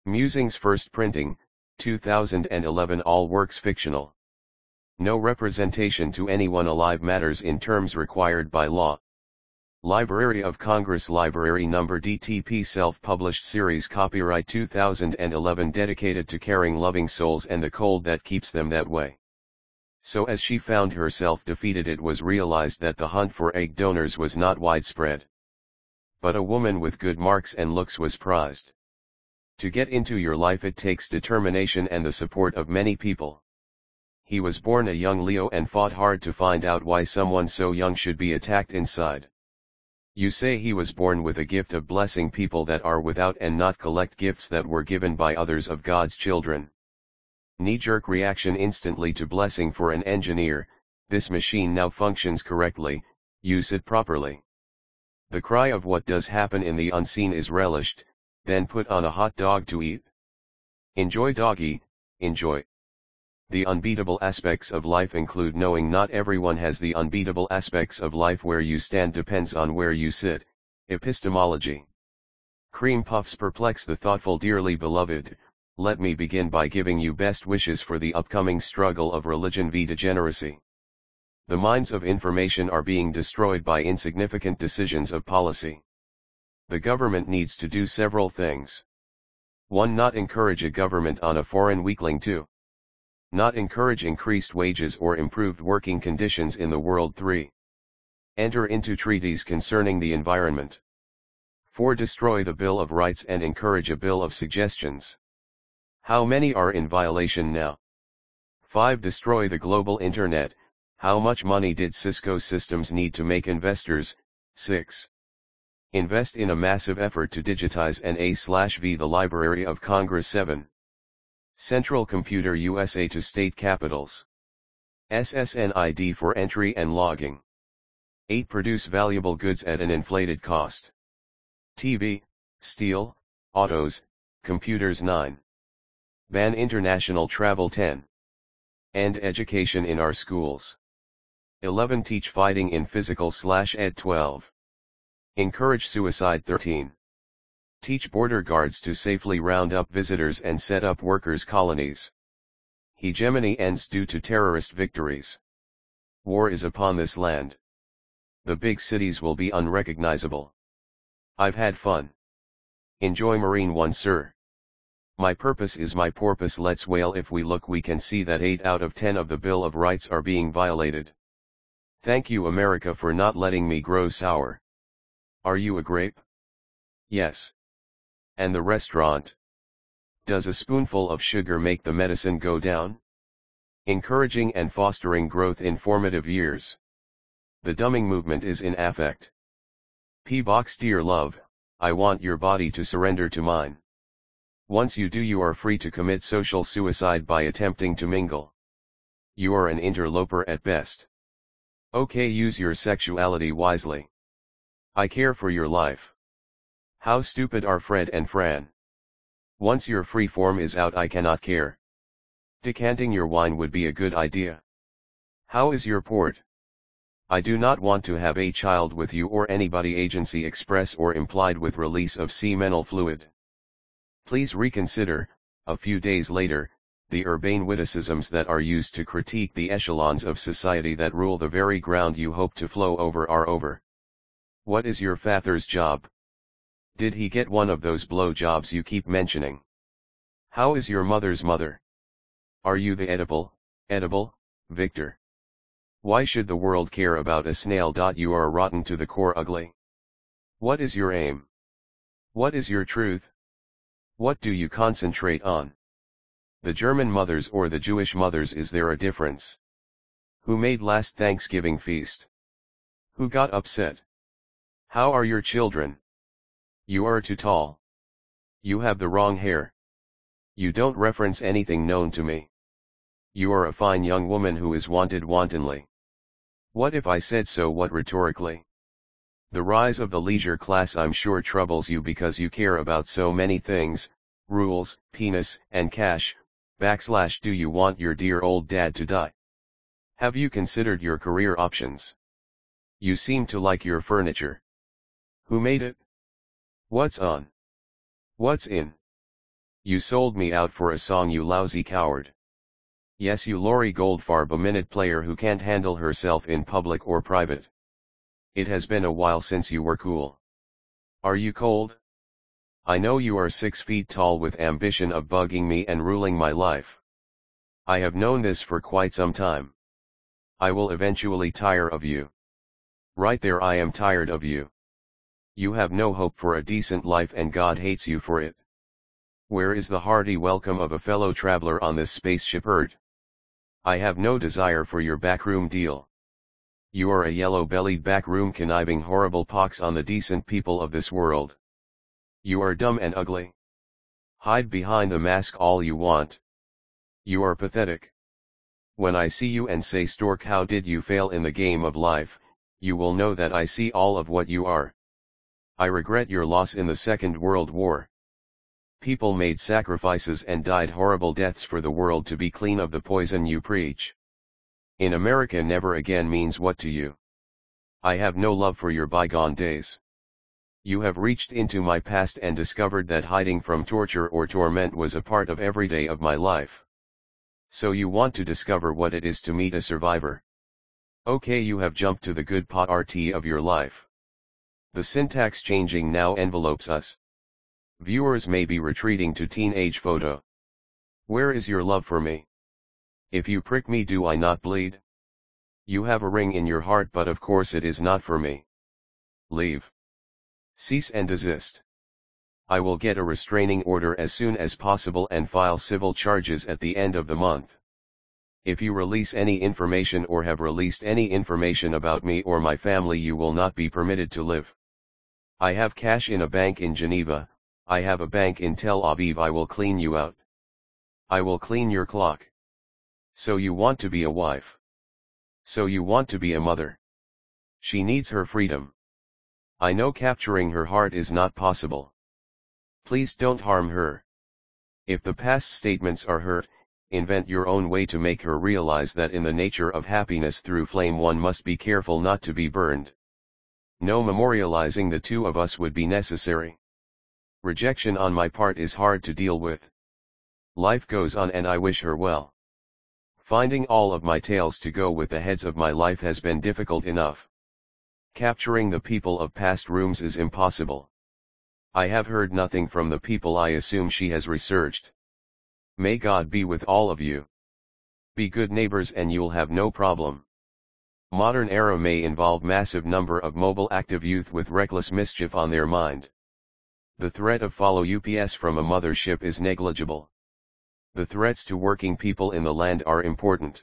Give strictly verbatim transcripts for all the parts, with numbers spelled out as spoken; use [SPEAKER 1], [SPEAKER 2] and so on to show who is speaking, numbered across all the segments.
[SPEAKER 1] Musing's first printing, two thousand eleven. All works fictional. No representation to anyone alive matters in terms required by law. Library of Congress Library Number D T P Self-Published Series Copyright two thousand eleven dedicated to caring loving souls and the cold that keeps them that way. So as she found herself defeated, it was realized that the hunt for egg donors was not widespread. But a woman with good marks and looks was prized. To get into your life it takes determination and the support of many people. He was born a young Leo and fought hard to find out why someone so young should be attacked inside. You say he was born with a gift of blessing people that are without and not collect gifts that were given by others of God's children. Knee-jerk reaction instantly to blessing for an engineer. This machine now functions correctly, use it properly. The cry of what does happen in the unseen is relished, then put on a hot dog to eat. Enjoy doggy, enjoy. The unbeatable aspects of life include knowing not everyone has the unbeatable aspects of life. Where you stand depends on where you sit. Epistemology. Cream puffs perplex the thoughtful. Dearly beloved, let me begin by giving you best wishes for the upcoming struggle of religion v degeneracy. The mines of information are being destroyed by insignificant decisions of policy. The government needs to do several things. one. Not encourage a government on a foreign weakling. two. Not encourage increased wages or improved working conditions in the world. three. Enter into treaties concerning the environment. four. Destroy the Bill of Rights and encourage a Bill of Suggestions. How many are in violation now? five. Destroy the global internet. How much money did Cisco Systems need to make investors? six. Invest in a massive effort to digitize N A slash V the Library of Congress. seven. Central Computer U S A to state capitals. S S N I D for entry and logging. eight. Produce valuable goods at an inflated cost. T V, steel, autos, computers. nine. Ban international travel. ten. End education in our schools. eleven. Teach fighting in physical slash ed. twelve. Encourage suicide. thirteen. Teach border guards to safely round up visitors and set up workers' colonies. Hegemony ends due to terrorist victories. War is upon this land. The big cities will be unrecognizable. I've had fun. Enjoy Marine One, sir. My purpose is my porpoise. Let's whale. If we look, we can see that eight out of ten of the Bill of Rights are being violated. Thank you, America, for not letting me grow sour. Are you a grape? Yes. And the restaurant? Does a spoonful of sugar make the medicine go down? Encouraging and fostering growth in formative years. The dumbing movement is in affect. P. Box. Dear love, I want your body to surrender to mine. Once you do, you are free to commit social suicide by attempting to mingle. You are an interloper at best. Okay, use your sexuality wisely. I care for your life. How stupid are Fred and Fran? Once your free form is out, I cannot care. Decanting your wine would be a good idea. How is your port? I do not want to have a child with you or anybody. Agency express or implied with release of seminal fluid. Please reconsider. A few days later, the urbane witticisms that are used to critique the echelons of society that rule the very ground you hope to flow over are over. What is your father's job? Did he get one of those blow jobs you keep mentioning? How is your mother's mother? Are you the edible, edible, Victor? Why should the world care about a snail? You are rotten to the core, ugly. What is your aim? What is your truth? What do you concentrate on? The German mothers or the Jewish mothers? Is there a difference? Who made last Thanksgiving feast? Who got upset? How are your children? You are too tall. You have the wrong hair. You don't reference anything known to me. You are a fine young woman who is wanted wantonly. What if I said so? What rhetorically? The rise of the leisure class I'm sure troubles you because you care about so many things, rules, penis, and cash, backslash. Do you want your dear old dad to die? Have you considered your career options? You seem to like your furniture. Who made it? What's on? What's in? You sold me out for a song, you lousy coward. Yes, you Lori Goldfarb, a minute player who can't handle herself in public or private. It has been a while since you were cool. Are you cold? I know you are six feet tall with ambition of bugging me and ruling my life. I have known this for quite some time. I will eventually tire of you. Right there, I am tired of you. You have no hope for a decent life and God hates you for it. Where is the hearty welcome of a fellow traveler on this spaceship Earth? I have no desire for your backroom deal. You are a yellow-bellied backroom conniving horrible pox on the decent people of this world. You are dumb and ugly. Hide behind the mask all you want. You are pathetic. When I see you and say, Stork, how did you fail in the game of life, you will know that I see all of what you are. I regret your loss in the Second World War. People made sacrifices and died horrible deaths for the world to be clean of the poison you preach. In America never again means what to you? I have no love for your bygone days. You have reached into my past and discovered that hiding from torture or torment was a part of every day of my life. So you want to discover what it is to meet a survivor. Okay, you have jumped to the good part of your life. The syntax changing now envelopes us. Viewers may be retreating to teenage photo. Where is your love for me? If you prick me, do I not bleed? You have a ring in your heart, but of course it is not for me. Leave. Cease and desist. I will get a restraining order as soon as possible and file civil charges at the end of the month. If you release any information or have released any information about me or my family, you will not be permitted to live. I have cash in a bank in Geneva, I have a bank in Tel Aviv. I will clean you out. I will clean your clock. So you want to be a wife. So you want to be a mother. She needs her freedom. I know capturing her heart is not possible. Please don't harm her. If the past statements are hurt, invent your own way to make her realize that in the nature of happiness through flame one must be careful not to be burned. No memorializing the two of us would be necessary. Rejection on my part is hard to deal with. Life goes on and I wish her well. Finding all of my tails to go with the heads of my life has been difficult enough. Capturing the people of past rooms is impossible. I have heard nothing from the people. I assume she has researched. May God be with all of you. Be good neighbors and you'll have no problem. Modern era may involve massive number of mobile active youth with reckless mischief on their mind. The threat of follow U P S from a mothership is negligible. The threats to working people in the land are important.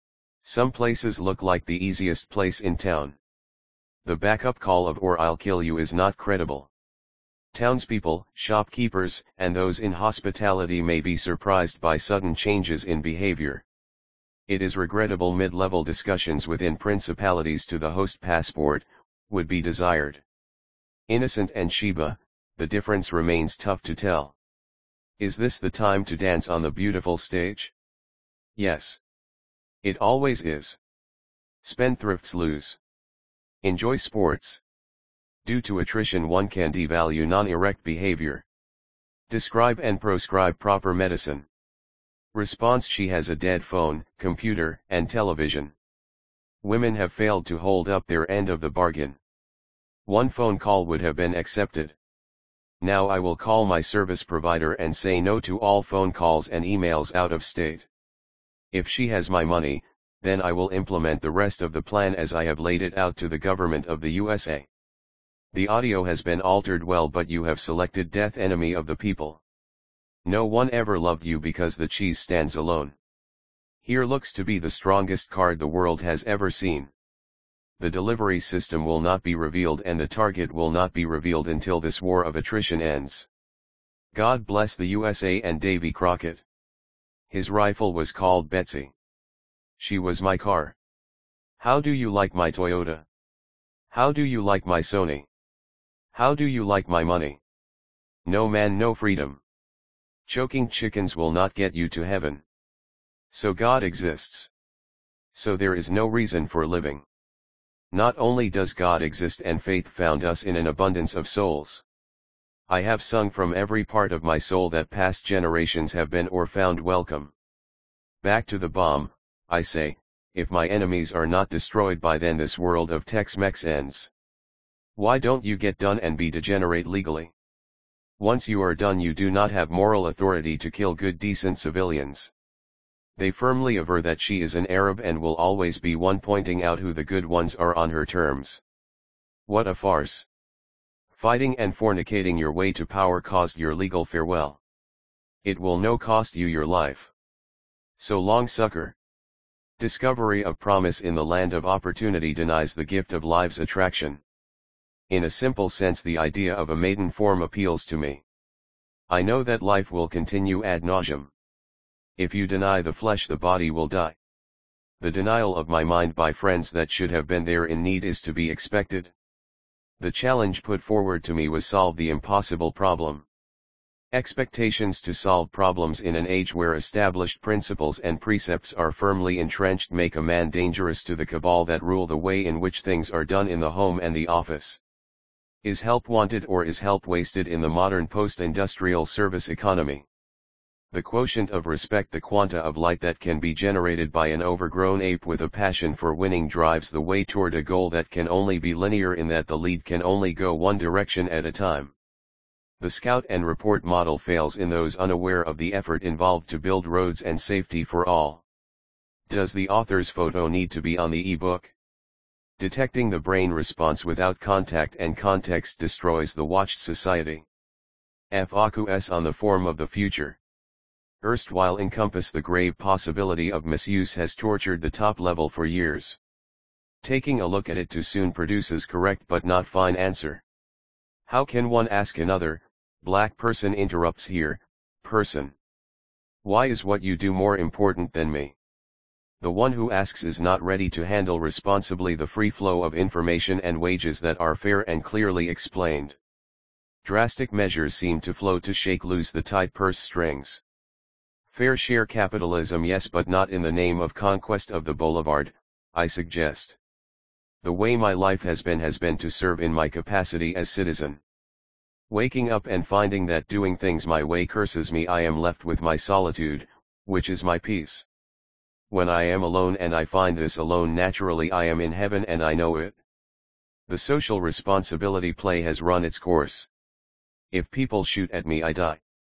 [SPEAKER 1] Some places look like the easiest place in town. The backup call of "or I'll kill you" is not credible. Townspeople, shopkeepers, and those in hospitality may be surprised by sudden changes in behavior. It is regrettable mid-level discussions within principalities to the host passport would be desired. Innocent and Sheba, the difference remains tough to tell. Is this the time to dance on the beautiful stage? Yes. It always is. Spendthrifts lose. Enjoy sports. Due to attrition one can devalue non-erect behavior. Describe and proscribe proper medicine. Response: she has a dead phone, computer, and television. Women have failed to hold up their end of the bargain. One phone call would have been accepted. Now I will call my service provider and say no to all phone calls and emails out of state. If she has my money, then I will implement the rest of the plan as I have laid it out to the government of the U S A. The audio has been altered well, but you have selected death, enemy of the people. No one ever loved you because the cheese stands alone. Here looks to be the strongest card the world has ever seen. The delivery system will not be revealed and the target will not be revealed until this war of attrition ends. God bless the U S A and Davy Crockett. His rifle was called Betsy. She was my car. How do you like my Toyota? How do you like my Sony? How do you like my money? No man, no freedom. Choking chickens will not get you to heaven. So God exists. So there is no reason for living. Not only does God exist and faith found us in an abundance of souls. I have sung from every part of my soul that past generations have been or found welcome. Back to the bomb, I say, if my enemies are not destroyed by then this world of Tex-Mex ends. Why don't you get done and be degenerate legally? Once you are done you do not have moral authority to kill good decent civilians. They firmly aver that she is an Arab and will always be one pointing out who the good ones are on her terms. What a farce. Fighting and fornicating your way to power caused your legal farewell. It will no cost you your life. So long, sucker. Discovery of promise in the land of opportunity denies the gift of life's attraction. In a simple sense the idea of a maiden form appeals to me. I know that life will continue ad nauseam. If you deny the flesh the body will die. The denial of my mind by friends that should have been there in need is to be expected. The challenge put forward to me was solve the impossible problem. Expectations to solve problems in an age where established principles and precepts are firmly entrenched make a man dangerous to the cabal that rule the way in which things are done in the home and the office. Is help wanted or is help wasted in the modern post-industrial service economy? The quotient of respect, the quanta of light that can be generated by an overgrown ape with a passion for winning drives the way toward a goal that can only be linear in that the lead can only go one direction at a time. The scout and report model fails in those unaware of the effort involved to build roads and safety for all. Does the author's photo need to be on the e-book? Detecting the brain response without contact and context destroys the watched society. Focus on the form of the future. Erstwhile encompass the grave possibility of misuse has tortured the top level for years. Taking a look at it too soon produces correct but not fine answer. How can one ask another, black person interrupts here, person. Why is what you do more important than me? The one who asks is not ready to handle responsibly the free flow of information and wages that are fair and clearly explained. Drastic measures seem to flow to shake loose the tight purse strings. Fair share capitalism, yes, but not in the name of conquest of the boulevard, I suggest. The way my life has been has been to serve in my capacity as citizen. Waking up and finding that doing things my way curses me, I am left with my solitude, which is my peace. When I am alone and I find this alone, naturally I am in heaven and I know it. The social responsibility play has run its course. If people shoot at me, I die.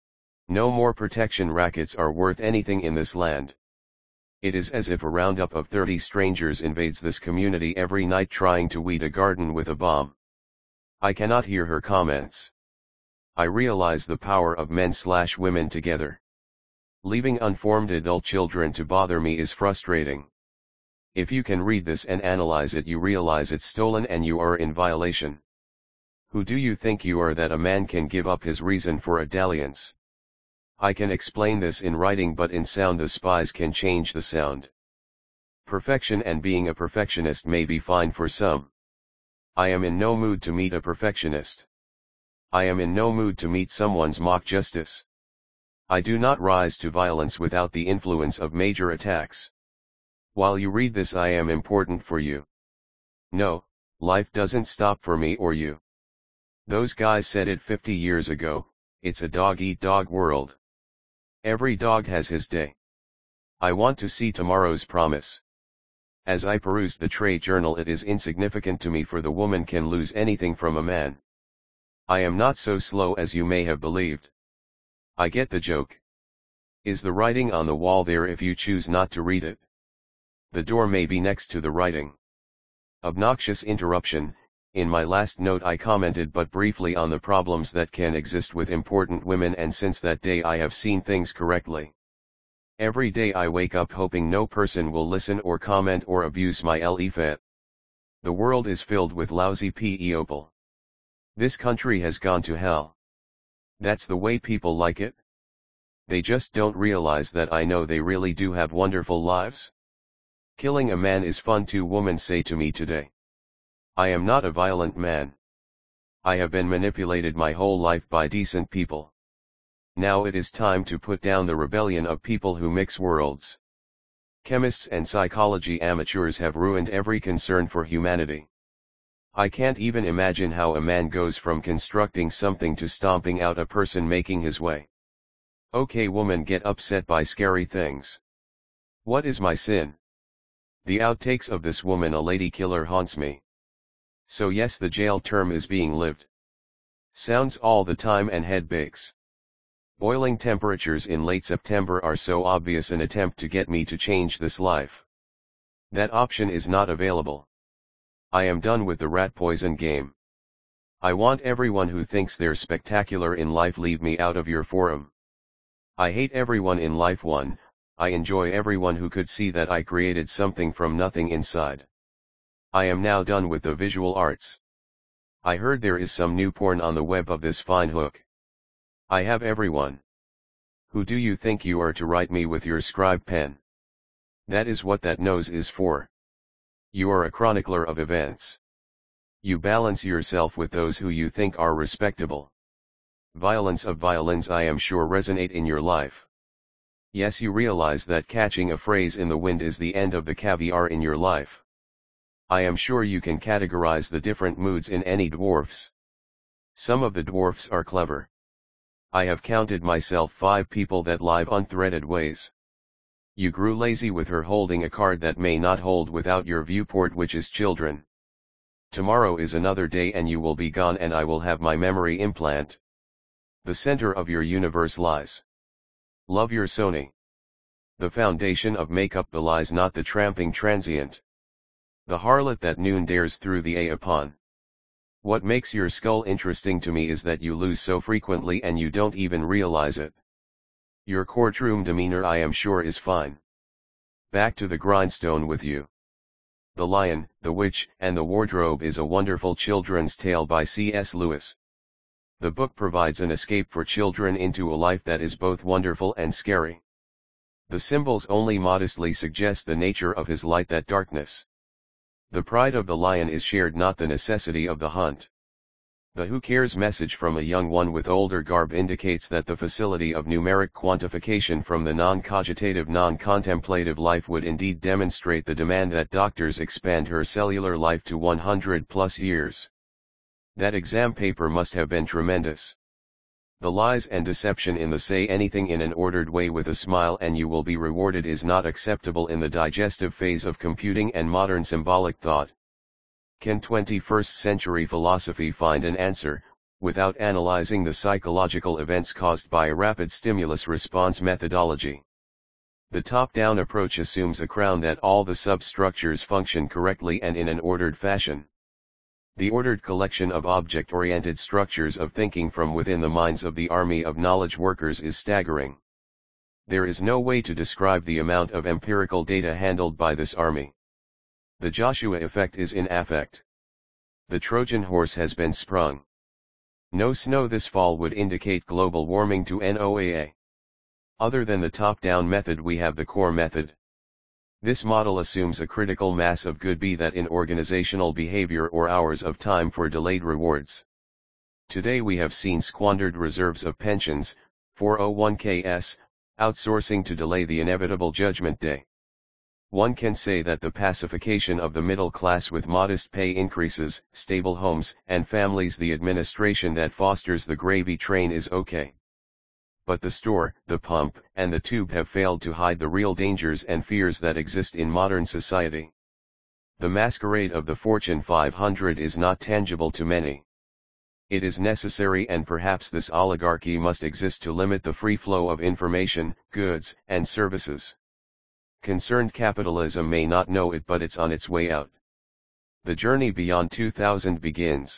[SPEAKER 1] No more protection rackets are worth anything in this land. It is as if a roundup of thirty strangers invades this community every night trying to weed a garden with a bomb. I cannot hear her comments. I realize the power of men slash women together. Leaving unformed adult children to bother me is frustrating. If you can read this and analyze it, you realize it's stolen and you are in violation. Who do you think you are that a man can give up his reason for a dalliance? I can explain this in writing, but in sound the spies can change the sound. Perfection and being a perfectionist may be fine for some. I am in no mood to meet a perfectionist. I am in no mood to meet someone's mock justice. I do not rise to violence without the influence of major attacks. While you read this, I am important for you. No, life doesn't stop for me or you. Those guys said it fifty years ago, it's a dog-eat-dog world. Every dog has his day. I want to see tomorrow's promise. As I perused the trade journal, it is insignificant to me, for the woman can lose anything from a man. I am not so slow as you may have believed. I get the joke. Is the writing on the wall there if you choose not to read it? The door may be next to the writing. Obnoxious interruption. In my last note I commented but briefly on the problems that can exist with important women, and since that day I have seen things correctly. Every day I wake up hoping no person will listen or comment or abuse my L E F A T. The world is filled with lousy people. This country has gone to hell. That's the way people like it? They just don't realize that I know they really do have wonderful lives. Killing a man is fun, two women say to me today. I am not a violent man. I have been manipulated my whole life by decent people. Now it is time to put down the rebellion of people who mix worlds. Chemists and psychology amateurs have ruined every concern for humanity. I can't even imagine how a man goes from constructing something to stomping out a person making his way. Okay, woman get upset by scary things. What is my sin? The outtakes of this woman a lady killer haunts me. So yes, the jail term is being lived. Sounds all the time and head bakes. Boiling temperatures in late September are so obvious an attempt to get me to change this life. That option is not available. I am done with the rat poison game. I want everyone who thinks they're spectacular in life leave me out of your forum. I hate everyone in life one, I enjoy everyone who could see that I created something from nothing inside. I am now done with the visual arts. I heard there is some new porn on the web of this fine hook. I have everyone. Who do you think you are to write me with your scribe pen? That is what that nose is for. You are a chronicler of events. You balance yourself with those who you think are respectable. Violence of violins I am sure resonate in your life. Yes, you realize that catching a phrase in the wind is the end of the caviar in your life. I am sure you can categorize the different moods in any dwarfs. Some of the dwarfs are clever. I have counted myself five people that live unthreaded ways. You grew lazy with her holding a card that may not hold without your viewport, which is children. Tomorrow is another day and you will be gone and I will have my memory implant. The center of your universe lies. Love your Sony. The foundation of makeup belies not the tramping transient. The harlot that noon dares through the A upon. What makes your skull interesting to me is that you lose so frequently and you don't even realize it. Your courtroom demeanor I am sure is fine. Back to the grindstone with you. The Lion, the Witch, and the Wardrobe is a wonderful children's tale by C S Lewis. The book provides an escape for children into a life that is both wonderful and scary. The symbols only modestly suggest the nature of his light, that darkness. The pride of the lion is shared, not the necessity of the hunt. The who cares message from a young one with older garb indicates that the facility of numeric quantification from the non-cogitative non-contemplative life would indeed demonstrate the demand that doctors expand her cellular life to one hundred plus years. That exam paper must have been tremendous. The lies and deception in the say anything in an ordered way with a smile and you will be rewarded is not acceptable in the digestive phase of computing and modern symbolic thought. Can twenty-first century philosophy find an answer, without analyzing the psychological events caused by a rapid stimulus response methodology? The top-down approach assumes a crown that all the substructures function correctly and in an ordered fashion. The ordered collection of object-oriented structures of thinking from within the minds of the army of knowledge workers is staggering. There is no way to describe the amount of empirical data handled by this army. The Joshua effect is in affect. The Trojan horse has been sprung. No snow this fall would indicate global warming to NOAA. Other than the top-down method, we have the core method. This model assumes a critical mass of good, be that in organizational behavior or hours of time for delayed rewards. Today we have seen squandered reserves of pensions, four oh one Ks, outsourcing to delay the inevitable judgment day. One can say that the pacification of the middle class with modest pay increases, stable homes, and families, the administration that fosters the gravy train, is okay. But the store, the pump, and the tube have failed to hide the real dangers and fears that exist in modern society. The masquerade of the Fortune five hundred is not tangible to many. It is necessary, and perhaps this oligarchy must exist to limit the free flow of information, goods, and services. Concerned capitalism may not know it, but it's on its way out. The journey beyond two thousand begins.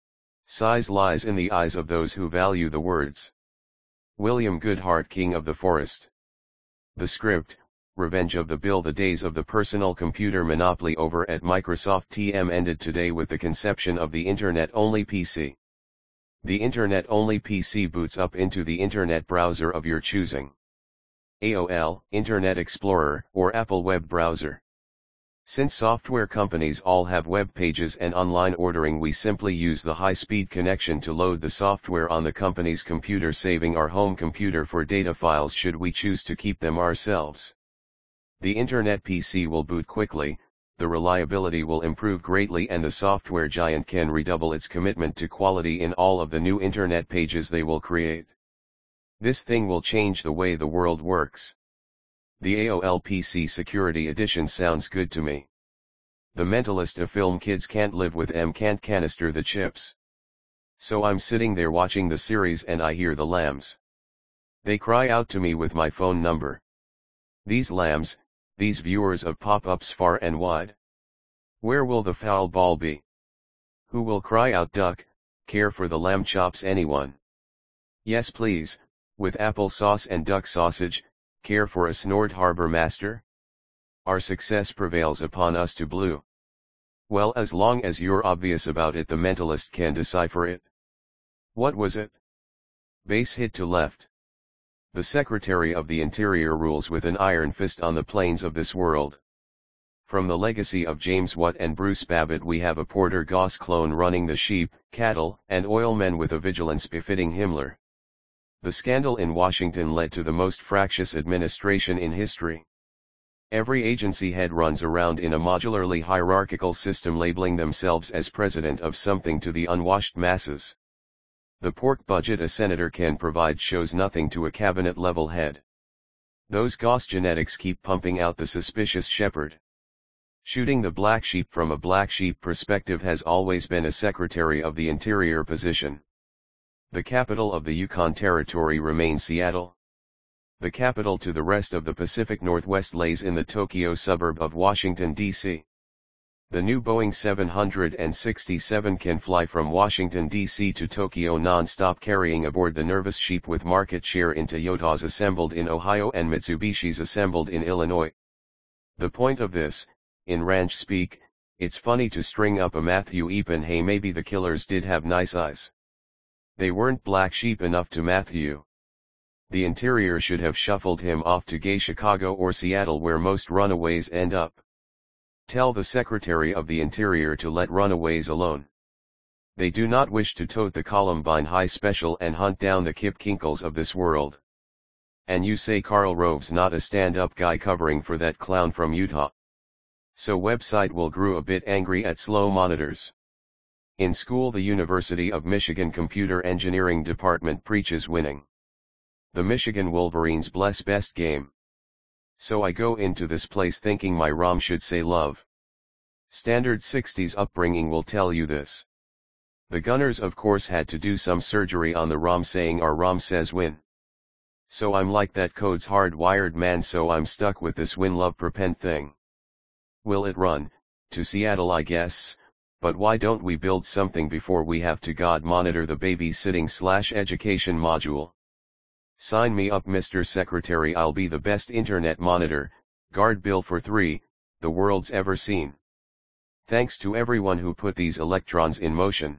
[SPEAKER 1] Size lies in the eyes of those who value the words. William Goodhart, King of the Forest. The script, Revenge of the Bill. The days of the personal computer monopoly over at Microsoft T M ended today with the conception of the Internet-only P C. The Internet-only P C boots up into the Internet browser of your choosing. A O L, Internet Explorer, or Apple web browser. Since software companies all have web pages and online ordering, we simply use the high-speed connection to load the software on the company's computer, saving our home computer for data files should we choose to keep them ourselves. The Internet P C will boot quickly, the reliability will improve greatly and the software giant can redouble its commitment to quality in all of the new internet pages they will create. This thing will change the way the world works. The A O L P C Security Edition sounds good to me. The Mentalist a film kids can't live with em can't canister the chips. So I'm sitting there watching the series and I hear the lambs. They cry out to me with my phone number. These lambs, these viewers of pop-ups far and wide. Where will the foul ball be? Who will cry out duck, care for the lamb chops anyone? Yes please, with apple sauce and duck sausage, care for a snort harbor master? Our success prevails upon us to blue. Well, as long as you're obvious about it, the mentalist can decipher it. What was it? Base hit to left. The Secretary of the Interior rules with an iron fist on the plains of this world. From the legacy of James Watt and Bruce Babbitt we have a Porter Goss clone running the sheep, cattle, and oil men with a vigilance befitting Himmler. The scandal in Washington led to the most fractious administration in history. Every agency head runs around in a modularly hierarchical system labeling themselves as president of something to the unwashed masses. The pork budget a senator can provide shows nothing to a cabinet-level head. Those Goss genetics keep pumping out the suspicious shepherd. Shooting the black sheep from a black sheep perspective has always been a Secretary of the Interior position. The capital of the Yukon Territory remains Seattle. The capital to the rest of the Pacific Northwest lays in the Tokyo suburb of Washington, D C The new Boeing seven sixty-seven can fly from Washington, D C to Tokyo non-stop, carrying aboard the nervous sheep with market share in Toyotas assembled in Ohio and Mitsubishis assembled in Illinois. The point of this, in ranch speak, it's funny to string up a Matthew Eapen, hey maybe the killers did have nice eyes. They weren't black sheep enough to Matthew. The Interior should have shuffled him off to gay Chicago or Seattle where most runaways end up. Tell the Secretary of the Interior to let runaways alone. They do not wish to tote the Columbine High Special and hunt down the Kip Kinkles of this world. And you say Karl Rove's not a stand-up guy covering for that clown from Utah. So website will grew a bit angry at slow monitors. In school the University of Michigan Computer Engineering Department preaches winning. The Michigan Wolverines bless best game. So I go into this place thinking my ROM should say love. Standard sixties upbringing will tell you this. The Gunners of course had to do some surgery on the ROM saying our ROM says win. So I'm like that code's hardwired man, so I'm stuck with this win love perpend thing. Will it run? To Seattle I guess, but why don't we build something before we have to God monitor the babysitting slash education module? Sign me up Mister Secretary, I'll be the best internet monitor, guard bill for three, the world's ever seen. Thanks to everyone who put these electrons in motion.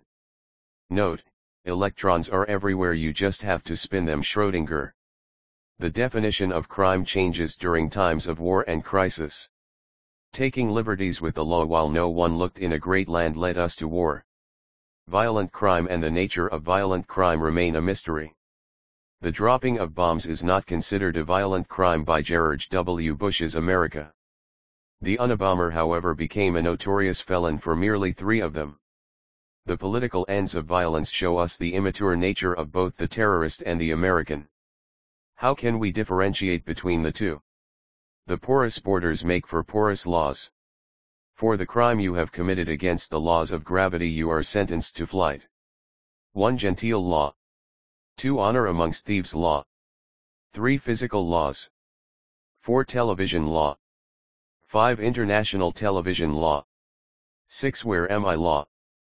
[SPEAKER 1] Note, electrons are everywhere, you just have to spin them. Schrödinger. The definition of crime changes during times of war and crisis. Taking liberties with the law while no one looked in a great land led us to war. Violent crime and the nature of violent crime remain a mystery. The dropping of bombs is not considered a violent crime by George W. Bush's America. The Unabomber, however, became a notorious felon for merely three of them. The political ends of violence show us the immature nature of both the terrorist and the American. How can we differentiate between the two? The porous borders make for porous laws. For the crime you have committed against the laws of gravity you are sentenced to flight. one Gentile law. two Honor amongst thieves law. three Physical laws. four Television law. five International television law. six Where am I law.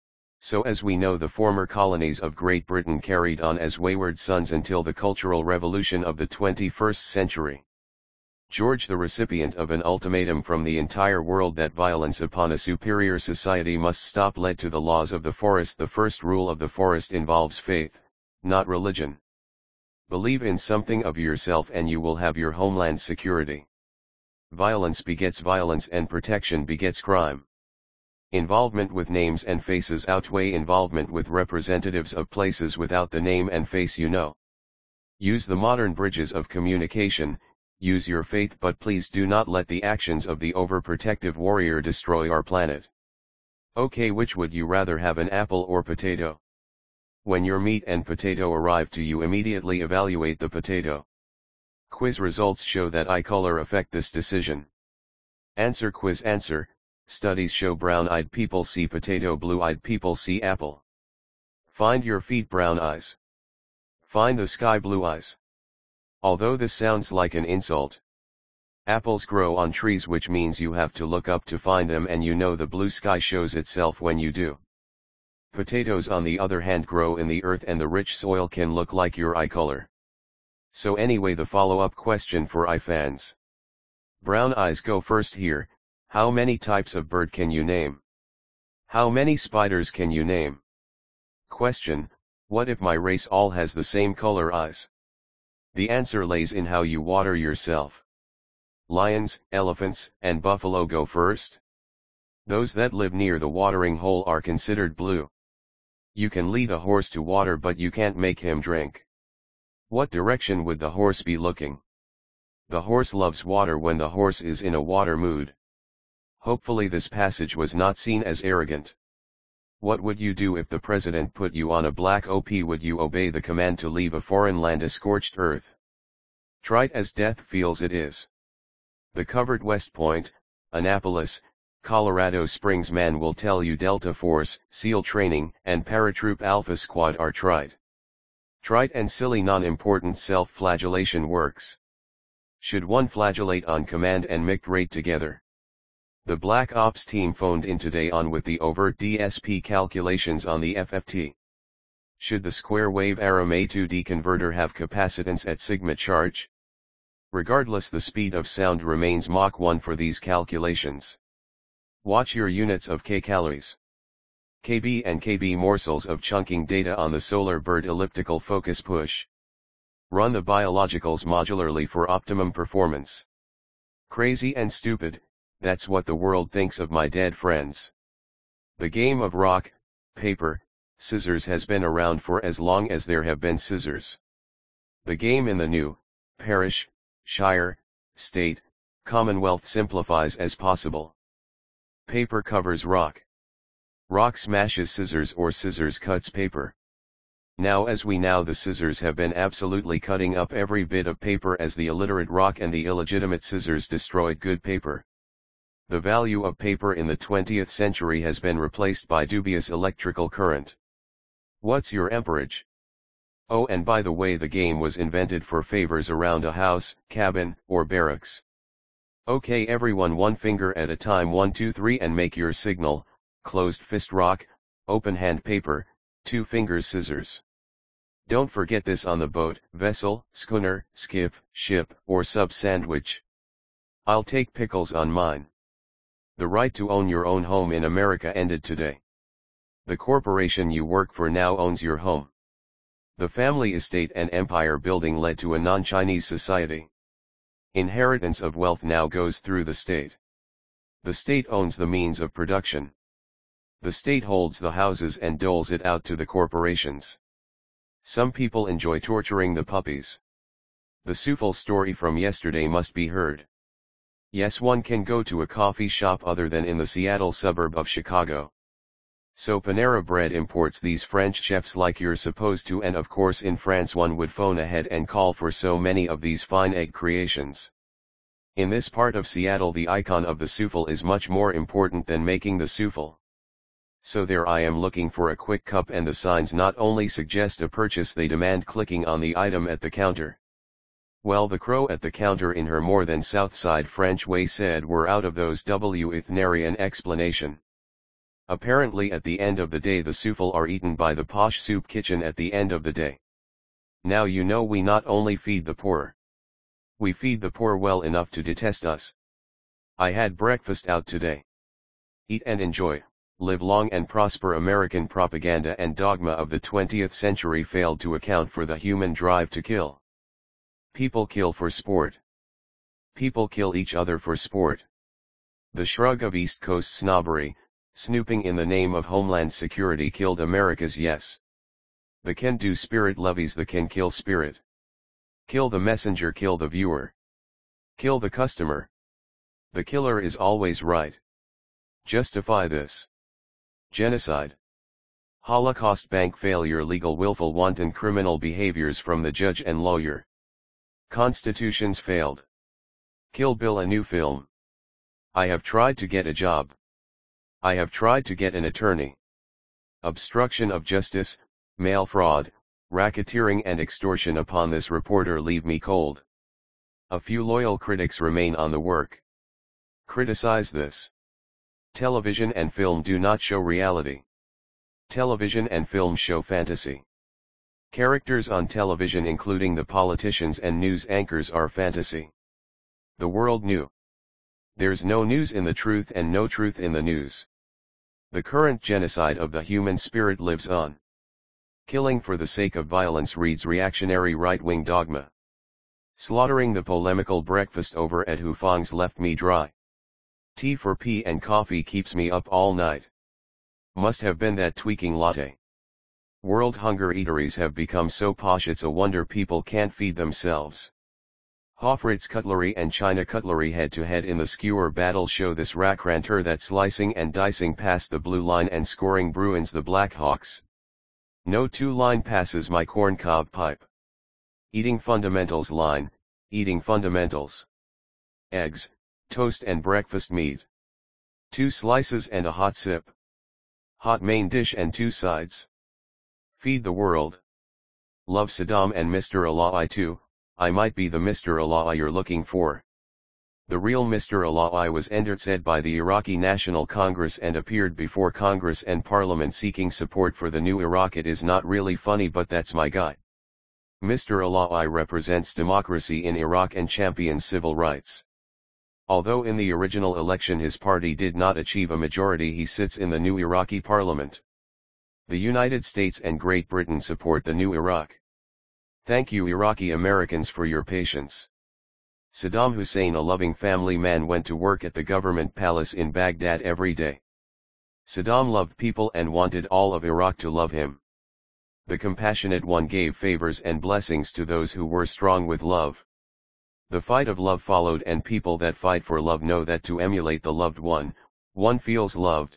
[SPEAKER 1] So as we know, the former colonies of Great Britain carried on as wayward sons until the Cultural Revolution of the twenty-first century. George, the recipient of an ultimatum from the entire world that violence upon a superior society must stop, led to the laws of the forest. The first rule of the forest involves faith, not religion. Believe in something of yourself and you will have your homeland security. Violence begets violence and protection begets crime. Involvement with names and faces outweigh involvement with representatives of places without the name and face you know. Use the modern bridges of communication, use your faith, but please do not let the actions of the overprotective warrior destroy our planet. Okay, which would you rather have, an apple or potato? When your meat and potato arrive to you, immediately evaluate the potato. Quiz results show that eye color affect this decision. Answer quiz answer, studies show brown-eyed people see potato, blue-eyed people see apple. Find your feet, brown eyes. Find the sky, blue eyes. Although this sounds like an insult. Apples grow on trees, which means you have to look up to find them, and you know the blue sky shows itself when you do. Potatoes on the other hand grow in the earth, and the rich soil can look like your eye color. So anyway, the follow-up question for eye fans. Brown eyes go first here. How many types of bird can you name? How many spiders can you name? Question: what if my race all has the same color eyes? The answer lays in how you water yourself. Lions, elephants, and buffalo go first. Those that live near the watering hole are considered blue. You can lead a horse to water, but you can't make him drink. What direction would the horse be looking? The horse loves water when the horse is in a water mood. Hopefully this passage was not seen as arrogant. What would you do if the president put you on a black O P? Would you obey the command to leave a foreign land, a scorched earth? Trite as death feels it is. The covered West Point, Annapolis, Colorado Springs man will tell you Delta Force, SEAL training, and Paratroop Alpha Squad are trite. Trite and silly, non-important self-flagellation works. Should one flagellate on command and micrate together? The Black Ops team phoned in today on with the overt D S P calculations on the F F T. Should the square wave Aram A two D converter have capacitance at sigma charge? Regardless, the speed of sound remains Mach one for these calculations. Watch your units of kcalories. K B and K B morsels of chunking data on the solar bird elliptical focus push. Run the biologicals modularly for optimum performance. Crazy and stupid, that's what the world thinks of my dead friends. The game of rock, paper, scissors has been around for as long as there have been scissors. The game in the new, parish, shire, state, commonwealth simplifies as possible. Paper covers rock. Rock smashes scissors, or scissors cuts paper. Now as we know, the scissors have been absolutely cutting up every bit of paper as the illiterate rock and the illegitimate scissors destroyed good paper. The value of paper in the twentieth century has been replaced by dubious electrical current. What's your amperage? Oh, and by the way, the game was invented for favors around a house, cabin, or barracks. Okay everyone, one finger at a time, one two three, and make your signal. Closed fist rock, open hand paper, two fingers scissors. Don't forget this on the boat, vessel, schooner, skiff, ship, or sub-sandwich. I'll take pickles on mine. The right to own your own home in America ended today. The corporation you work for now owns your home. The family estate and empire building led to a non-Chinese society. Inheritance of wealth now goes through the state. The state owns the means of production. The state holds the houses and doles it out to the corporations. Some people enjoy torturing the puppies. The Sufal story from yesterday must be heard. Yes, one can go to a coffee shop other than in the Seattle suburb of Chicago. So Panera Bread imports these French chefs like you're supposed to, and of course in France one would phone ahead and call for so many of these fine egg creations. In this part of Seattle the icon of the Sufal is much more important than making the Sufal. So there I am looking for a quick cup, and the signs not only suggest a purchase, they demand clicking on the item at the counter. Well, the crow at the counter in her more than Southside French way said we're out of those with nary an explanation. Apparently at the end of the day the Sufal are eaten by the posh soup kitchen at the end of the day. Now you know we not only feed the poor. We feed the poor well enough to detest us. I had breakfast out today. Eat and enjoy, live long and prosper. American propaganda and dogma of the twentieth century failed to account for the human drive to kill. People kill for sport. People kill each other for sport. The shrug of East Coast snobbery, snooping in the name of Homeland Security, killed America's yes. The can-do spirit levies the can-kill spirit. Kill the messenger, kill the viewer. Kill the customer. The killer is always right. Justify this. Genocide. Holocaust bank failure, legal willful wanton criminal behaviors from the judge and lawyer. Constitutions failed. Kill Bill, a new film. I have tried to get a job. I have tried to get an attorney. Obstruction of justice, mail fraud, racketeering and extortion upon this reporter leave me cold. A few loyal critics remain on the work. Criticize this. Television and film do not show reality. Television and film show fantasy. Characters on television, including the politicians and news anchors, are fantasy. The world knew. There's no news in the truth and no truth in the news. The current genocide of the human spirit lives on. Killing for the sake of violence reads reactionary right-wing dogma. Slaughtering the polemical breakfast over at Hufang's left me dry. Tea for pee and coffee keeps me up all night. Must have been that tweaking latte. World hunger eateries have become so posh it's a wonder people can't feed themselves. Hofritz cutlery and China cutlery head-to-head in the skewer battle show this rackranter that slicing and dicing past the blue line and scoring Bruins the Blackhawks. No two-line passes my corncob pipe. Eating fundamentals line, eating fundamentals. Eggs, toast and breakfast meat. Two slices and a hot sip. Hot main dish and two sides. Feed the world. Love Saddam and Mister Allah too. I might be the Mister Allah you're looking for. The real Mister Allah was endorsed by the Iraqi National Congress and appeared before Congress and Parliament seeking support for the new Iraq. It is not really funny, but that's my guy. Mister Allah represents democracy in Iraq and champions civil rights. Although in the original election his party did not achieve a majority, he sits in the new Iraqi parliament. The United States and Great Britain support the new Iraq. Thank you Iraqi Americans for your patience. Saddam Hussein, a loving family man, went to work at the government palace in Baghdad every day. Saddam loved people and wanted all of Iraq to love him. The compassionate one gave favors and blessings to those who were strong with love. The fight of love followed, and people that fight for love know that to emulate the loved one, one feels loved.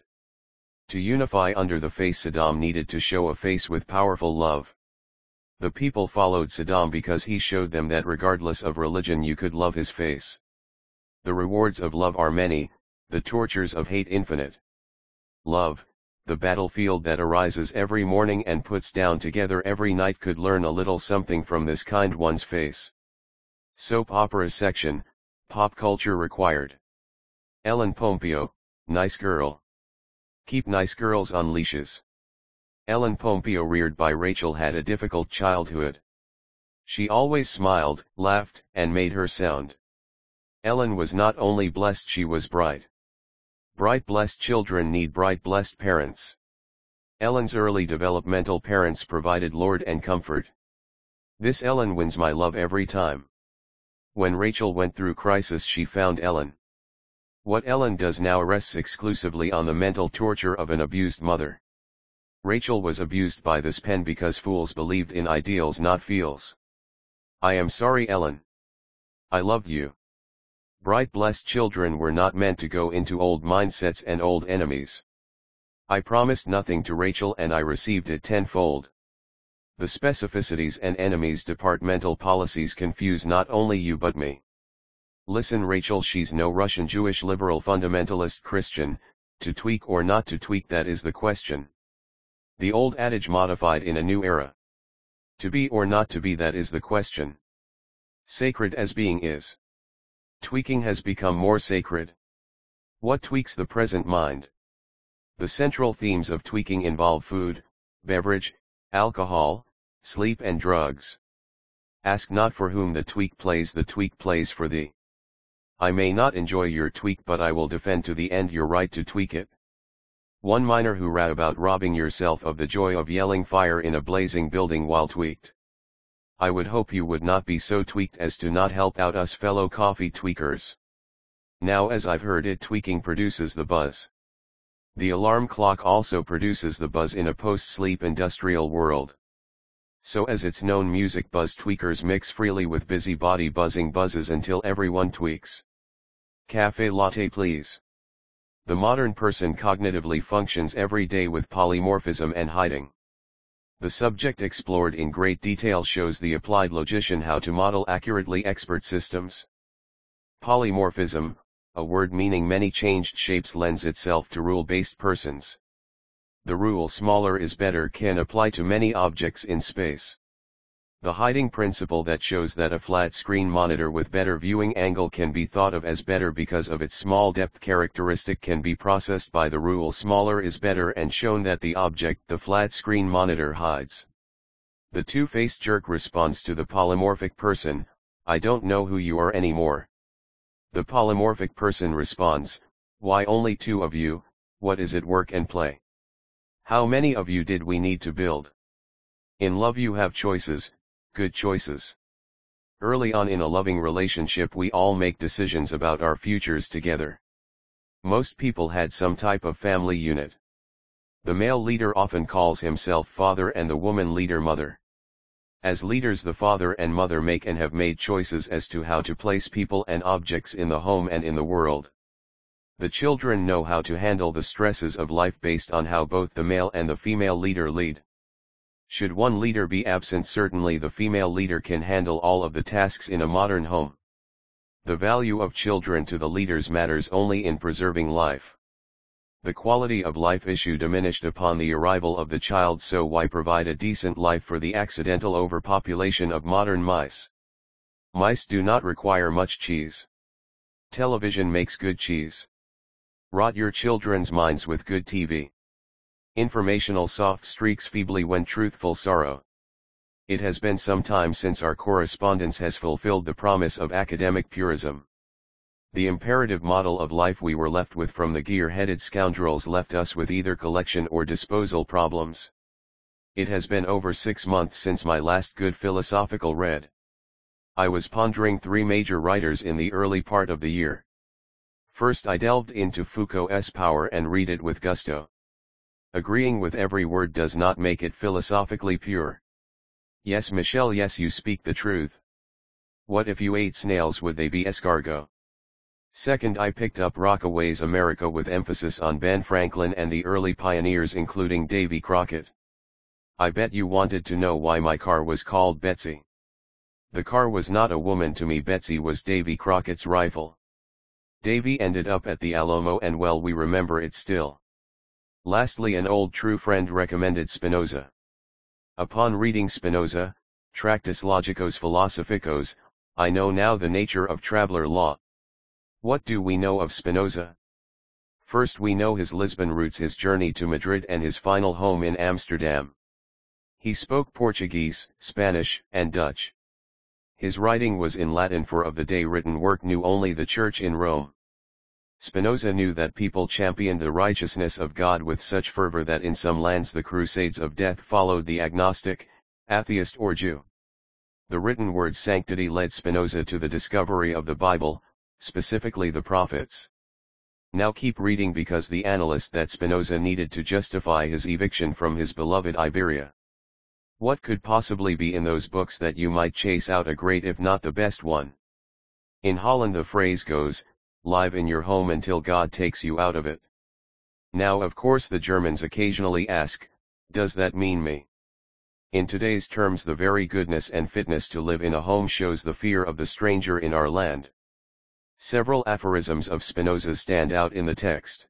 [SPEAKER 1] To unify under the face, Saddam needed to show a face with powerful love. The people followed Saddam because he showed them that regardless of religion you could love his face. The rewards of love are many, the tortures of hate infinite. Love, the battlefield that arises every morning and puts down together every night, could learn a little something from this kind one's face. Soap opera section, pop culture required. Ellen Pompeo, nice girl. Keep nice girls on leashes. Ellen Pompeo, reared by Rachel, had a difficult childhood. She always smiled, laughed, and made her sound. Ellen was not only blessed, she was bright. Bright blessed children need bright blessed parents. Ellen's early developmental parents provided Lord and comfort. This Ellen wins my love every time. When Rachel went through crisis, she found Ellen. What Ellen does now rests exclusively on the mental torture of an abused mother. Rachel was abused by this pen because fools believed in ideals, not feels. I am sorry, Ellen. I loved you. Bright blessed children were not meant to go into old mindsets and old enemies. I promised nothing to Rachel and I received it tenfold. The specificities and enemies departmental policies confuse not only you but me. Listen Rachel, she's no Russian Jewish liberal fundamentalist Christian. To tweak or not to tweak, that is the question. The old adage modified in a new era. To be or not to be, that is the question. Sacred as being is. Tweaking has become more sacred. What tweaks the present mind? The central themes of tweaking involve food, beverage, alcohol, sleep and drugs. Ask not for whom the tweak plays, the tweak plays for thee. I may not enjoy your tweak, but I will defend to the end your right to tweak it. One minor hoorah about robbing yourself of the joy of yelling fire in a blazing building while tweaked. I would hope you would not be so tweaked as to not help out us fellow coffee tweakers. Now, as I've heard it, tweaking produces the buzz. The alarm clock also produces the buzz in a post-sleep industrial world. So as it's known, music buzz tweakers mix freely with busybody buzzing buzzes until everyone tweaks. Cafe latte please. The modern person cognitively functions every day with polymorphism and hiding. The subject explored in great detail shows the applied logician how to model accurately expert systems. Polymorphism, a word meaning many changed shapes, lends itself to rule-based persons. The rule smaller is better can apply to many objects in space. The hiding principle that shows that a flat screen monitor with better viewing angle can be thought of as better because of its small depth characteristic can be processed by the rule smaller is better and shown that the object the flat screen monitor hides. The two-faced jerk responds to the polymorphic person, I don't know who you are anymore. The polymorphic person responds, why only two of you, what is it, work and play? How many of you did we need to build? In love you have choices, good choices. Early on in a loving relationship we all make decisions about our futures together. Most people had some type of family unit. The male leader often calls himself father and the woman leader mother. As leaders the father and mother make and have made choices as to how to place people and objects in the home and in the world. The children know how to handle the stresses of life based on how both the male and the female leader lead. Should one leader be absent, certainly the female leader can handle all of the tasks in a modern home. The value of children to the leaders matters only in preserving life. The quality of life issue diminished upon the arrival of the child, so why provide a decent life for the accidental overpopulation of modern mice? Mice do not require much cheese. Television makes good cheese. Rot your children's minds with good T V. Informational soft streaks feebly when truthful sorrow. It has been some time since our correspondence has fulfilled the promise of academic purism. The imperative model of life we were left with from the gear-headed scoundrels left us with either collection or disposal problems. It has been over six months since my last good philosophical read. I was pondering three major writers in the early part of the year. First I delved into Foucault's Power and read it with gusto. Agreeing with every word does not make it philosophically pure. Yes, Michel, yes, you speak the truth. What if you ate snails, would they be escargot? Second, I picked up Rockaway's America with emphasis on Ben Franklin and the early pioneers including Davy Crockett. I bet you wanted to know why my car was called Betsy. The car was not a woman to me, Betsy was Davy Crockett's rifle. Davy ended up at the Alamo and well we remember it still. Lastly, an old true friend recommended Spinoza. Upon reading Spinoza, Tractus Logicos Philosophicos, I know now the nature of traveller law. What do we know of Spinoza? First we know his Lisbon roots, his journey to Madrid and his final home in Amsterdam. He spoke Portuguese, Spanish, and Dutch. His writing was in Latin, for of the day written work knew only the Church in Rome. Spinoza knew that people championed the righteousness of God with such fervor that in some lands the crusades of death followed the agnostic, atheist or Jew. The written word's sanctity led Spinoza to the discovery of the Bible, specifically the prophets. Now keep reading, because the analyst that Spinoza needed to justify his eviction from his beloved Iberia. What could possibly be in those books that you might chase out a great if not the best one? In Holland the phrase goes, live in your home until God takes you out of it. Now of course the Germans occasionally ask, does that mean me? In today's terms the very goodness and fitness to live in a home shows the fear of the stranger in our land. Several aphorisms of Spinoza stand out in the text.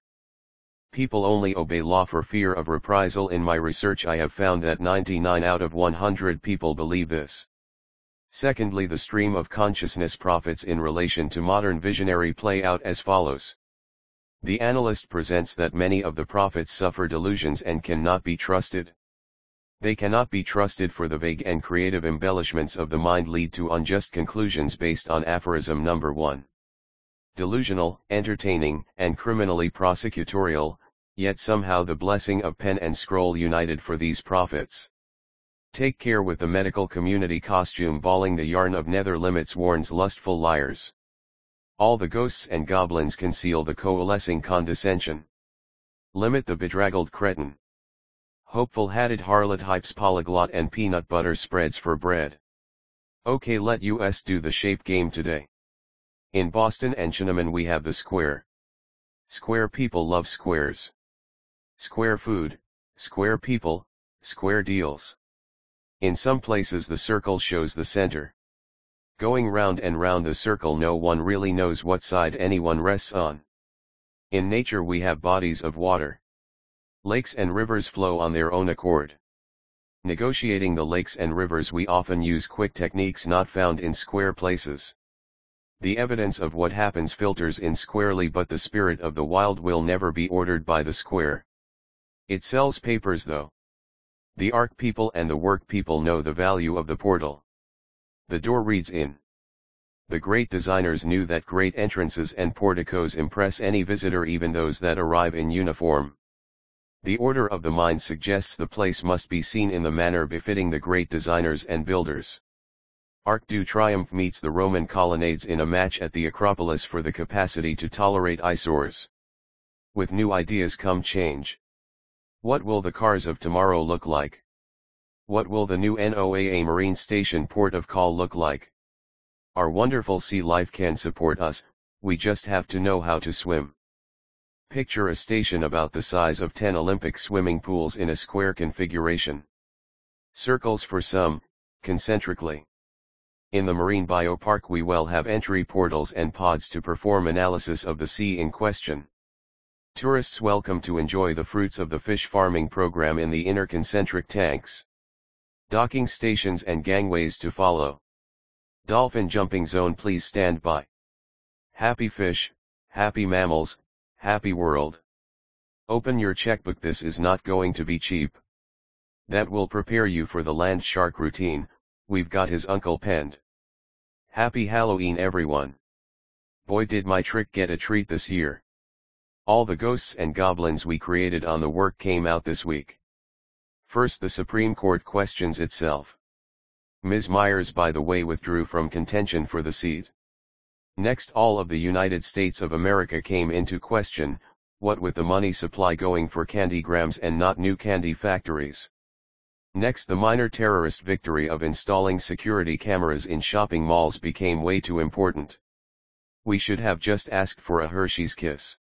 [SPEAKER 1] People only obey law for fear of reprisal. In my research I have found that ninety-nine out of one hundred people believe this. Secondly, the stream of consciousness prophets in relation to modern visionary play out as follows. The analyst presents that many of the prophets suffer delusions and cannot be trusted. They cannot be trusted for the vague and creative embellishments of the mind lead to unjust conclusions based on aphorism number one. Delusional, entertaining, and criminally prosecutorial, yet somehow the blessing of pen and scroll united for these prophets. Take care with the medical community costume bawling the yarn of nether limits warns lustful liars. All the ghosts and goblins conceal the coalescing condescension. Limit the bedraggled cretin. Hopeful hatted harlot hypes polyglot and peanut butter spreads for bread. Okay, let us do the shape game today. In Boston and Chinaman we have the square. Square people love squares. Square food, square people, square deals. In some places the circle shows the center. Going round and round the circle, no one really knows what side anyone rests on. In nature we have bodies of water. Lakes and rivers flow on their own accord. Negotiating the lakes and rivers we often use quick techniques not found in square places. The evidence of what happens filters in squarely, but the spirit of the wild will never be ordered by the square. It sells papers though. The arc people and the work people know the value of the portal. The door reads in. The great designers knew that great entrances and porticos impress any visitor, even those that arrive in uniform. The order of the mind suggests the place must be seen in the manner befitting the great designers and builders. Arc de Triomphe meets the Roman colonnades in a match at the Acropolis for the capacity to tolerate eyesores. With new ideas come change. What will the cars of tomorrow look like? What will the new NOAA Marine Station port of call look like? Our wonderful sea life can support us, we just have to know how to swim. Picture a station about the size of ten Olympic swimming pools in a square configuration. Circles for some, concentrically. In the Marine Biopark we will have entry portals and pods to perform analysis of the sea in question. Tourists welcome to enjoy the fruits of the fish farming program in the inner concentric tanks. Docking stations and gangways to follow. Dolphin jumping zone, please stand by. Happy fish, happy mammals, happy world. Open your checkbook, this is not going to be cheap. That will prepare you for the land shark routine, we've got his uncle penned. Happy Halloween everyone. Boy did my trick get a treat this year. All the ghosts and goblins we created on the work came out this week. First, the Supreme Court questions itself. Miz Myers, by the way, withdrew from contention for the seat. Next, all of the United States of America came into question, what with the money supply going for candygrams and not new candy factories. Next, the minor terrorist victory of installing security cameras in shopping malls became way too important. We should have just asked for a Hershey's Kiss.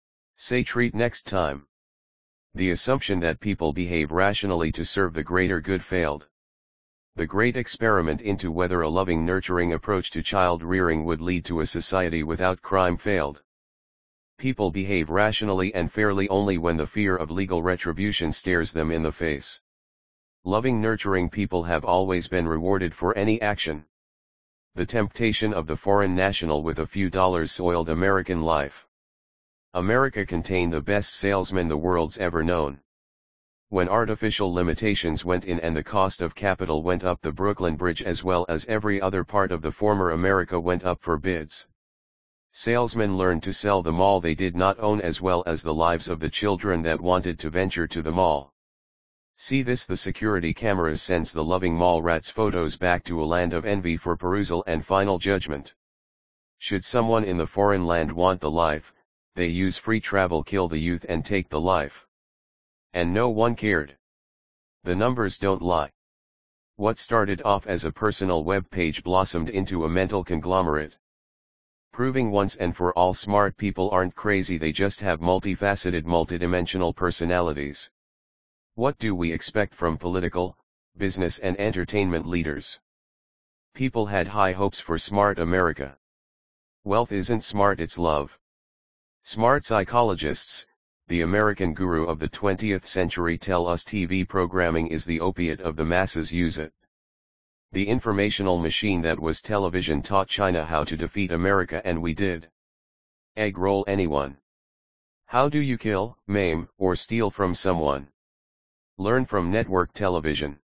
[SPEAKER 1] Say treat next time. The assumption that people behave rationally to serve the greater good failed. The great experiment into whether a loving, nurturing approach to child rearing would lead to a society without crime failed. People behave rationally and fairly only when the fear of legal retribution stares them in the face. Loving, nurturing people have always been rewarded for any action. The temptation of the foreign national with a few dollars soiled American life. America contained the best salesman the world's ever known. When artificial limitations went in and the cost of capital went up, the Brooklyn Bridge as well as every other part of the former America went up for bids. Salesmen learned to sell the mall they did not own as well as the lives of the children that wanted to venture to the mall. See this: the security cameras sends the loving mall rats' photos back to a land of envy for perusal and final judgment. Should someone in the foreign land want the life, they use free travel, kill the youth and take the life. And no one cared. The numbers don't lie. What started off as a personal web page blossomed into a mental conglomerate. Proving once and for all smart people aren't crazy, they just have multifaceted, multidimensional personalities. What do we expect from political, business and entertainment leaders? People had high hopes for smart America. Wealth isn't smart, it's love. Smart psychologists, the American guru of the twentieth century, tell us T V programming is the opiate of the masses, use it. The informational machine that was television taught China how to defeat America, and we did. Egg roll anyone. How do you kill, maim, or steal from someone? Learn from network television.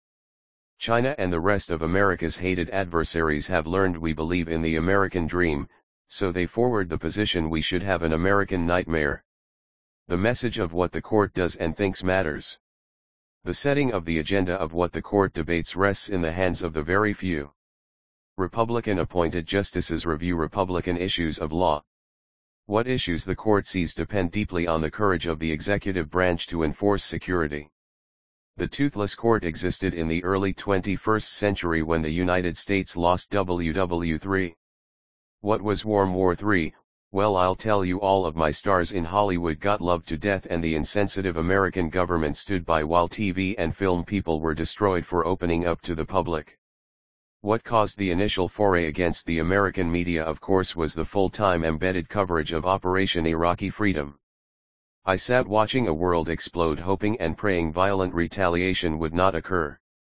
[SPEAKER 1] China and the rest of America's hated adversaries have learned we believe in the American dream, so they forward the position we should have an American nightmare. The message of what the court does and thinks matters. The setting of the agenda of what the court debates rests in the hands of the very few. Republican-appointed justices review Republican issues of law. What issues the court sees depend deeply on the courage of the executive branch to enforce security. The toothless court existed in the early twenty-first century when the United States lost World War Three. What was World War Three? Well, I'll tell you. All of my stars in Hollywood got loved to death, and the insensitive American government stood by while T V and film people were destroyed for opening up to the public. What caused the initial foray against the American media, of course, was the full-time embedded coverage of Operation Iraqi Freedom. I sat watching a world explode, hoping and praying violent retaliation would not occur.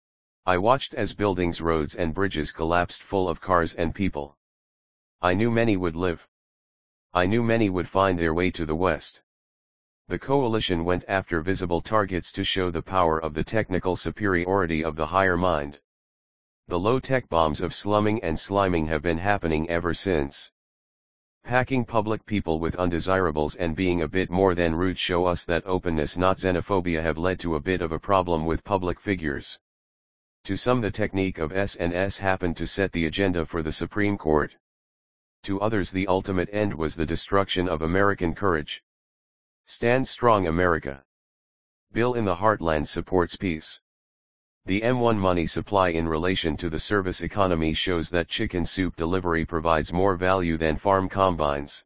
[SPEAKER 1] I watched as buildings, roads and bridges collapsed full of cars and people. I knew many would live. I knew many would find their way to the West. The coalition went after visible targets to show the power of the technical superiority of the higher mind. The low-tech bombs of slumming and sliming have been happening ever since. Packing public people with undesirables and being a bit more than rude show us that openness, not xenophobia, have led to a bit of a problem with public figures. To some, the technique of S and S happened to set the agenda for the Supreme Court. To others, the ultimate end was the destruction of American courage. Stand strong, America. Bill in the Heartland supports peace. The M one money supply in relation to the service economy shows that chicken soup delivery provides more value than farm combines.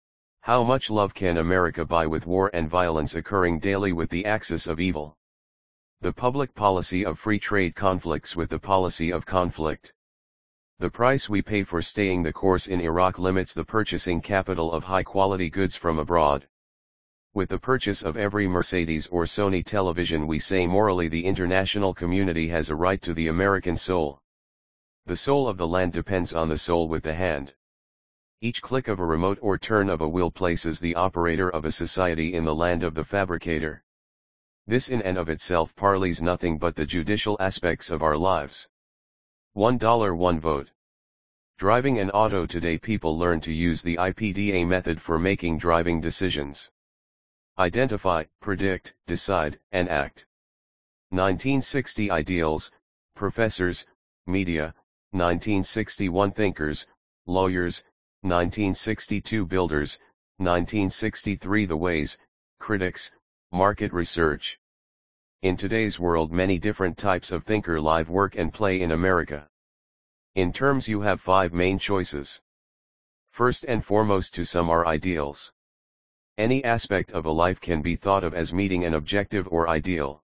[SPEAKER 1] How much love can America buy with war and violence occurring daily with the axis of evil? The public policy of free trade conflicts with the policy of conflict. The price we pay for staying the course in Iraq limits the purchasing capital of high-quality goods from abroad. With the purchase of every Mercedes or Sony television, we say morally the international community has a right to the American soul. The soul of the land depends on the soul with the hand. Each click of a remote or turn of a wheel places the operator of a society in the land of the fabricator. This in and of itself parleys nothing but the judicial aspects of our lives. One dollar, one vote. Driving an auto today, people learn to use the I P D A method for making driving decisions. Identify, predict, decide, and act. nineteen sixty Ideals, professors, media, nineteen sixty-one thinkers, lawyers, nineteen sixty-two builders, nineteen sixty-three the ways, critics, market research. In today's world, many different types of thinker live, work and play in America. In terms, you have five main choices. First and foremost, to some are ideals. Any aspect of a life can be thought of as meeting an objective or ideal.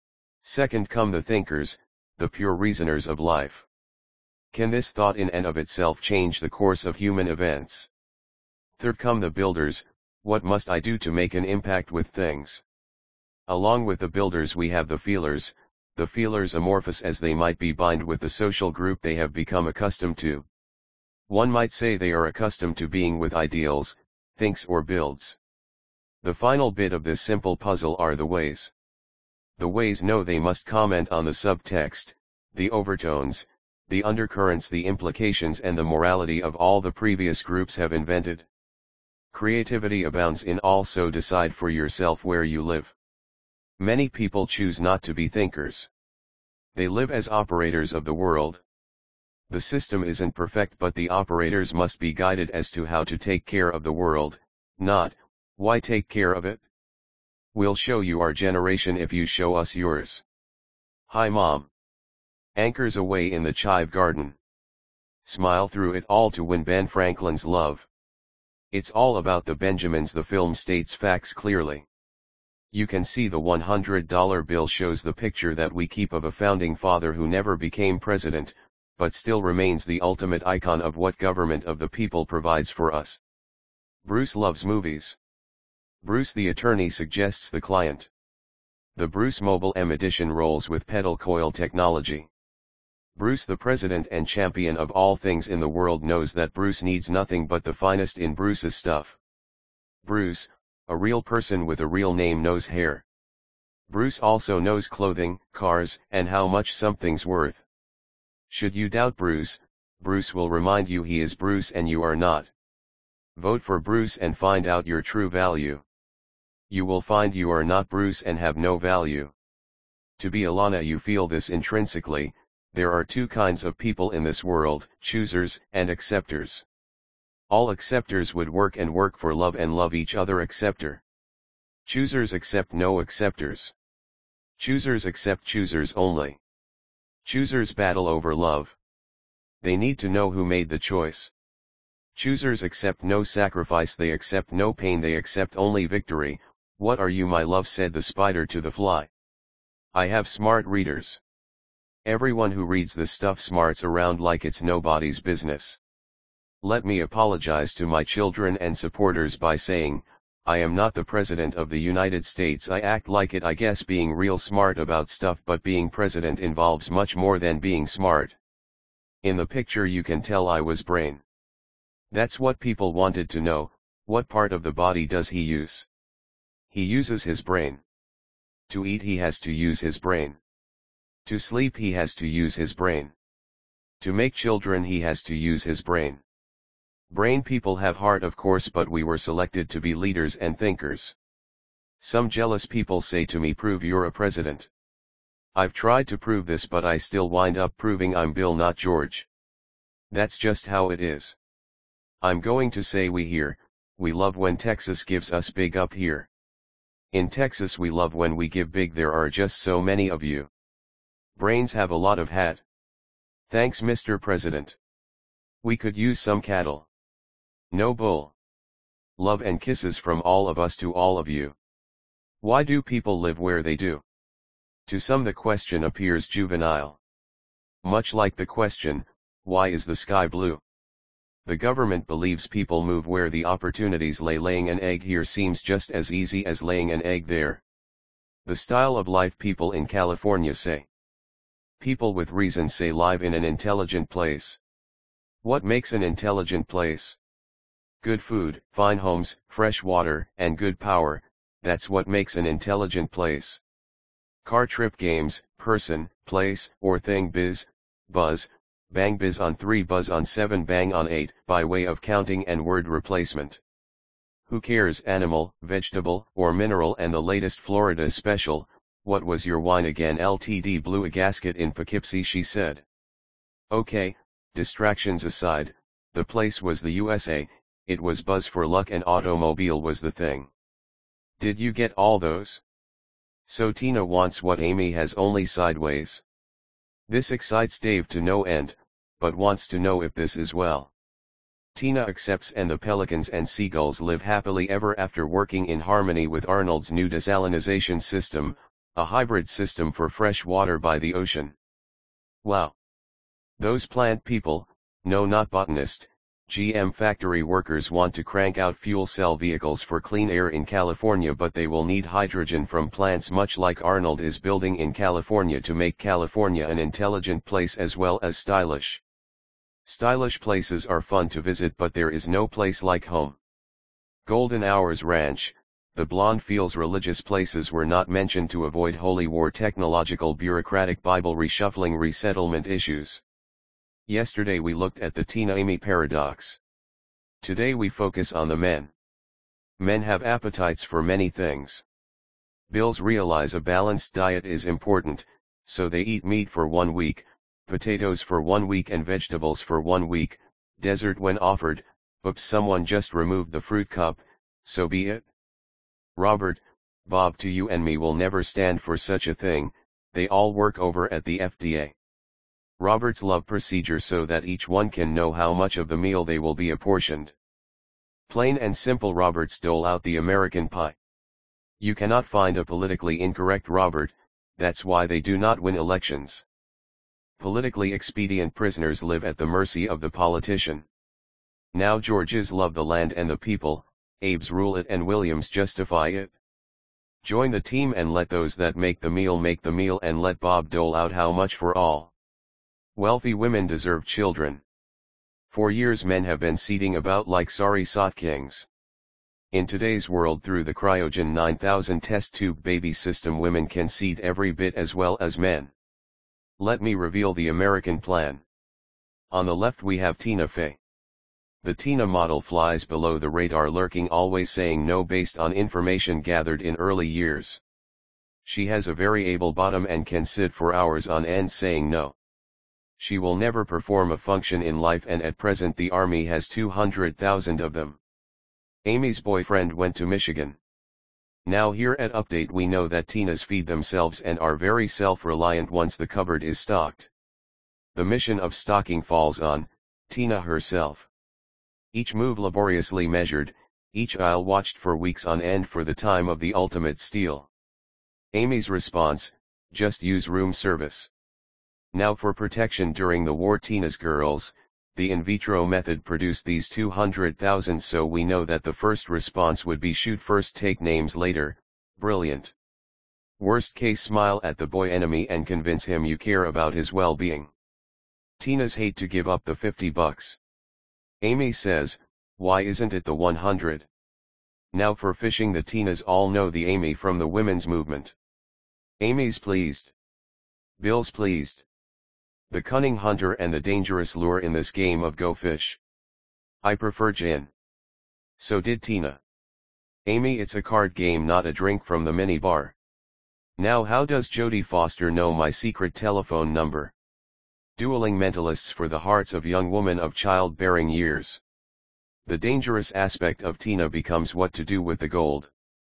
[SPEAKER 1] Second come the thinkers, the pure reasoners of life. Can this thought in and of itself change the course of human events? Third come the builders, what must I do to make an impact with things? Along with the builders we have the feelers, the feelers, amorphous as they might be, bind with the social group they have become accustomed to. One might say they are accustomed to being with ideals, thinks or builds. The final bit of this simple puzzle are the ways. The ways know they must comment on the subtext, the overtones, the undercurrents, the implications and the morality of all the previous groups have invented. Creativity abounds in all, so decide for yourself where you live. Many people choose not to be thinkers. They live as operators of the world. The system isn't perfect, but the operators must be guided as to how to take care of the world, not, why take care of it? We'll show you our generation if you show us yours. Hi Mom. Anchors away in the chive garden. Smile through it all to win Ben Franklin's love. It's all about the Benjamins. The film states facts clearly. You can see the one hundred dollar bill shows the picture that we keep of a founding father who never became president, but still remains the ultimate icon of what government of the people provides for us. Bruce loves movies. Bruce the attorney suggests the client. The Bruce Mobile M Edition rolls with pedal coil technology. Bruce, the president and champion of all things in the world, knows that Bruce needs nothing but the finest in Bruce's stuff. Bruce, a real person with a real name, knows hair. Bruce also knows clothing, cars, and how much something's worth. Should you doubt Bruce, Bruce will remind you he is Bruce and you are not. Vote for Bruce and find out your true value. You will find you are not Bruce and have no value. To be Alana, you feel this intrinsically. There are two kinds of people in this world, choosers and acceptors. All acceptors would work and work for love and love each other. Acceptor. Choosers accept no acceptors. Choosers accept choosers only. Choosers battle over love. They need to know who made the choice. Choosers accept no sacrifice, they accept no pain, they accept only victory. What are you, my love, said the spider to the fly. I have smart readers. Everyone who reads this stuff smarts around like it's nobody's business. Let me apologize to my children and supporters by saying, I am not the President of the United States. I act like it, I guess, being real smart about stuff, but being president involves much more than being smart. In the picture you can tell I was brain. That's what people wanted to know. What part of the body does he use? He uses his brain. To eat he has to use his brain. To sleep he has to use his brain. To make children he has to use his brain. Brain people have heart, of course, but we were selected to be leaders and thinkers. Some jealous people say to me, prove you're a president. I've tried to prove this, but I still wind up proving I'm Bill, not George. That's just how it is. I'm going to say we here, we love when Texas gives us big up here. In Texas we love when we give big, there are just so many of you. Brains have a lot of hat. Thanks, Mister President. We could use some cattle. No bull. Love and kisses from all of us to all of you. Why do people live where they do? To some the question appears juvenile. Much like the question, why is the sky blue? The government believes people move where the opportunities lay. Laying an egg here seems just as easy as laying an egg there. The style of life people in California say. People with reason say live in an intelligent place. What makes an intelligent place? Good food, fine homes, fresh water, and good power, that's what makes an intelligent place. Car trip games, person, place, or thing, biz, buzz, bang, biz on three, buzz on seven, bang on eight, by way of counting and word replacement. Who cares, animal, vegetable, or mineral? And the latest Florida special, what was your wine again? L T D blew a gasket in Poughkeepsie, she said. Okay, distractions aside, the place was the U S A, it was buzz for luck, and automobile was the thing. Did you get all those? So Tina wants what Amy has, only sideways. This excites Dave to no end, but wants to know if this is well. Tina accepts, and the pelicans and seagulls live happily ever after, working in harmony with Arnold's new desalinization system, a hybrid system for fresh water by the ocean. Wow! Those plant people, no, not botanist, G M factory workers want to crank out fuel cell vehicles for clean air in California, but they will need hydrogen from plants, much like Arnold is building in California, to make California an intelligent place as well as stylish. Stylish places are fun to visit, but there is no place like home. Golden Hours Ranch, the blonde feels religious places were not mentioned to avoid holy war, technological, bureaucratic, Bible reshuffling, resettlement issues. Yesterday we looked at the Tina-Amy paradox. Today we focus on the men. Men have appetites for many things. Bills realize a balanced diet is important, so they eat meat for one week, potatoes for one week, and vegetables for one week. Dessert when offered, oops, someone just removed the fruit cup, so be it. Robert, Bob, to you and me will never stand for such a thing. They all work over at the F D A. Roberts love procedure so that each one can know how much of the meal they will be apportioned. Plain and simple, Roberts dole out the American pie. You cannot find a politically incorrect Robert, that's why they do not win elections. Politically expedient prisoners live at the mercy of the politician. Now Georges love the land and the people, Abe's rule it, and Williams justify it. Join the team and let those that make the meal make the meal, and let Bob dole out how much for all. Wealthy women deserve children. For years men have been seeding about like sorry sot kings. In today's world, through the Cryogen nine thousand test tube baby system, women can seed every bit as well as men. Let me reveal the American plan. On the left we have Tina Fey. The Tina model flies below the radar, lurking, always saying no based on information gathered in early years. She has a very able bottom and can sit for hours on end saying no. She will never perform a function in life, and at present the army has two hundred thousand of them. Amy's boyfriend went to Michigan. Now here at Update we know that Tinas feed themselves and are very self-reliant once the cupboard is stocked. The mission of stocking falls on Tina herself. Each move laboriously measured, each aisle watched for weeks on end for the time of the ultimate steal. Amy's response, just use room service. Now for protection during the war, Tina's girls, the in vitro method produced these two hundred thousand, so we know that the first response would be shoot first, take names later. Brilliant. Worst case, smile at the boy enemy and convince him you care about his well-being. Tina's hate to give up the fifty bucks. Amy says, why isn't it the one hundred? Now for fishing, the Tinas all know the Amy from the women's movement. Amy's pleased. Bill's pleased. The cunning hunter and the dangerous lure in this game of Go Fish. I prefer gin. So did Tina. Amy, it's a card game, not a drink from the mini bar. Now how does Jodie Foster know my secret telephone number? Dueling mentalists for the hearts of young women of childbearing years. The dangerous aspect of Tina becomes what to do with the gold.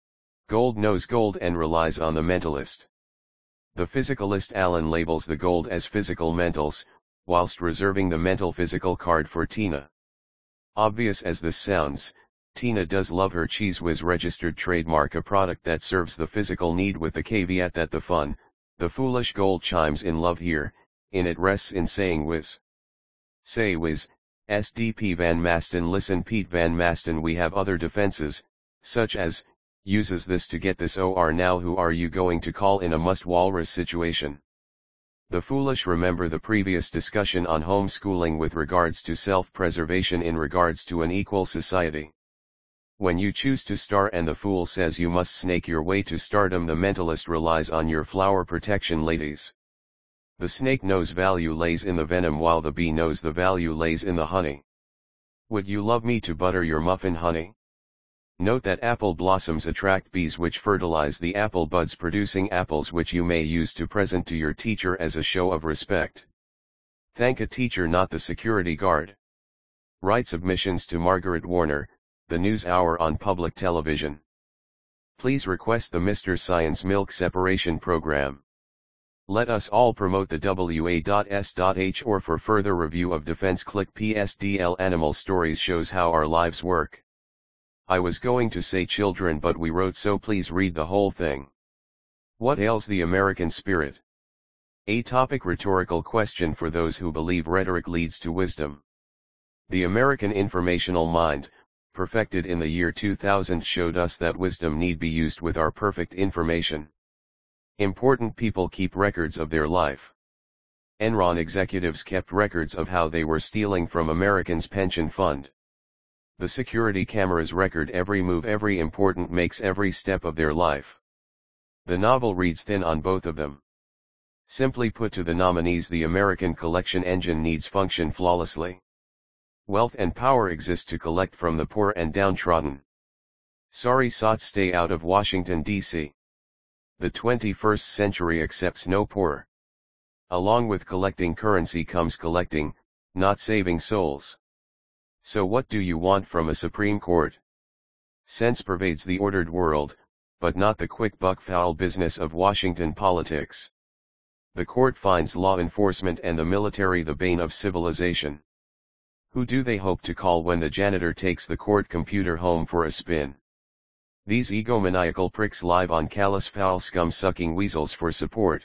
[SPEAKER 1] Gold knows gold and relies on the mentalist. The physicalist Alan labels the gold as physical mentals, whilst reserving the mental physical card for Tina. Obvious as this sounds, Tina does love her Cheese Whiz registered trademark, a product that serves the physical need with the caveat that the fun, the foolish gold chimes in love here, in it rests in saying whiz. Say whiz, S D P Van Masten. Listen Pete Van Masten, we have other defenses, such as, uses this to get this, or now who are you going to call in a must walrus situation. The foolish remember the previous discussion on homeschooling with regards to self-preservation in regards to an equal society. When you choose to star and the fool says you must snake your way to stardom, the mentalist relies on your flower protection, ladies. The snake knows value lays in the venom while the bee knows the value lays in the honey. Would you love me to butter your muffin, honey? Note that apple blossoms attract bees which fertilize the apple buds, producing apples which you may use to present to your teacher as a show of respect. Thank a teacher, not the security guard. Write submissions to Margaret Warner, the News Hour on public television. Please request the Mister Science Milk Separation Program. Let us all promote the W A S H, or for further review of defense click P S D L. Animal Stories shows how our lives work. I was going to say children, but we wrote, so please read the whole thing. What ails the American spirit? A topic rhetorical question for those who believe rhetoric leads to wisdom. The American informational mind, perfected in the year two thousand, showed us that wisdom need be used with our perfect information. Important people keep records of their life. Enron executives kept records of how they were stealing from Americans' pension fund. The security cameras record every move every important makes every step of their life. The novel reads thin on both of them. Simply put, to the nominees, the American collection engine needs function flawlessly. Wealth and power exist to collect from the poor and downtrodden. Sorry sots, stay out of Washington, D C The twenty-first century accepts no poor. Along with collecting currency comes collecting, not saving souls. So what do you want from a Supreme Court? Sense pervades the ordered world, but not the quick buck foul business of Washington politics. The court finds law enforcement and the military the bane of civilization. Who do they hope to call when the janitor takes the court computer home for a spin? These egomaniacal pricks live on callous foul scum-sucking weasels for support.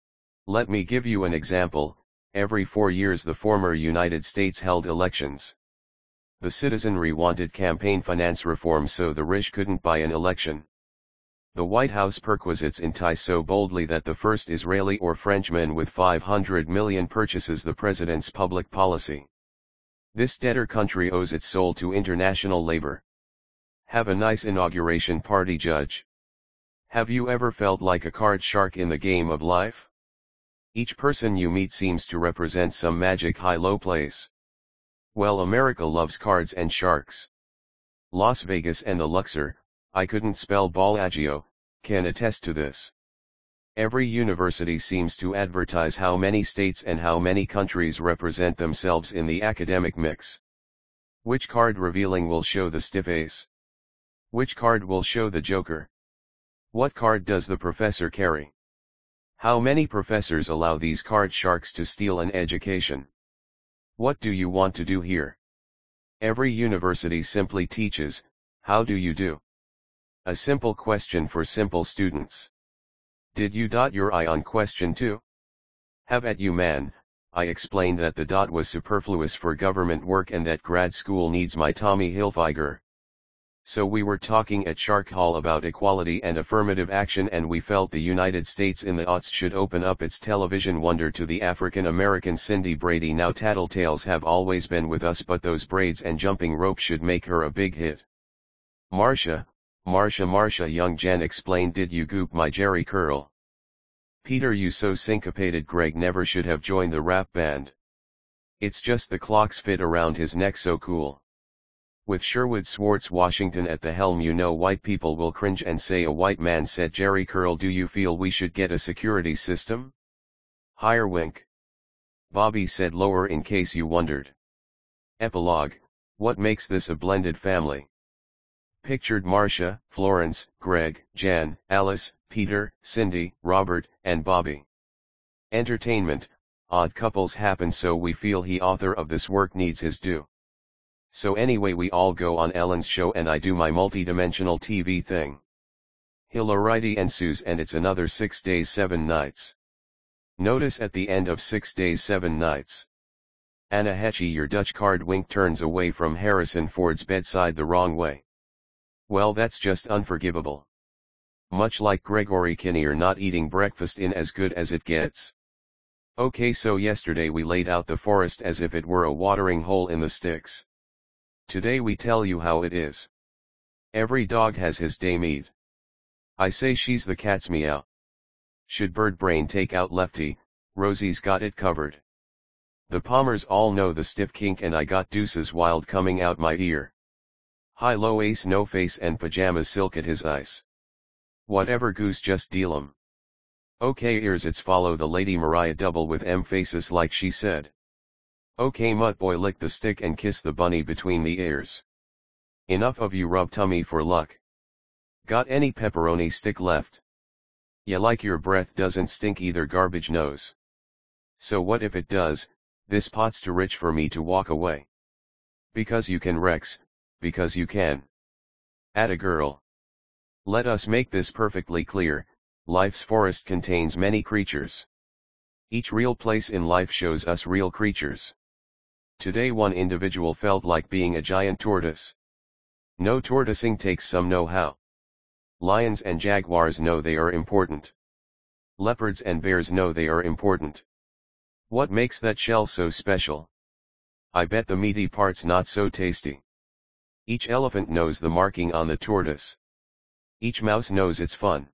[SPEAKER 1] Let me give you an example. Every four years the former United States held elections. The citizenry wanted campaign finance reform so the rich couldn't buy an election. The White House perquisites entice so boldly that the first Israeli or Frenchman with five hundred million purchases the president's public policy. This debtor country owes its soul to international labor. Have a nice inauguration party, Judge. Have you ever felt like a card shark in the game of life? Each person you meet seems to represent some magic high-low place. Well, America loves cards and sharks. Las Vegas and the Luxor, I couldn't spell Bellagio, can attest to this. Every university seems to advertise how many states and how many countries represent themselves in the academic mix. Which card revealing will show the stiff ace? Which card will show the joker? What card does the professor carry? How many professors allow these card sharks to steal an education? What do you want to do here? Every university simply teaches, how do you do? A simple question for simple students. Did you dot your I on question two? Have at you, man. I explained that the dot was superfluous for government work and that grad school needs my Tommy Hilfiger. So we were talking at Shark Hall about equality and affirmative action, and we felt the United States in the aughts should open up its television wonder to the African American Cindy Brady. Now tattletales have always been with us, but those braids and jumping rope should make her a big hit. Marcia, Marcia Marcia young Jen explained, did you goop my Jerry curl? Peter, you so syncopated. Greg never should have joined the rap band. It's just the clocks fit around his neck, so cool. With Sherwood Swartz Washington at the helm, you know white people will cringe and say a white man said Jerry curl. Do you feel we should get a security system? Higher wink. Bobby said lower, in case you wondered. Epilogue, what makes this a blended family? Pictured Marcia, Florence, Greg, Jan, Alice, Peter, Cindy, Robert, and Bobby. Entertainment, odd couples happen, so we feel he, author of this work, needs his due. So anyway, we all go on Ellen's show and I do my multi-dimensional T V thing. Hilarity ensues, and it's another six days seven nights. Notice at the end of six days seven nights. Anna Hetchy, your Dutch card wink, turns away from Harrison Ford's bedside the wrong way. Well, that's just unforgivable. Much like Gregory Kinnear not eating breakfast in As Good as It Gets. Okay, so yesterday we laid out the forest as if it were a watering hole in the sticks. Today we tell you how it is. Every dog has his day mead. I say she's the cat's meow. Should Bird Brain take out Lefty, Rosie's got it covered. The Palmers all know the stiff kink, and I got deuces wild coming out my ear. High low ace no face and pajamas silk at his ice. Whatever goose, just deal 'em. Okay ears, it's follow the Lady Mariah double with emphasis like she said. Okay mutt boy, lick the stick and kiss the bunny between the ears. Enough of you rub tummy for luck. Got any pepperoni stick left? Ya like your breath doesn't stink either, garbage nose. So what if it does? This pot's too rich for me to walk away. Because you can, Rex, because you can. Atta girl. Let us make this perfectly clear, life's forest contains many creatures. Each real place in life shows us real creatures. Today one individual felt like being a giant tortoise. No, tortoising takes some know-how. Lions and jaguars know they are important. Leopards and bears know they are important. What makes that shell so special? I bet the meaty part's not so tasty. Each elephant knows the marking on the tortoise. Each mouse knows it's fun.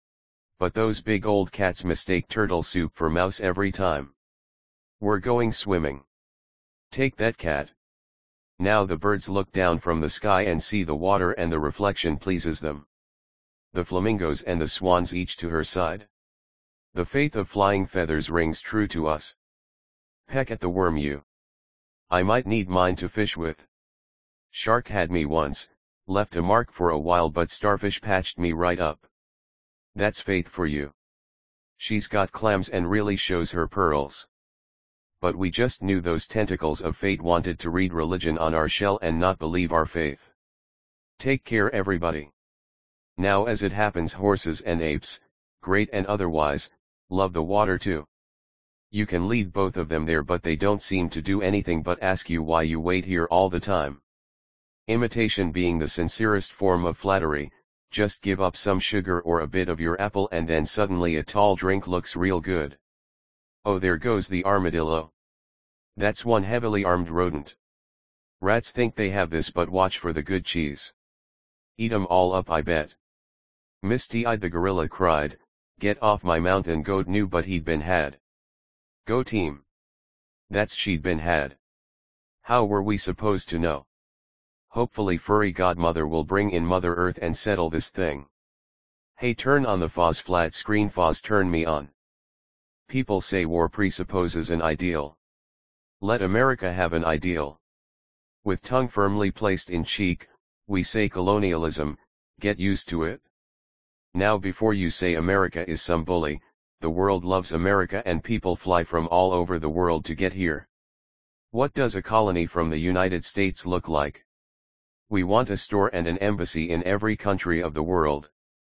[SPEAKER 1] But those big old cats mistake turtle soup for mouse every time. We're going swimming. Take that, cat. Now the birds look down from the sky and see the water, and the reflection pleases them. The flamingos and the swans each to her side. The faith of flying feathers rings true to us. Peck at the worm, you. I might need mine to fish with. Shark had me once, left a mark for a while, but starfish patched me right up. That's faith for you. She's got clams and really shows her pearls. But we just knew those tentacles of fate wanted to read religion on our shell and not believe our faith. Take care, everybody. Now, as it happens, horses and apes, great and otherwise, love the water too. You can lead both of them there, but they don't seem to do anything but ask you why you wait here all the time. Imitation being the sincerest form of flattery. Just give up some sugar or a bit of your apple and then suddenly a tall drink looks real good. Oh, there goes the armadillo. That's one heavily armed rodent. Rats think they have this, but watch for the good cheese. Eat 'em all up, I bet. Misty-eyed the gorilla cried, get off my mountain goat, knew but he'd been had. Go team. That's she'd been had. How were we supposed to know? Hopefully furry godmother will bring in Mother Earth and settle this thing. Hey, turn on the Foz flat screen, Foz, turn me on. People say war presupposes an ideal. Let America have an ideal. With tongue firmly placed in cheek, we say colonialism, get used to it. Now before you say America is some bully, the world loves America and people fly from all over the world to get here. What does a colony from the United States look like? We want a store and an embassy in every country of the world.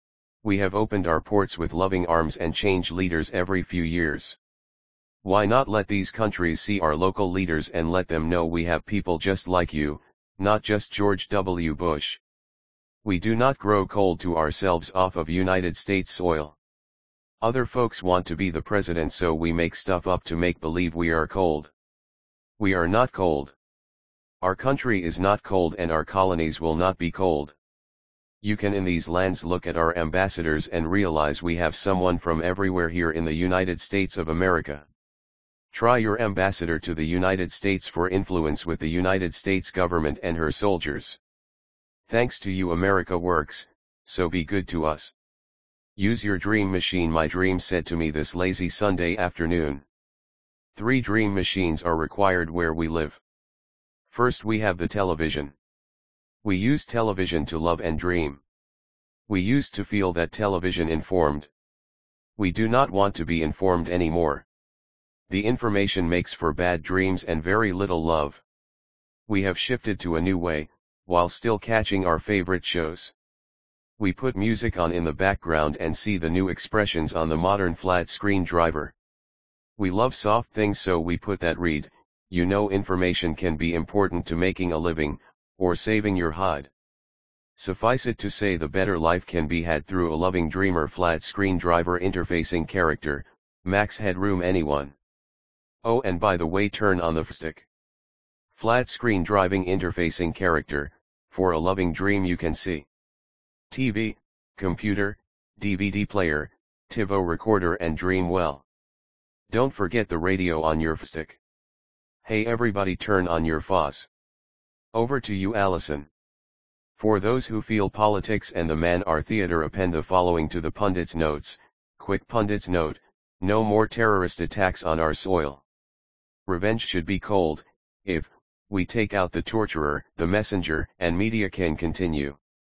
[SPEAKER 1] We have opened our ports with loving arms and change leaders every few years. Why not let these countries see our local leaders and let them know we have people just like you, not just George W. Bush. We do not grow cold to ourselves off of United States soil. Other folks want to be the president, so we make stuff up to make believe we are cold. We are not cold. Our country is not cold and our colonies will not be cold. You can in these lands look at our ambassadors and realize we have someone from everywhere here in the United States of America. Try your ambassador to the United States for influence with the United States government and her soldiers. Thanks to you America works, so be good to us. Use your dream machine, my dream said to me this lazy Sunday afternoon. Three dream machines are required where we live. First we have the television. We use television to love and dream. We used to feel that television informed. We do not want to be informed anymore. The information makes for bad dreams and very little love. We have shifted to a new way, while still catching our favorite shows. We put music on in the background and see the new expressions on the modern flat screen driver. We love soft things, so we put that read, you know, information can be important to making a living, or saving your hide. Suffice it to say the better life can be had through a loving dreamer flat screen driver interfacing character, max headroom anyone. Oh, and by the way, turn on the stick. Flat screen driving interfacing character, for a loving dream you can see. T V, computer, D V D player, TiVo recorder and dream well. Don't forget the radio on your stick. Hey everybody, turn on your F O S. Over to you Allison. For those who feel politics and the man are theater, append the following to the pundits' notes. Quick pundits note, no more terrorist attacks on our soil. Revenge should be cold, if we take out the torturer, the messenger, and media can continue.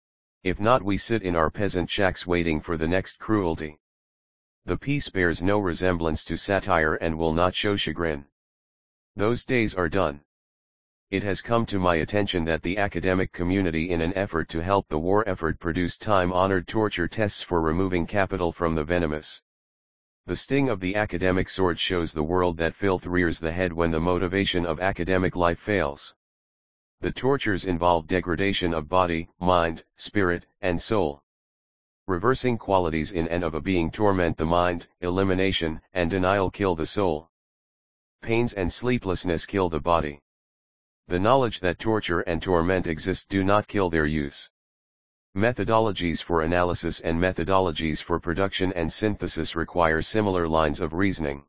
[SPEAKER 1] If not, we sit in our peasant shacks waiting for the next cruelty. The piece bears no resemblance to satire and will not show chagrin. Those days are done. It has come to my attention that the academic community, in an effort to help the war effort, produced time-honored torture tests for removing capital from the venomous. The sting of the academic sword shows the world that filth rears the head when the motivation of academic life fails. The tortures involve degradation of body, mind, spirit, and soul. Reversing qualities in and of a being torment the mind, elimination and denial kill the soul. Pains and sleeplessness kill the body. The knowledge that torture and torment exist do not kill their use. Methodologies for analysis and methodologies for production and synthesis require similar lines of reasoning.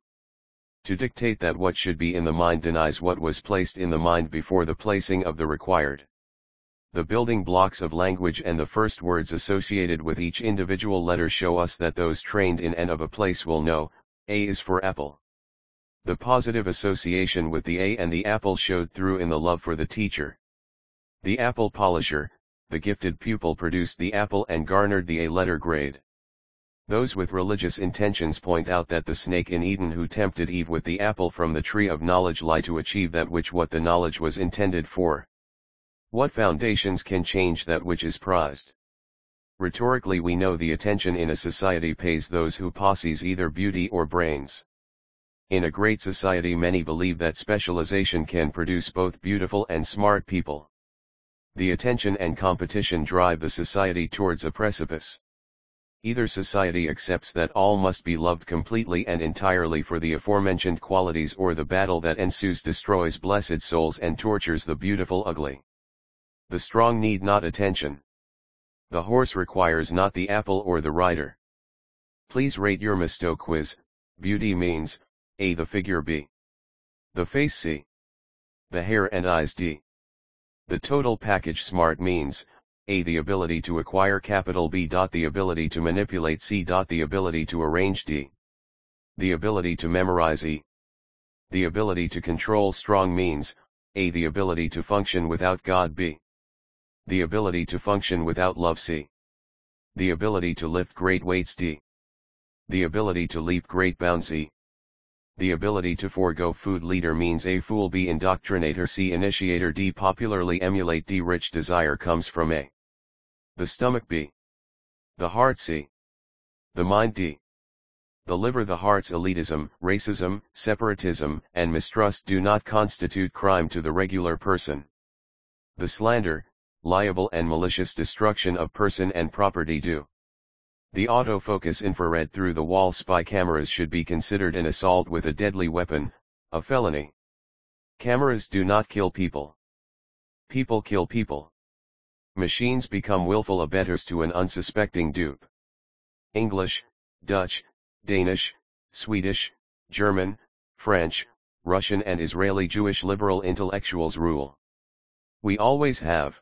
[SPEAKER 1] To dictate that what should be in the mind denies what was placed in the mind before the placing of the required. The building blocks of language and the first words associated with each individual letter show us that those trained in and of a place will know. A is for apple. The positive association with the A and the apple showed through in the love for the teacher. The apple polisher, the gifted pupil, produced the apple and garnered the A letter grade. Those with religious intentions point out that the snake in Eden who tempted Eve with the apple from the tree of knowledge lie to achieve that which what the knowledge was intended for. What foundations can change that which is prized? Rhetorically, we know the attention in a society pays those who possess either beauty or brains. In a great society, many believe that specialization can produce both beautiful and smart people. The attention and competition drive the society towards a precipice. Either society accepts that all must be loved completely and entirely for the aforementioned qualities, or the battle that ensues destroys blessed souls and tortures the beautiful ugly. The strong need not attention. The horse requires not the apple or the rider. Please rate your Misto quiz. Beauty means A. The figure B. The face C. The hair and eyes D. The total package smart means A. The ability to acquire capital B. The ability to manipulate C. The ability to arrange D. The ability to memorize E. The ability to control strong means A. The ability to function without God B. The ability to function without love C. The ability to lift great weights. D. The ability to leap great bounds. E. The ability to forego food. Leader means a fool. B. Indoctrinator. C. Initiator. D. Popularly emulate. D. Rich. Desire comes from A. The stomach. B. The heart. C. The mind. D. The liver. The heart's elitism, racism, separatism, and mistrust do not constitute crime to the regular person. The slander, liable and malicious destruction of person and property do. The autofocus infrared through the wall spy cameras should be considered an assault with a deadly weapon, a felony. Cameras do not kill people. People kill people. Machines become willful abettors to an unsuspecting dupe. English, Dutch, Danish, Swedish, German, French, Russian and Israeli Jewish liberal intellectuals rule. We always have.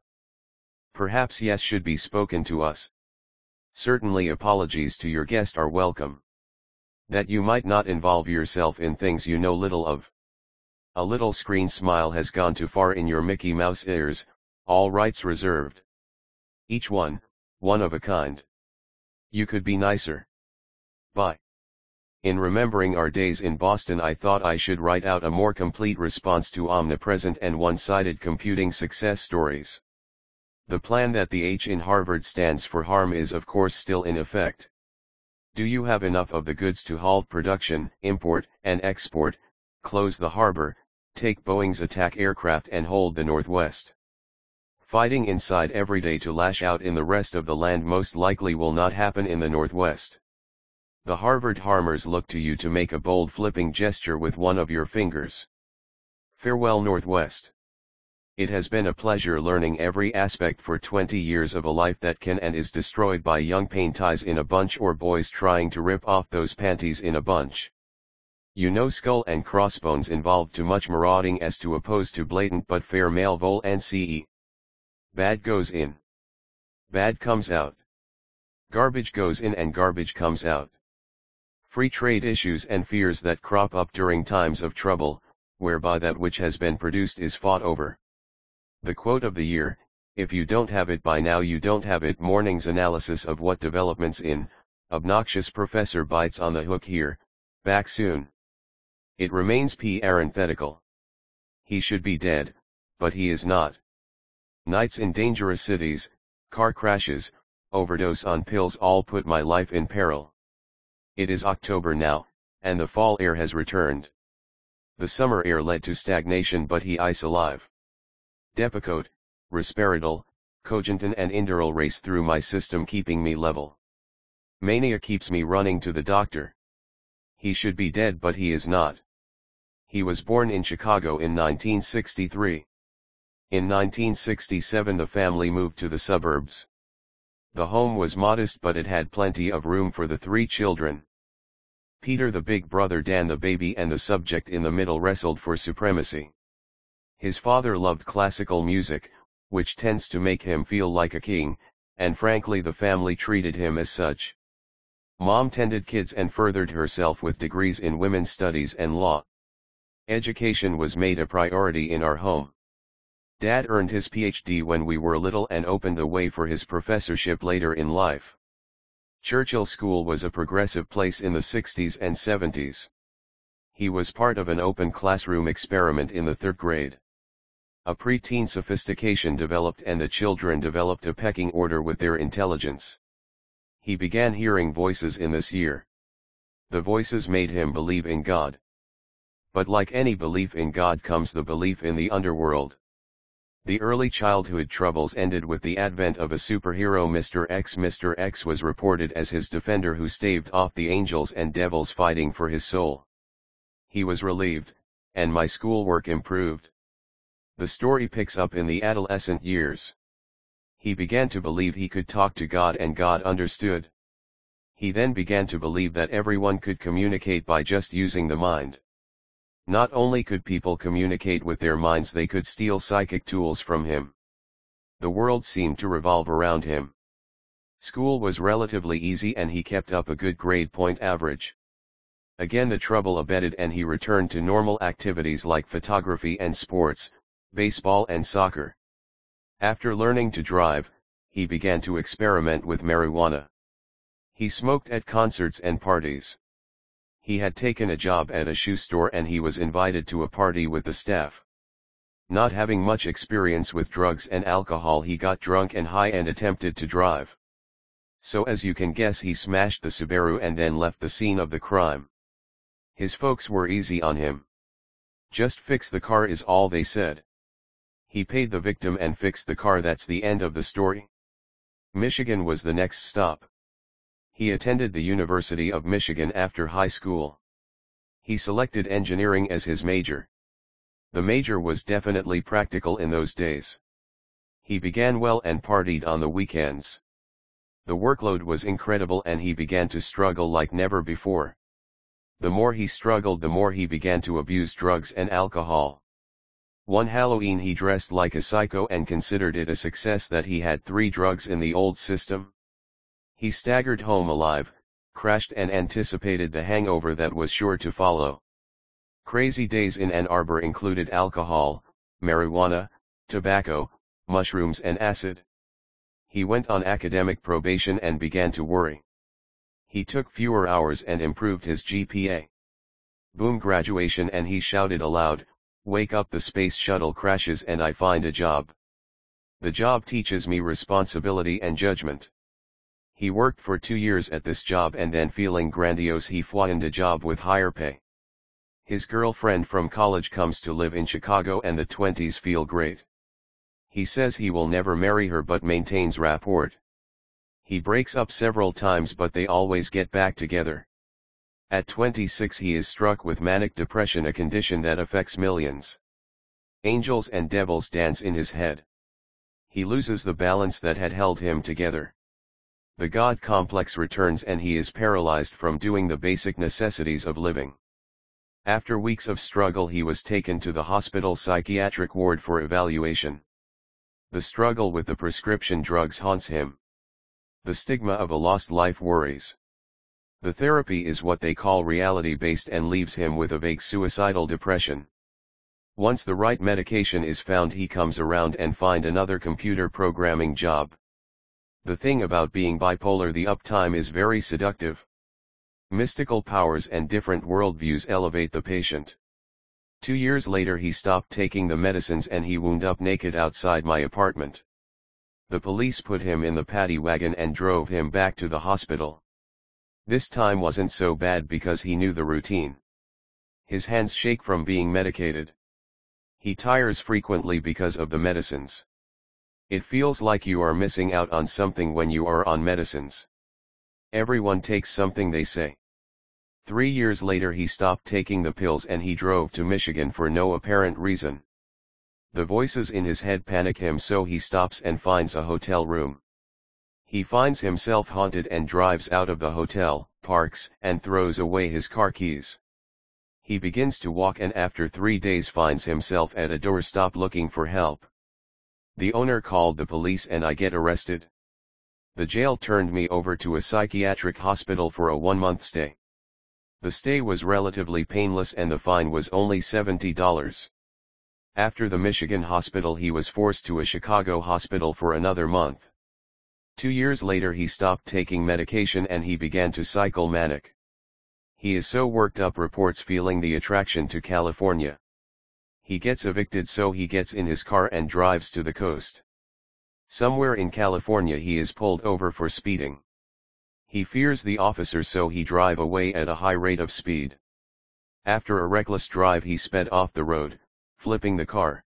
[SPEAKER 1] Perhaps yes should be spoken to us. Certainly apologies to your guest are welcome. That you might not involve yourself in things you know little of. A little screen smile has gone too far in your Mickey Mouse ears, all rights reserved. Each one, one of a kind. You could be nicer. Bye. In remembering our days in Boston, I thought I should write out a more complete response to omnipresent and one-sided computing success stories. The plan that the H in Harvard stands for harm is of course still in effect. Do you have enough of the goods to halt production, import, and export, close the harbor, take Boeing's attack aircraft and hold the Northwest? Fighting inside every day to lash out in the rest of the land most likely will not happen in the Northwest. The Harvard harmers look to you to make a bold flipping gesture with one of your fingers. Farewell Northwest. It has been a pleasure learning every aspect for twenty years of a life that can and is destroyed by young painties in a bunch or boys trying to rip off those panties in a bunch. You know skull and crossbones involved too much marauding as to oppose to blatant but fair male vol and ce. Bad goes in. Bad comes out. Garbage goes in and garbage comes out. Free trade issues and fears that crop up during times of trouble, whereby that which has been produced is fought over. The quote of the year, if you don't have it by now you don't have it. Morning's analysis of what developments in, obnoxious professor bites on the hook here, back soon. It remains parenthetical. He should be dead, but he is not. Nights in dangerous cities, car crashes, overdose on pills all put my life in peril. It is October now, and the fall air has returned. The summer air led to stagnation but he ice alive. Depakote, Risperidol, Cogentin and Inderal race through my system keeping me level. Mania keeps me running to the doctor. He should be dead but he is not. He was born in Chicago in nineteen sixty-three. In nineteen sixty-seven the family moved to the suburbs. The home was modest but it had plenty of room for the three children. Peter the big brother, Dan the baby and the subject in the middle wrestled for supremacy. His father loved classical music, which tends to make him feel like a king, and frankly the family treated him as such. Mom tended kids and furthered herself with degrees in women's studies and law. Education was made a priority in our home. Dad earned his P H D when we were little and opened the way for his professorship later in life. Churchill School was a progressive place in the sixties and seventies. He was part of an open classroom experiment in the third grade. A preteen sophistication developed and the children developed a pecking order with their intelligence. He began hearing voices in this year. The voices made him believe in God. But like any belief in God comes the belief in the underworld. The early childhood troubles ended with the advent of a superhero, Mister X. Mister X was reported as his defender who staved off the angels and devils fighting for his soul. He was relieved, and my schoolwork improved. The story picks up in the adolescent years. He began to believe he could talk to God and God understood. He then began to believe that everyone could communicate by just using the mind. Not only could people communicate with their minds, they could steal psychic tools from him. The world seemed to revolve around him. School was relatively easy and he kept up a good grade point average. Again the trouble abated and he returned to normal activities like photography and sports, baseball and soccer. After learning to drive, he began to experiment with marijuana. He smoked at concerts and parties. He had taken a job at a shoe store and he was invited to a party with the staff. Not having much experience with drugs and alcohol, he got drunk and high and attempted to drive. So as you can guess, he smashed the Subaru and then left the scene of the crime. His folks were easy on him. Just fix the car is all they said. He paid the victim and fixed the car. That's the end of the story. Michigan was the next stop. He attended the University of Michigan after high school. He selected engineering as his major. The major was definitely practical in those days. He began well and partied on the weekends. The workload was incredible and he began to struggle like never before. The more he struggled, the more he began to abuse drugs and alcohol. One Halloween he dressed like a psycho and considered it a success that he had three drugs in the old system. He staggered home alive, crashed and anticipated the hangover that was sure to follow. Crazy days in Ann Arbor included alcohol, marijuana, tobacco, mushrooms and acid. He went on academic probation and began to worry. He took fewer hours and improved his G P A. Boom, graduation, and he shouted aloud, "Wake up, the space shuttle crashes and I find a job. The job teaches me responsibility and judgment." He worked for two years at this job and then, feeling grandiose, he found a job with higher pay. His girlfriend from college comes to live in Chicago and the twenties feel great. He says he will never marry her but maintains rapport. He breaks up several times but they always get back together. At twenty-six he is struck with manic depression, a condition that affects millions. Angels and devils dance in his head. He loses the balance that had held him together. The God complex returns and he is paralyzed from doing the basic necessities of living. After weeks of struggle he was taken to the hospital psychiatric ward for evaluation. The struggle with the prescription drugs haunts him. The stigma of a lost life worries. The therapy is what they call reality-based and leaves him with a vague suicidal depression. Once the right medication is found, he comes around and find another computer programming job. The thing about being bipolar, the uptime is very seductive. Mystical powers and different worldviews elevate the patient. Two years later he stopped taking the medicines and he wound up naked outside my apartment. The police put him in the paddy wagon and drove him back to the hospital. This time wasn't so bad because he knew the routine. His hands shake from being medicated. He tires frequently because of the medicines. It feels like you are missing out on something when you are on medicines. Everyone takes something, they say. Three years later he stopped taking the pills and he drove to Michigan for no apparent reason. The voices in his head panic him, so he stops and finds a hotel room. He finds himself haunted and drives out of the hotel, parks, and throws away his car keys. He begins to walk and after three days finds himself at a doorstop looking for help. The owner called the police and I get arrested. The jail turned me over to a psychiatric hospital for a one-month stay. The stay was relatively painless and the fine was only seventy dollars. After the Michigan hospital he was forced to a Chicago hospital for another month. Two years later he stopped taking medication and he began to cycle manic. He is so worked up, reports feeling the attraction to California. He gets evicted, so he gets in his car and drives to the coast. Somewhere in California he is pulled over for speeding. He fears the officer, so he drive away at a high rate of speed. After a reckless drive he sped off the road, flipping the car.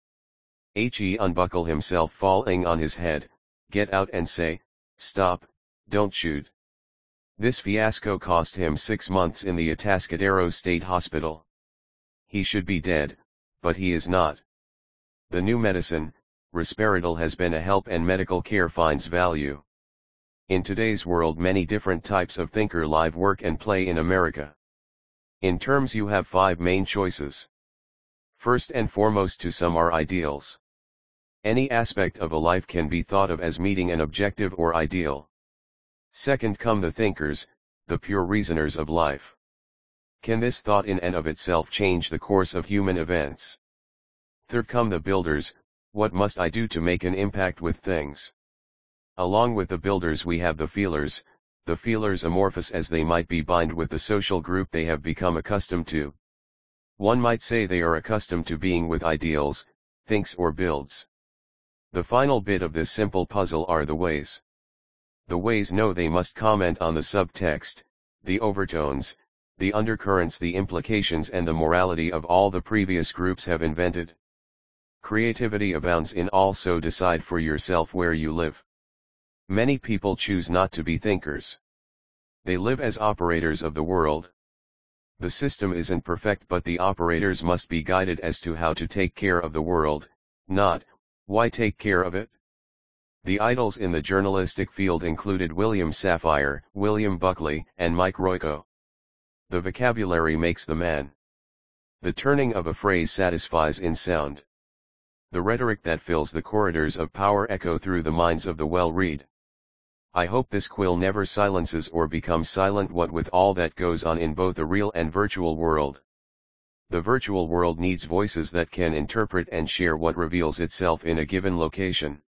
[SPEAKER 1] He unbuckle himself, falling on his head, get out and say, "Stop, don't shoot." This fiasco cost him six months in the Atascadero State Hospital. He should be dead, but he is not. The new medicine, Risperidone, has been a help and medical care finds value. In today's world many different types of thinker live, work and play in America. In terms you have five main choices. First and foremost, to some are ideals. Any aspect of a life can be thought of as meeting an objective or ideal. Second come the thinkers, the pure reasoners of life. Can this thought in and of itself change the course of human events? Third come the builders, what must I do to make an impact with things? Along with the builders we have the feelers, the feelers amorphous as they might be bind with the social group they have become accustomed to. One might say they are accustomed to being with ideals, thinks or builds. The final bit of this simple puzzle are the ways. The ways know they must comment on the subtext, the overtones, the undercurrents, the implications and the morality of all the previous groups have invented. Creativity abounds in all, so decide for yourself where you live. Many people choose not to be thinkers. They live as operators of the world. The system isn't perfect, but the operators must be guided as to how to take care of the world, not, why take care of it? The idols in the journalistic field included William Safire, William Buckley, and Mike Royko. The vocabulary makes the man. The turning of a phrase satisfies in sound. The rhetoric that fills the corridors of power echo through the minds of the well-read. I hope this quill never silences or becomes silent, what with all that goes on in both the real and virtual world. The virtual world needs voices that can interpret and share what reveals itself in a given location.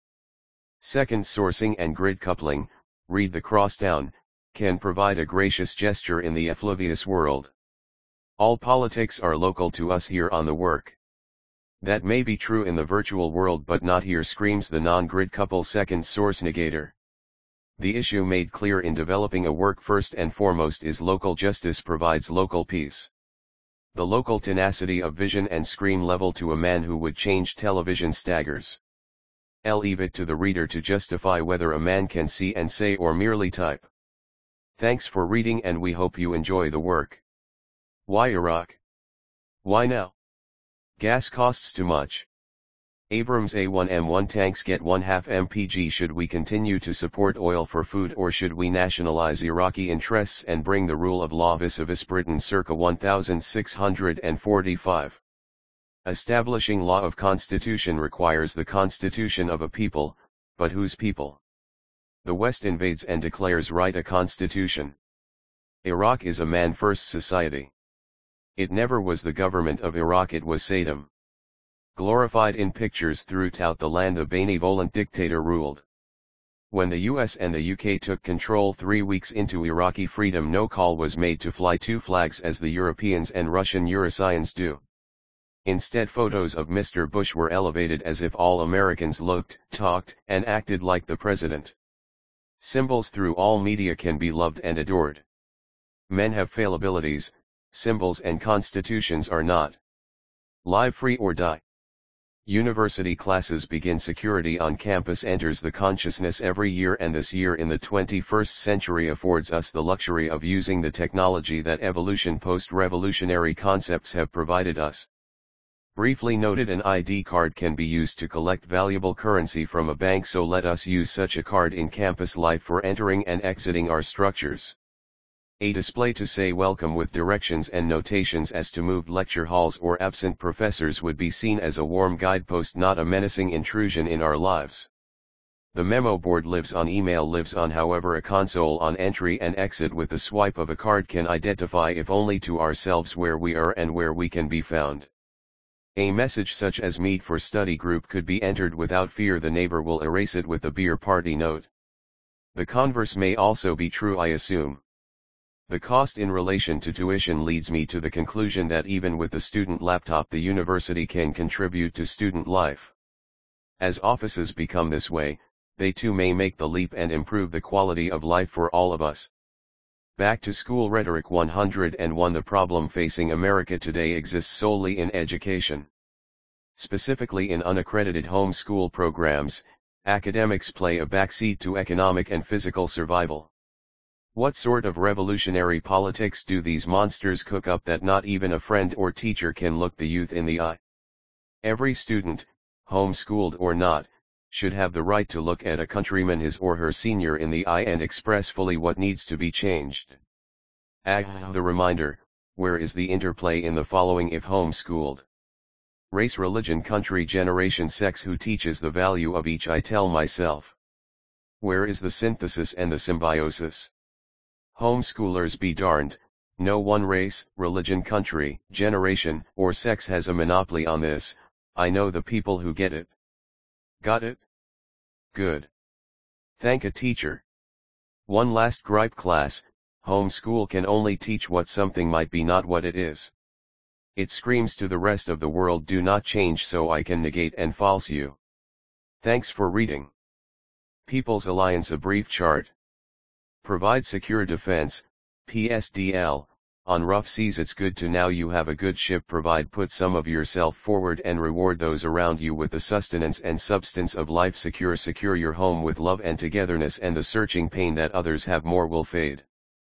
[SPEAKER 1] Second sourcing and grid coupling, read the crossdown, can provide a gracious gesture in the effluvious world. All politics are local to us here on the work. That may be true in the virtual world, but not here, screams the non-grid couple second source negator. The issue made clear in developing a work first and foremost is local justice provides local peace. The local tenacity of vision and scream level to a man who would change television staggers. Leave it to the reader to justify whether a man can see and say or merely type. Thanks for reading, and we hope you enjoy the work. Why Iraq? Why now? Gas costs too much. Abrams A one M one tanks get one half M P G. Should we continue to support oil for food, or should we nationalize Iraqi interests and bring the rule of law vis-a-vis Britain circa sixteen forty-five? Establishing law of constitution requires the constitution of a people, but whose people? The West invades and declares right a constitution. Iraq is a man-first society. It never was the government of Iraq, it was Saddam. Glorified in pictures throughout the land, a benevolent dictator ruled. When the U S and the U K took control three weeks into Iraqi freedom, no call was made to fly two flags as the Europeans and Russian Eurasians do. Instead, photos of Mister Bush were elevated as if all Americans looked, talked, and acted like the president. Symbols through all media can be loved and adored. Men have fallibilities, symbols and constitutions are not. Live free or die. University classes begin. Security on campus enters the consciousness every year, and this year in the twenty-first century affords us the luxury of using the technology that evolution post-revolutionary concepts have provided us. Briefly noted, an I D card can be used to collect valuable currency from a bank, so let us use such a card in campus life for entering and exiting our structures. A display to say welcome with directions and notations as to moved lecture halls or absent professors would be seen as a warm guidepost, not a menacing intrusion in our lives. The memo board lives on, email lives on, however a console on entry and exit with the swipe of a card can identify, if only to ourselves, where we are and where we can be found. A message such as meet for study group could be entered without fear the neighbor will erase it with the beer party note. The converse may also be true, I assume. The cost in relation to tuition leads me to the conclusion that even with the student laptop the university can contribute to student life. As offices become this way, they too may make the leap and improve the quality of life for all of us. Back to school rhetoric one hundred and one. The problem facing America today exists solely in education. Specifically in unaccredited homeschool programs, academics play a backseat to economic and physical survival. What sort of revolutionary politics do these monsters cook up that not even a friend or teacher can look the youth in the eye? Every student, homeschooled or not, should have the right to look at a countryman, his or her senior, in the eye and express fully what needs to be changed. Ah, the reminder, where is the interplay in the following if homeschooled? Race, religion, country, generation, sex. Who teaches the value of each? I tell myself. Where is the synthesis and the symbiosis? Homeschoolers be darned, no one race, religion, country, generation, or sex has a monopoly on this. I know the people who get it. Got it? Good. Thank a teacher. One last gripe class, homeschool can only teach what something might be not what it is. It screams to the rest of the world, do not change so I can negate and false you. Thanks for reading. People's Alliance. A brief chart. Provide secure defense, P S D L, on rough seas. It's good to now you have a good ship. Provide, put some of yourself forward and reward those around you with the sustenance and substance of life. Secure, secure your home with love and togetherness, and the searching pain that others have more will fade.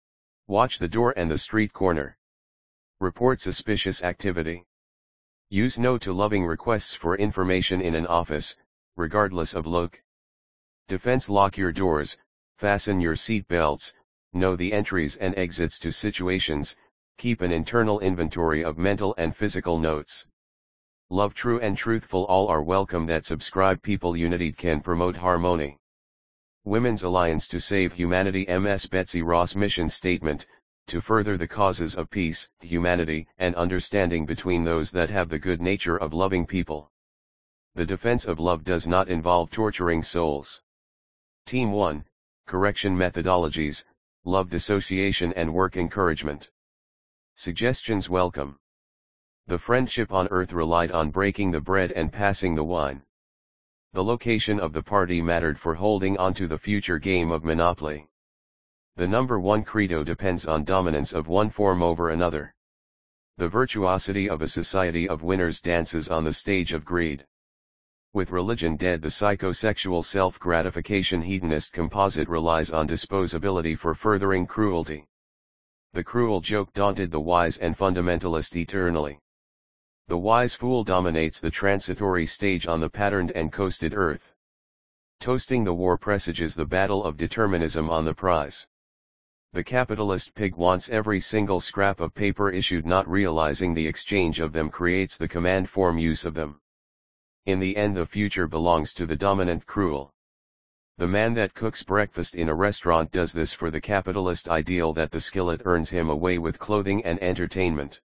[SPEAKER 1] Watch the door and the street corner. Report suspicious activity. Use no to loving requests for information in an office, regardless of look. Defense. Lock your doors, fasten your seat belts, know the entries and exits to situations, keep an internal inventory of mental and physical notes. Love true and truthful. All are welcome that subscribe. People unity can promote harmony. Women's Alliance to Save Humanity. M S Betsy Ross mission statement, to further the causes of peace, humanity, and understanding between those that have the good nature of loving people. The defense of love does not involve torturing souls. Team one, Correction Methodologies, Love Dissociation and Work Encouragement. Suggestions welcome. The friendship on earth relied on breaking the bread and passing the wine. The location of the party mattered for holding on to the future game of Monopoly. The number one credo depends on dominance of one form over another. The virtuosity of a society of winners dances on the stage of greed. With religion dead, the psychosexual self-gratification hedonist composite relies on disposability for furthering cruelty. The cruel joke daunted the wise and fundamentalist eternally. The wise fool dominates the transitory stage on the patterned and coasted earth. Toasting the war presages the battle of determinism on the prize. The capitalist pig wants every single scrap of paper issued, not realizing the exchange of them creates the command form use of them. In the end, the future belongs to the dominant cruel. The man that cooks breakfast in a restaurant does this for the capitalist ideal that the skillet earns him a way with clothing and entertainment.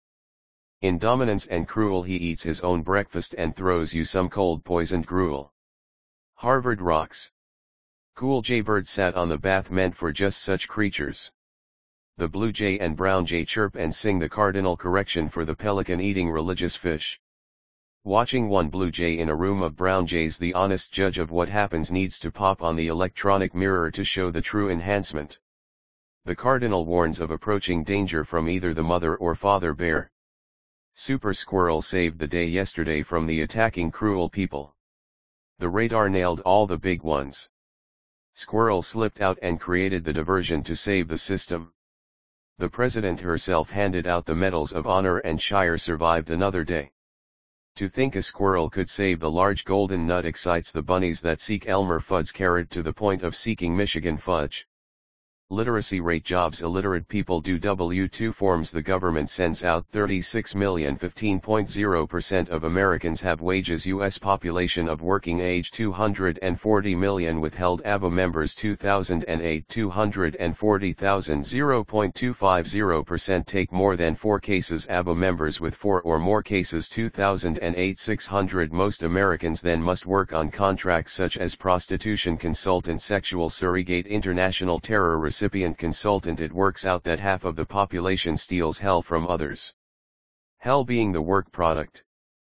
[SPEAKER 1] In dominance and cruel, he eats his own breakfast and throws you some cold poisoned gruel. Harvard rocks. Cool jaybird sat on the bath meant for just such creatures. The blue jay and brown jay chirp and sing the cardinal correction for the pelican eating religious fish. Watching one blue jay in a room of brown jays, the honest judge of what happens needs to pop on the electronic mirror to show the true enhancement. The cardinal warns of approaching danger from either the mother or father bear. Super squirrel saved the day yesterday from the attacking cruel people. The radar nailed all the big ones. Squirrel slipped out and created the diversion to save the system. The president herself handed out the medals of honor and Shire survived another day. To think a squirrel could save the large golden nut excites the bunnies that seek Elmer Fudd's carrot to the point of seeking Michigan fudge. Literacy rate. Jobs. Illiterate people do W two forms. The government sends out thirty-six million. fifteen point zero percent of Americans have wages. U S population of working age two hundred forty million. Withheld A B A members two thousand eight two hundred forty thousand. zero point two five zero percent take more than four cases. A B A members with four or more cases two thousand eight six hundred. Most Americans then must work on contracts such as prostitution consultant, sexual surrogate, international terror recipient consultant. It works out that half of the population steals hell from others. Hell being the work product.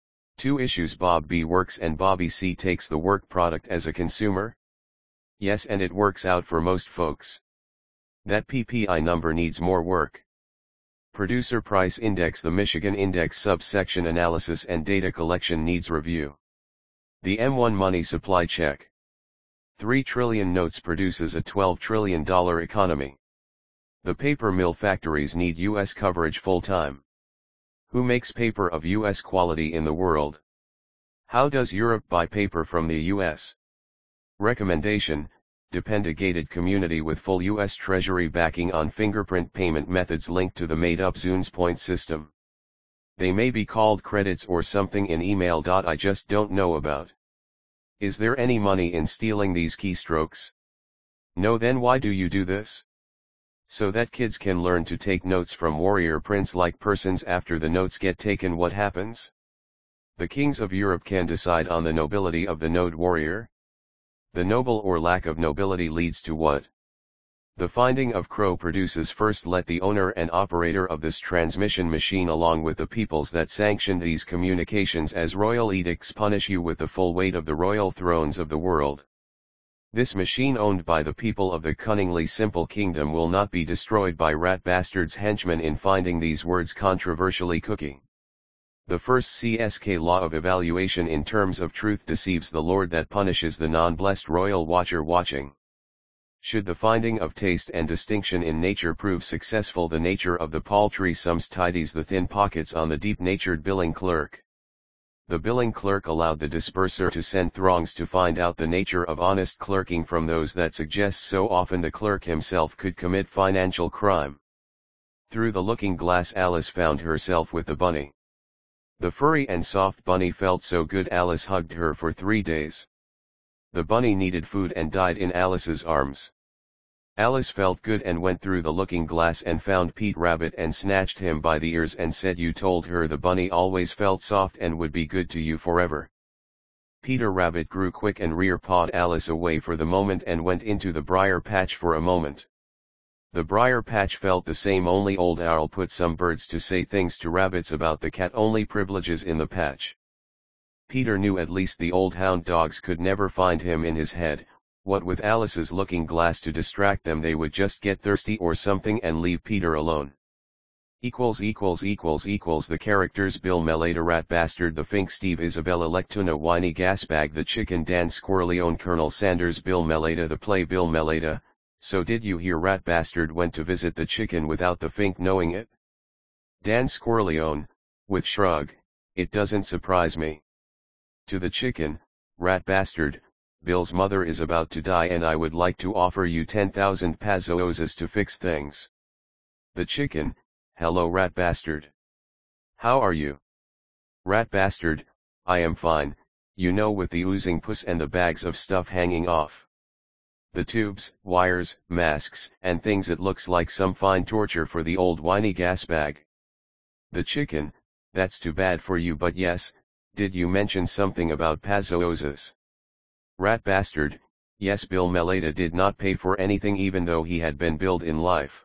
[SPEAKER 1] Two issues. Bob B works and Bobby C takes the work product as a consumer. Yes, and it works out for most folks. That P P I number needs more work. Producer Price Index. The Michigan Index subsection analysis and data collection needs review. The M one money supply check. three trillion notes produces a twelve trillion dollar economy. The paper mill factories need U S coverage full-time. Who makes paper of U S quality in the world? How does Europe buy paper from the U S? Recommendation: depend a gated community with full U S Treasury backing on fingerprint payment methods linked to the made-up Zunes point system. They may be called credits or something in email. I just don't know about. Is there any money in stealing these keystrokes? No, then why do you do this? So that kids can learn to take notes from warrior prince-like persons. After the notes get taken, what happens? The kings of Europe can decide on the nobility of the node warrior. The noble or lack of nobility leads to what? The finding of crow produces. First, let the owner and operator of this transmission machine along with the peoples that sanctioned these communications as royal edicts punish you with the full weight of the royal thrones of the world. This machine owned by the people of the cunningly simple kingdom will not be destroyed by rat bastards henchmen in finding these words controversially cooking. The first C S K law of evaluation in terms of truth deceives the Lord that punishes the non-blessed royal watcher watching. Should the finding of taste and distinction in nature prove successful, the nature of the paltry sums tidies the thin pockets on the deep-natured billing clerk. The billing clerk allowed the disperser to send throngs to find out the nature of honest clerking from those that suggest so often the clerk himself could commit financial crime. Through the looking glass Alice found herself with the bunny. The furry and soft bunny felt so good Alice hugged her for three days. The bunny needed food and died in Alice's arms. Alice felt good and went through the looking glass and found Pete Rabbit and snatched him by the ears and said, "You told her the bunny always felt soft and would be good to you forever." Peter Rabbit grew quick and rear-pawed Alice away for the moment and went into the briar patch for a moment. The briar patch felt the same, only Old Owl put some birds to say things to rabbits about the cat-only privileges in the patch. Peter knew at least the old hound dogs could never find him in his head. What with Alice's looking glass to distract them, they would just get thirsty or something and leave Peter alone. Equals equals equals equals the characters: Bill Meleda, Rat Bastard, the Fink, Steve Isabella, Lectuna, Whiny Gasbag, the Chicken, Dan Squirreleone, Colonel Sanders, Bill Meleda, the play, Bill Meleda. So did you hear Rat Bastard went to visit the chicken without the Fink knowing it? Dan Squirreleone, with shrug, it doesn't surprise me. To the chicken, Rat Bastard, Bill's mother is about to die and I would like to offer you ten thousand pesos to fix things. The chicken, hello Rat Bastard. How are you? Rat Bastard, I am fine, you know, with the oozing pus and the bags of stuff hanging off the tubes, wires, masks, and things, it looks like some fine torture for the old whiny gasbag. The chicken, that's too bad for you, but yes, did you mention something about pesos? Rat Bastard, yes, Bill Meleda did not pay for anything even though he had been billed in life.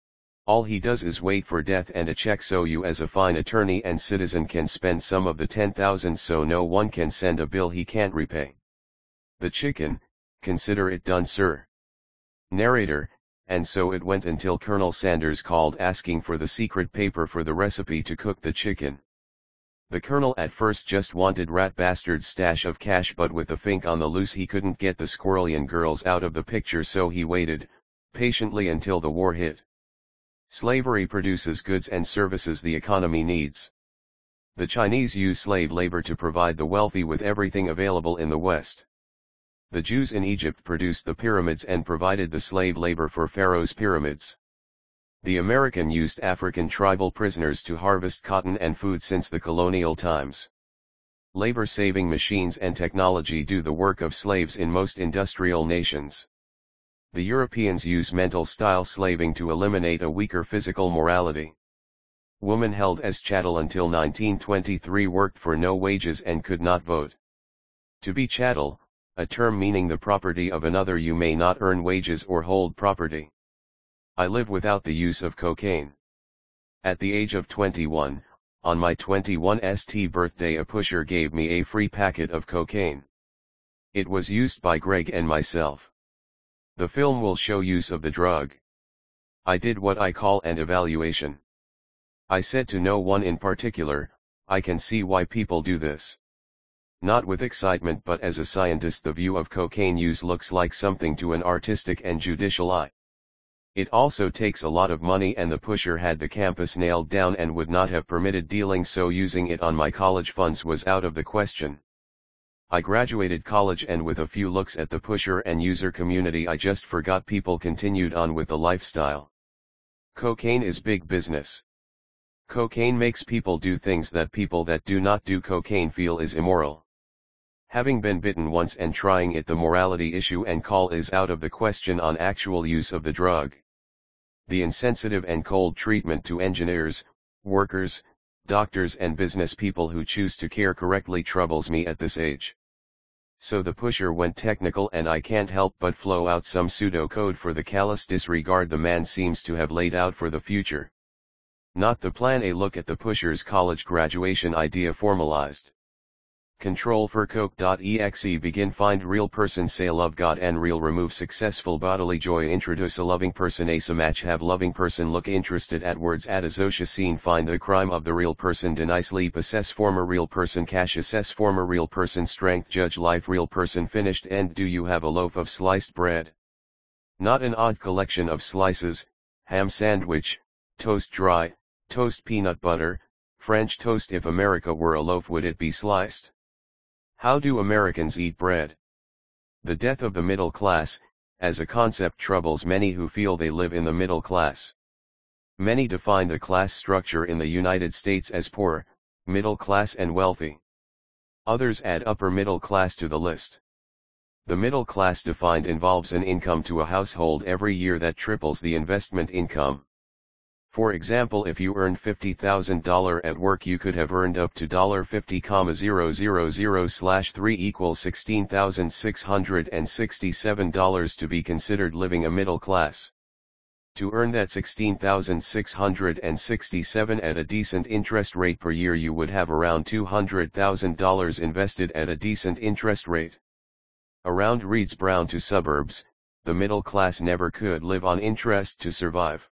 [SPEAKER 1] All he does is wait for death and a check so you as a fine attorney and citizen can spend some of the ten thousand so no one can send a bill he can't repay. The chicken, consider it done, sir. Narrator, and so it went until Colonel Sanders called asking for the secret paper for the recipe to cook the chicken. The Colonel at first just wanted Rat Bastard's stash of cash, but with the Fink on the loose he couldn't get the Squirrelian girls out of the picture, so he waited, patiently, until the war hit. Slavery produces goods and services the economy needs. The Chinese use slave labor to provide the wealthy with everything available in the West. The Jews in Egypt produced the pyramids and provided the slave labor for Pharaoh's pyramids. The American used African tribal prisoners to harvest cotton and food since the colonial times. Labor-saving machines and technology do the work of slaves in most industrial nations. The Europeans use mental-style slaving to eliminate a weaker physical morality. Woman held as chattel until nineteen twenty-three worked for no wages and could not vote. To be chattel, a term meaning the property of another, you may not earn wages or hold property. I live without the use of cocaine. At the age of twenty-one, on my twenty-first birthday, a pusher gave me a free packet of cocaine. It was used by Greg and myself. The film will show use of the drug. I did what I call an evaluation. I said to no one in particular, I can see why people do this. Not with excitement, but as a scientist, the view of cocaine use looks like something to an artistic and judicial eye. It also takes a lot of money, and the pusher had the campus nailed down and would not have permitted dealing, so using it on my college funds was out of the question. I graduated college, and with a few looks at the pusher and user community, I just forgot people continued on with the lifestyle. Cocaine is big business. Cocaine makes people do things that people that do not do cocaine feel is immoral. Having been bitten once and trying it, the morality issue and call is out of the question on actual use of the drug. The insensitive and cold treatment to engineers, workers, doctors and business people who choose to care correctly troubles me at this age. So the pusher went technical, and I can't help but flow out some pseudocode for the callous disregard the man seems to have laid out for the future. Not the plan A. Look at the pusher's college graduation idea formalized. Control for coke.exe begin find real person say love God and real remove successful bodily joy introduce a loving person ace a match have loving person look interested at words add associate scene find the crime of the real person deny sleep assess former real person cash assess former real person strength judge life real person finished end do you have a loaf of sliced bread? Not an odd collection of slices, ham sandwich, toast dry, toast peanut butter, French toast if America were a loaf would it be sliced? How do Americans eat bread? The death of the middle class, as a concept troubles many who feel they live in the middle class. Many define the class structure in the United States as poor, middle class and wealthy. Others add upper middle class to the list. The middle class defined involves an income to a household every year that triples the investment income. For example, if you earned fifty thousand dollars at work, you could have earned up to fifty thousand slash three equals sixteen thousand six hundred sixty-seven dollars to be considered living a middle class. To earn that sixteen thousand six hundred sixty-seven at a decent interest rate per year, you would have around two hundred thousand dollars invested at a decent interest rate. Around reads Brown to suburbs, the middle class never could live on interest to survive.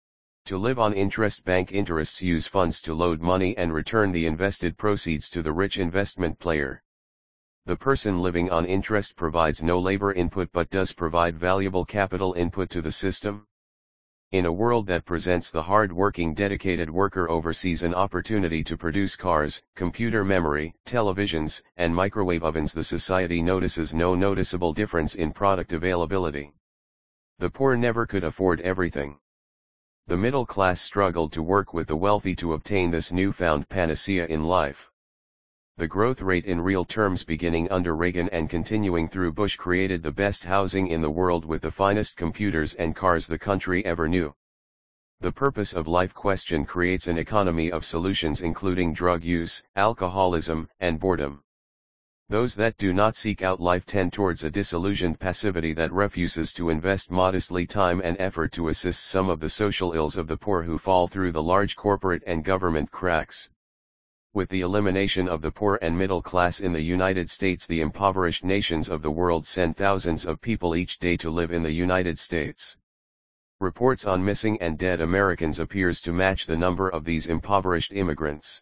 [SPEAKER 1] To live on interest, bank interests use funds to load money and return the invested proceeds to the rich investment player. The person living on interest provides no labor input but does provide valuable capital input to the system. In a world that presents the hard-working dedicated worker overseas an opportunity to produce cars, computer memory, televisions, and microwave ovens, the society notices no noticeable difference in product availability. The poor never could afford everything. The middle class struggled to work with the wealthy to obtain this newfound panacea in life. The growth rate in real terms beginning under Reagan and continuing through Bush created the best housing in the world with the finest computers and cars the country ever knew. The purpose of life question creates an economy of solutions including drug use, alcoholism, and boredom. Those that do not seek out life tend towards a disillusioned passivity that refuses to invest modestly time and effort to assist some of the social ills of the poor who fall through the large corporate and government cracks. With the elimination of the poor and middle class in the United States, the impoverished nations of the world send thousands of people each day to live in the United States. Reports on missing and dead Americans appears to match the number of these impoverished immigrants.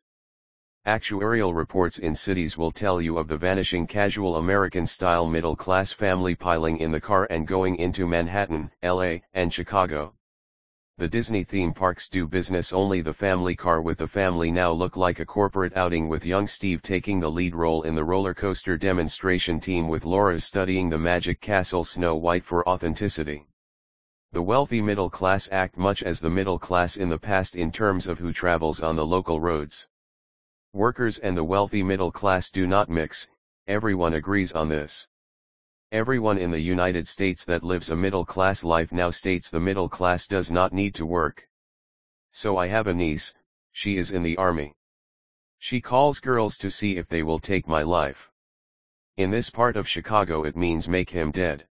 [SPEAKER 1] Actuarial reports in cities will tell you of the vanishing casual American-style middle-class family piling in the car and going into Manhattan, L A, and Chicago. The Disney theme parks do business only. The family car with the family now look like a corporate outing with young Steve taking the lead role in the roller coaster demonstration team with Laura studying the Magic Castle Snow White for authenticity. The wealthy middle class act much as the middle class in the past in terms of who travels on the local roads. Workers and the wealthy middle class do not mix, everyone agrees on this. Everyone in the United States that lives a middle class life now states the middle class does not need to work. So I have a niece, she is in the army. She calls girls to see if they will take my life. In this part of Chicago it means make him dead.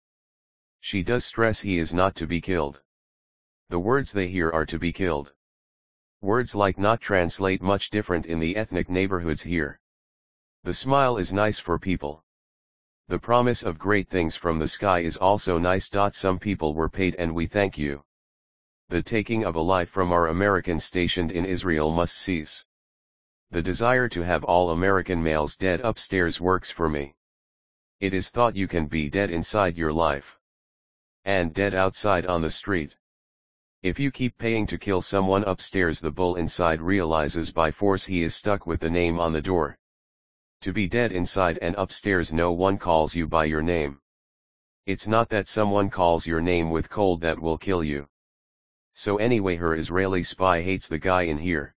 [SPEAKER 1] She does stress he is not to be killed. The words they hear are to be killed. Words like not translate much different in the ethnic neighborhoods here. The smile is nice for people. The promise of great things from the sky is also nice. Some people were paid and we thank you. The taking of a life from our Americans stationed in Israel must cease. The desire to have all American males dead upstairs works for me. It is thought you can be dead inside your life. And dead outside on the street. If you keep paying to kill someone upstairs, the bull inside realizes by force he is stuck with the name on the door. To be dead inside and upstairs, no one calls you by your name. It's not that someone calls your name with cold that will kill you. So anyway, her Israeli spy hates the guy in here.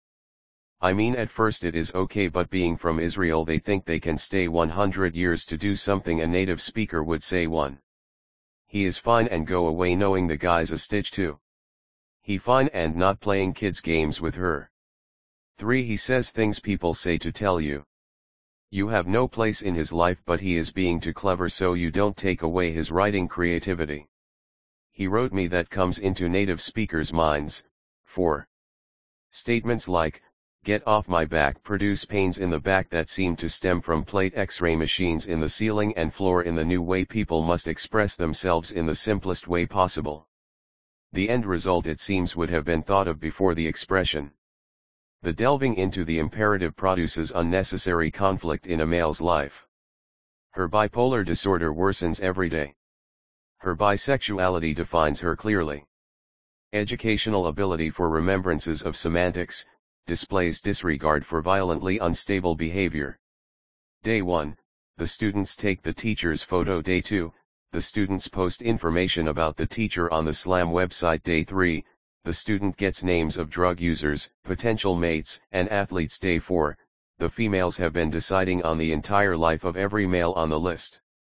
[SPEAKER 1] I mean, at first it is okay, but being from Israel they think they can stay one hundred years to do something a native speaker would say one. He is fine and go away knowing the guy's a stitch too. He fine and not playing kids games with her. three He says things people say to tell you. You have no place in his life, but he is being too clever, so you don't take away his writing creativity. He wrote me that comes into native speakers' minds. four. Statements like, "Get off my back," produce pains in the back that seem to stem from plate X-ray machines in the ceiling and floor in the new way people must express themselves in the simplest way possible. The end result, it seems, would have been thought of before the expression. The delving into the imperative produces unnecessary conflict in a male's life. Her bipolar disorder worsens every day. Her bisexuality defines her clearly. Educational ability for remembrances of semantics displays disregard for violently unstable behavior. Day one, the students take the teacher's photo. Day two, the students post information about the teacher on the SLAM website. Day three, the student gets names of drug users, potential mates, and athletes. Day four, the females have been deciding on the entire life of every male on the list.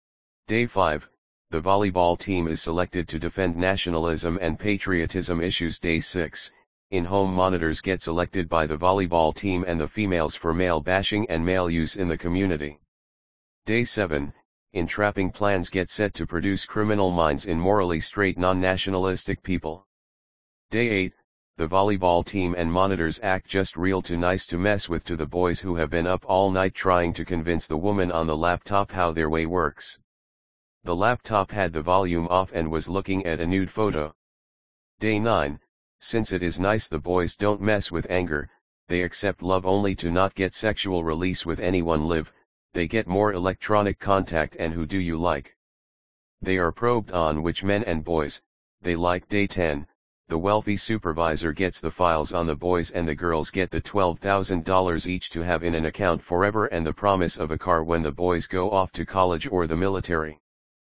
[SPEAKER 1] Day five, the volleyball team is selected to defend nationalism and patriotism issues. Day six, in-home monitors get selected by the volleyball team and the females for male bashing and male use in the community. Day seven, entrapping plans get set to produce criminal minds in morally straight non-nationalistic people. Day eight, the volleyball team and monitors act just real too nice to mess with to the boys who have been up all night trying to convince the woman on the laptop how their way works. The laptop had the volume off and was looking at a nude photo. Day nine, since it is nice the boys don't mess with anger, they accept love only to not get sexual release with anyone. Live, they get more electronic contact and who do you like. They are probed on which men and boys they like. Day ten, the wealthy supervisor gets the files on the boys and the girls get the twelve thousand dollars each to have in an account forever and the promise of a car when the boys go off to college or the military.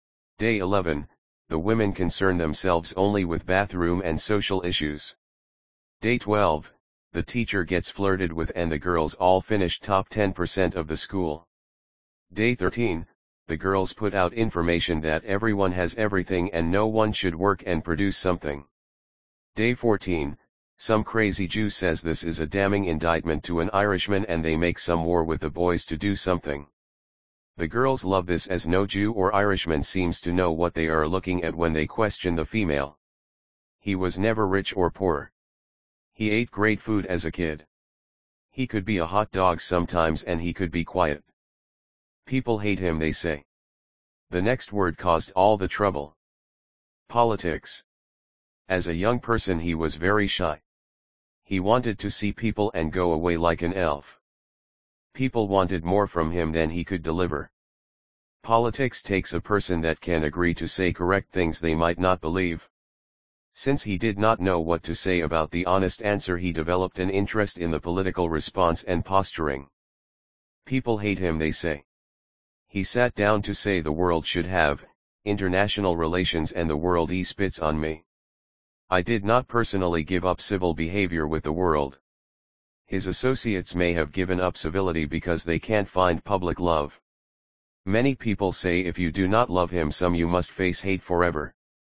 [SPEAKER 1] Day eleven, the women concern themselves only with bathroom and social issues. Day twelve, the teacher gets flirted with and the girls all finish top ten percent of the school. Day thirteen, the girls put out information that everyone has everything and no one should work and produce something. Day fourteen, some crazy Jew says this is a damning indictment to an Irishman and they make some war with the boys to do something. The girls love this as no Jew or Irishman seems to know what they are looking at when they question the female. He was never rich or poor. He ate great food as a kid. He could be a hot dog sometimes and he could be quiet. People hate him, they say. The next word caused all the trouble. Politics. As a young person he was very shy. He wanted to see people and go away like an elf. People wanted more from him than he could deliver. Politics takes a person that can agree to say correct things they might not believe. Since he did not know what to say about the honest answer, he developed an interest in the political response and posturing. People hate him, they say. He sat down to say the world should have international relations and the world he spits on me. I did not personally give up civil behavior with the world. His associates may have given up civility because they can't find public love. Many people say if you do not love him some you must face hate forever.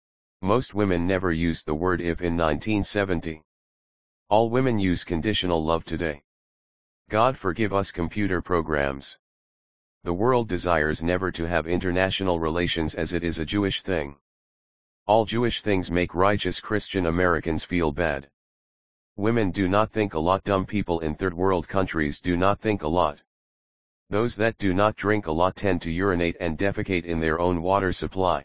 [SPEAKER 1] Most women never used the word if in nineteen seventy. All women use conditional love today. God forgive us computer programs. The world desires never to have international relations as it is a Jewish thing. All Jewish things make righteous Christian Americans feel bad. Women do not think a lot. Dumb people in third world countries do not think a lot. Those that do not drink a lot tend to urinate and defecate in their own water supply.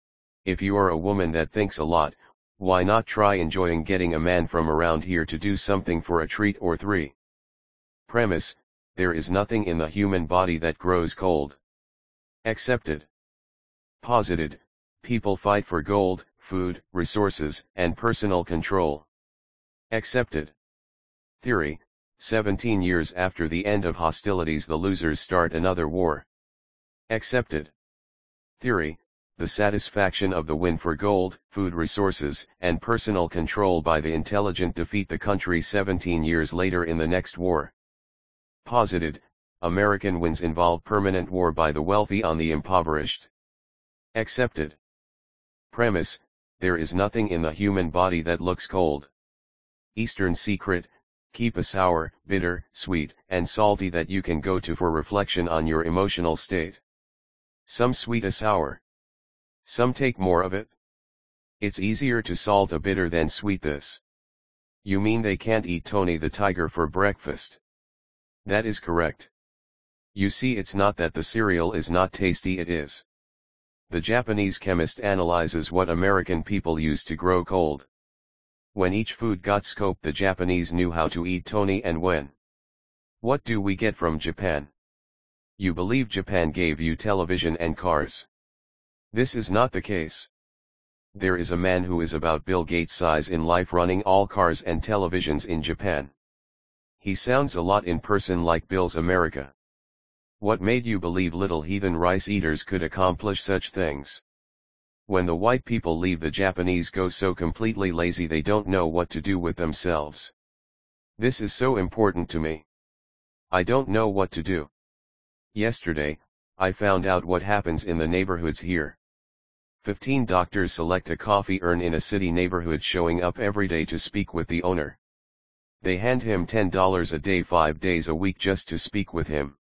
[SPEAKER 1] If you are a woman that thinks a lot, why not try enjoying getting a man from around here to do something for a treat or three? Premise: there is nothing in the human body that grows cold. Accepted. Posited: people fight for gold, food, resources, and personal control. Accepted. Theory: seventeen years after the end of hostilities the losers start another war. Accepted. Theory: the satisfaction of the win for gold, food resources, and personal control by the intelligent defeat the country seventeen years later in the next war. Posited: American wins involve permanent war by the wealthy on the impoverished. Accepted. Premise: there is nothing in the human body that looks cold. Eastern Secret: Keep a sour, bitter, sweet, and salty that you can go to for reflection on your emotional state. Some sweet a sour. Some take more of it. It's easier to salt a bitter than sweet this. You mean they can't eat Tony the Tiger for breakfast? That is correct. You see, it's not that the cereal is not tasty, it is. The Japanese chemist analyzes what American people use to grow cold. When each food got scoped, the Japanese knew how to eat Tony and when. What do we get from Japan? You believe Japan gave you television and cars. This is not the case. There is a man who is about Bill Gates' size in life running all cars and televisions in Japan. He sounds a lot in person like Bill's America. What made you believe little heathen rice eaters could accomplish such things? When the white people leave, the Japanese go so completely lazy they don't know what to do with themselves. This is so important to me. I don't know what to do. Yesterday, I found out what happens in the neighborhoods here. Fifteen doctors select a coffee urn in a city neighborhood, showing up every day to speak with the owner. They hand him ten dollars a day, five days a week, just to speak with him.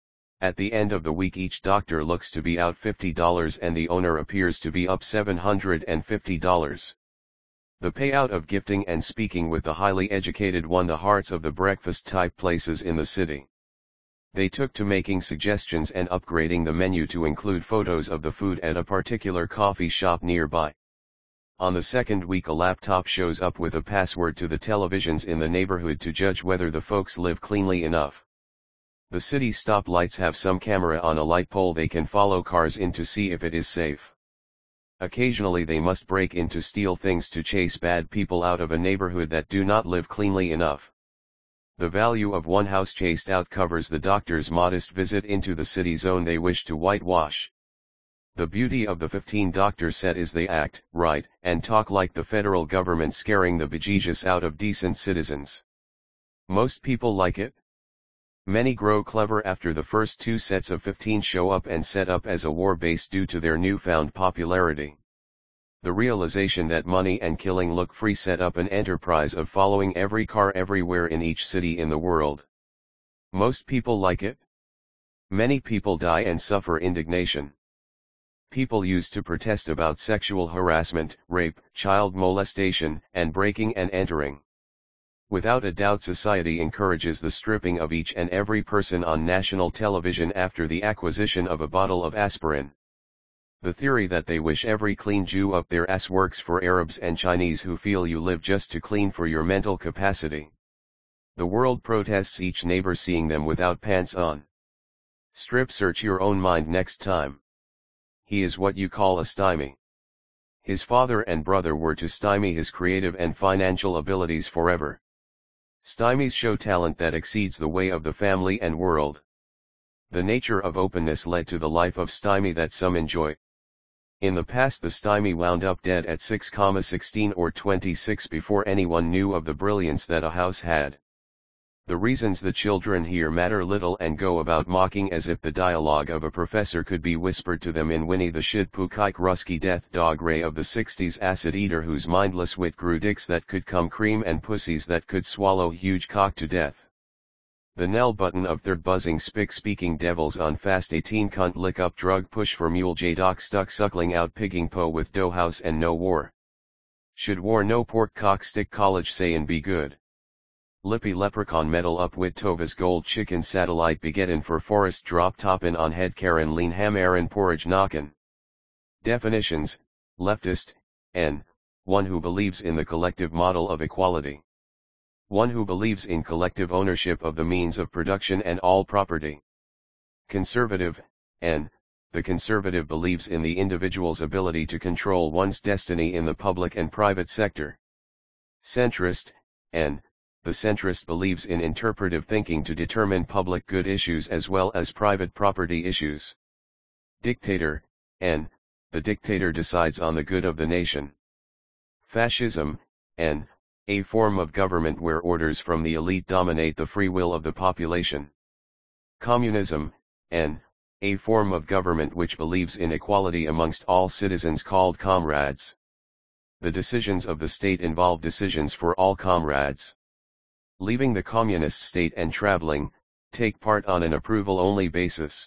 [SPEAKER 1] At the end of the week, each doctor looks to be out fifty dollars and the owner appears to be up seven hundred fifty dollars. The payout of gifting and speaking with the highly educated won the hearts of the breakfast-type places in the city. They took to making suggestions and upgrading the menu to include photos of the food at a particular coffee shop nearby. On the second week, a laptop shows up with a password to the televisions in the neighborhood to judge whether the folks live cleanly enough. The city stoplights have some camera on a light pole they can follow cars in to see if it is safe. Occasionally they must break in to steal things to chase bad people out of a neighborhood that do not live cleanly enough. The value of one house chased out covers the doctor's modest visit into the city zone they wish to whitewash. The beauty of the fifteen doctor set is they act, write, and talk like the federal government, scaring the bejesus out of decent citizens. Most people like it. Many grow clever after the first two sets of fifteen show up and set up as a war base due to their newfound popularity. The realization that money and killing look free set up an enterprise of following every car everywhere in each city in the world. Most people like it. Many people die and suffer indignation. People used to protest about sexual harassment, rape, child molestation, and breaking and entering. Without a doubt, society encourages the stripping of each and every person on national television after the acquisition of a bottle of aspirin. The theory that they wish every clean Jew up their ass works for Arabs and Chinese who feel you live just too clean for your mental capacity. The world protests each neighbor seeing them without pants on. Strip search your own mind next time. He is what you call a stymie. His father and brother were to stymie his creative and financial abilities forever. Stymies show talent that exceeds the way of the family and world. The nature of openness led to the life of stymie that some enjoy. In the past, the stymie wound up dead at six, sixteen or twenty-six before anyone knew of the brilliance that a house had. The reasons the children hear matter little and go about mocking as if the dialogue of a professor could be whispered to them in Winnie the Shitpukike Rusky Death Dog Ray of the sixties acid eater whose mindless wit grew dicks that could come cream and pussies that could swallow huge cock to death. The Nell button of third buzzing spick speaking devils on fast eighteen cunt lick up drug push for mule J doc stuck suckling out pigging po with dough house and no war. Should war no pork cock stick college say and be good. Lippy leprechaun metal up wit Tova's gold chicken satellite begettin for forest drop toppin on head Karen lean ham Aaron porridge knockin. Definitions: leftist, N. One who believes in the collective model of equality. One who believes in collective ownership of the means of production and all property. Conservative, N. The conservative believes in the individual's ability to control one's destiny in the public and private sector. Centrist, N. The centrist believes in interpretive thinking to determine public good issues as well as private property issues. Dictator, N. The dictator decides on the good of the nation. Fascism, N. A form of government where orders from the elite dominate the free will of the population. Communism, N. A form of government which believes in equality amongst all citizens called comrades. The decisions of the state involve decisions for all comrades. leaving the communist state and traveling, take part on an approval-only basis.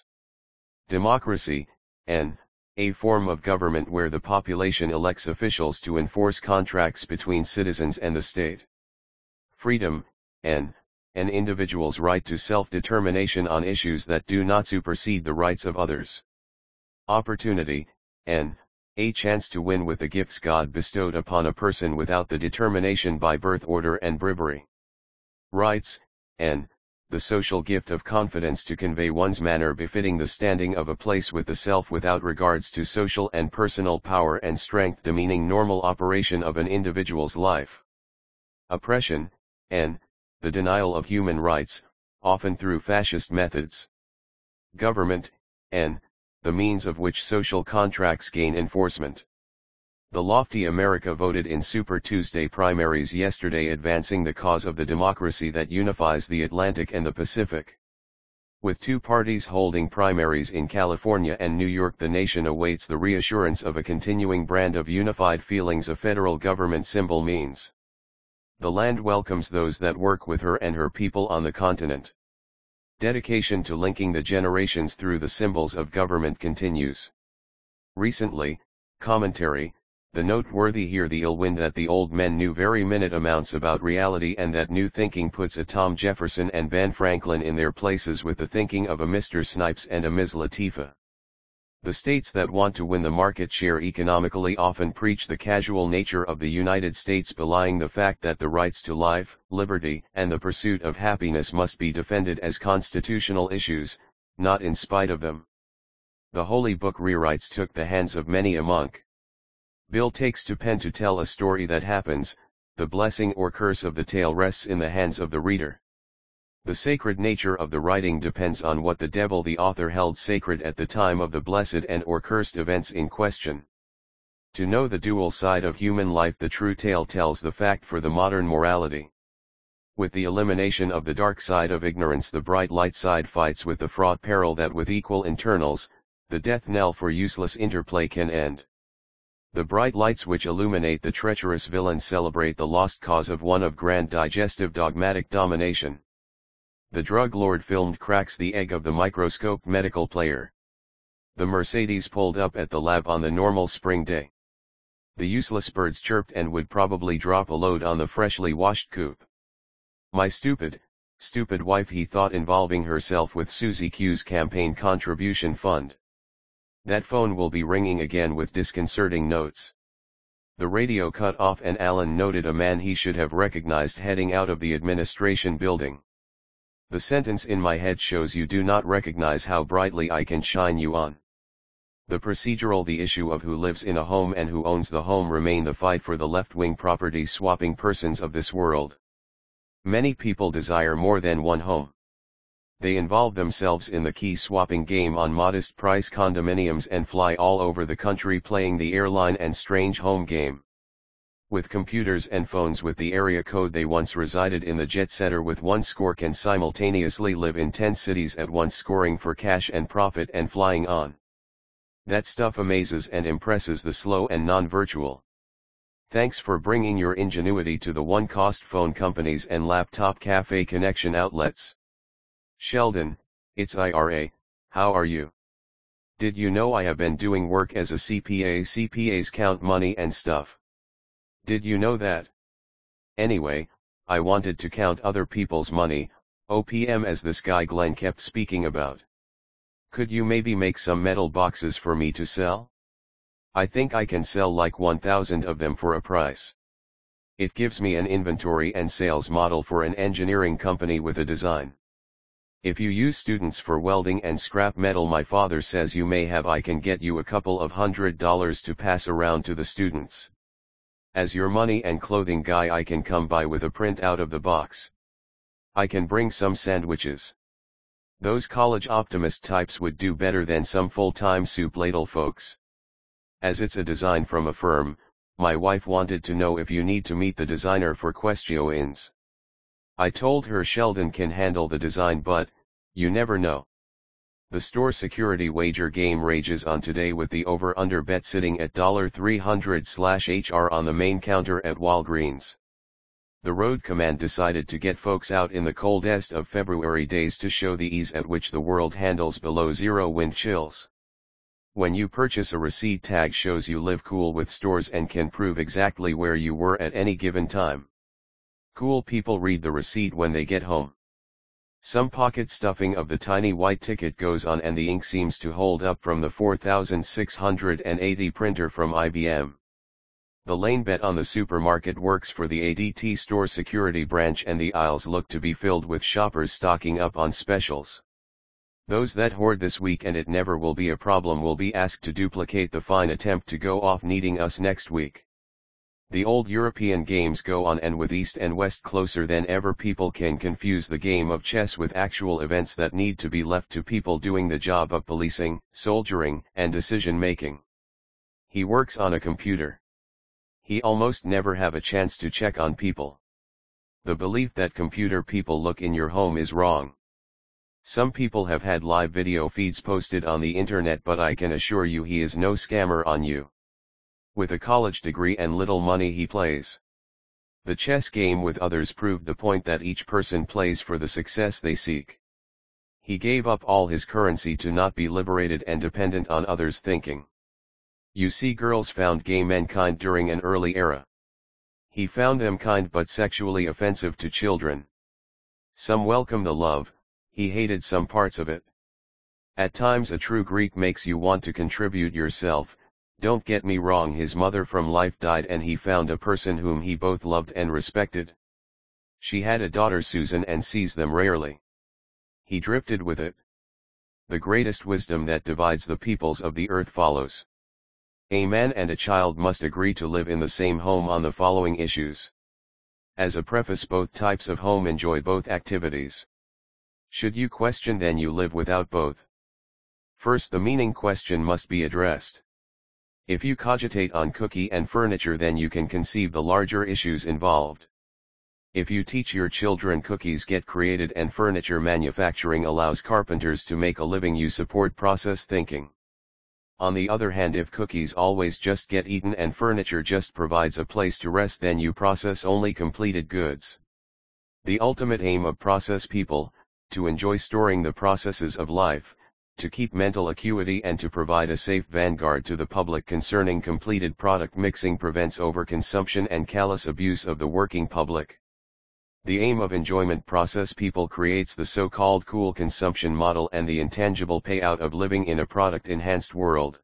[SPEAKER 1] Democracy, N, a form of government where the population elects officials to enforce contracts between citizens and the state. Freedom, N, an individual's right to self-determination on issues that do not supersede the rights of others. Opportunity, N, a chance to win with the gifts God bestowed upon a person without the determination by birth order and bribery. Rights, N, the social gift of confidence to convey one's manner befitting the standing of a place with the self without regards to social and personal power and strength demeaning normal operation of an individual's life. Oppression, N, the denial of human rights, often through fascist methods. Government, N, the means of which social contracts gain enforcement. The lofty America voted in Super Tuesday primaries yesterday advancing the cause of the democracy that unifies the Atlantic and the Pacific. With two parties holding primaries in California and New York, the nation awaits the reassurance of a continuing brand of unified feelings a federal government symbol means. The land welcomes those that work with her and her people on the continent. Dedication to linking the generations through the symbols of government continues. Recently, commentary, the noteworthy here the ill wind that the old men knew very minute amounts about reality and that new thinking puts a Tom Jefferson and Ben Franklin in their places with the thinking of a Mister Snipes and a Miz Latifah. The states that want to win the market share economically often preach the casual nature of the United States, belying the fact that the rights to life, liberty, and the pursuit of happiness must be defended as constitutional issues, not in spite of them. The Holy Book rewrites took the hands of many a monk. Bill takes to pen to tell a story that happens, the blessing or curse of the tale rests in the hands of the reader. The sacred nature of the writing depends on what the devil the author held sacred at the time of the blessed and or cursed events in question. To know the dual side of human life, the true tale tells the fact for the modern morality. With the elimination of the dark side of ignorance, the bright light side fights with the fraught peril that with equal internals, the death knell for useless interplay can end. The bright lights which illuminate the treacherous villain celebrate the lost cause of one of grand digestive dogmatic domination. The drug lord filmed cracks the egg of the microscoped medical player. The Mercedes pulled up at the lab on the normal spring day. The useless birds chirped and would probably drop a load on the freshly washed coupe. My stupid, stupid wife, he thought, involving herself with Susie Q's campaign contribution fund. That phone will be ringing again with disconcerting notes. The radio cut off and Alan noted a man he should have recognized heading out of the administration building. The sentence in my head shows you do not recognize how brightly I can shine you on. The procedural, the issue of who lives in a home and who owns the home remain the fight for the left-wing property swapping persons of this world. Many people desire more than one home. They involve themselves in the key swapping game on modest price condominiums and fly all over the country playing the airline and strange home game. With computers and phones with the area code, they once resided in the jet setter with one score, can simultaneously live in ten cities at once, scoring for cash and profit and flying on. That stuff amazes and impresses the slow and non-virtual. Thanks for bringing your ingenuity to the one-cost phone companies and laptop cafe connection outlets. Sheldon, it's Ira, how are you? Did you know I have been doing work as a C P A? C P As count money and stuff. Did you know that? Anyway, I wanted to count other people's money, O P M, as this guy Glenn kept speaking about. Could you maybe make some metal boxes for me to sell? I think I can sell like one thousand of them for a price. It gives me an inventory and sales model for an engineering company with a design. If you use students for welding and scrap metal, my father says you may have, I can get you a couple of hundred dollars to pass around to the students. As your money and clothing guy, I can come by with a print out of the box. I can bring some sandwiches. Those college optimist types would do better than some full-time soup ladle folks. As it's a design from a firm, my wife wanted to know if you need to meet the designer for questions. I told her Sheldon can handle the design, but, you never know. The store security wager game rages on today with the over-under bet sitting at three hundred slash H R on the main counter at Walgreens. The road command decided to get folks out in the coldest of February days to show the ease at which the world handles below zero wind chills. When you purchase a receipt, tag shows you live cool with stores and can prove exactly where you were at any given time. Cool people read the receipt when they get home. Some pocket stuffing of the tiny white ticket goes on and the ink seems to hold up from the four thousand six hundred eighty printer from I B M. The lane bet on the supermarket works for the A D T store security branch and the aisles look to be filled with shoppers stocking up on specials. Those that hoard this week and it never will be a problem will be asked to duplicate the fine attempt to go off needing us next week. The old European games go on, and with East and West closer than ever, people can confuse the game of chess with actual events that need to be left to people doing the job of policing, soldiering, and decision-making. He works on a computer. He almost never have a chance to check on people. The belief that computer people look in your home is wrong. Some people have had live video feeds posted on the internet, but I can assure you he is no scammer on you. With a college degree and little money, he plays the chess game with others proved the point that each person plays for the success they seek. He gave up all his currency to not be liberated and dependent on others' thinking. You see, girls found gay men kind during an early era. He found them kind but sexually offensive to children. Some welcome the love, he hated some parts of it. At times a true Greek makes you want to contribute yourself. Don't get me wrong, his mother from life died and he found a person whom he both loved and respected. She had a daughter, Susan, and sees them rarely. He drifted with it. The greatest wisdom that divides the peoples of the earth follows. A man and a child must agree to live in the same home on the following issues. As a preface, both types of home enjoy both activities. Should you question, then you live without both. First, the meaning question must be addressed. If you cogitate on cookie and furniture, then you can conceive the larger issues involved. If you teach your children cookies get created and furniture manufacturing allows carpenters to make a living, you support process thinking. On the other hand, if cookies always just get eaten and furniture just provides a place to rest, then you process only completed goods. The ultimate aim of process people, to enjoy storing the processes of life, to keep mental acuity and to provide a safe vanguard to the public concerning completed product mixing, prevents overconsumption and callous abuse of the working public. The aim of enjoyment process people creates the so-called cool consumption model and the intangible payout of living in a product-enhanced world.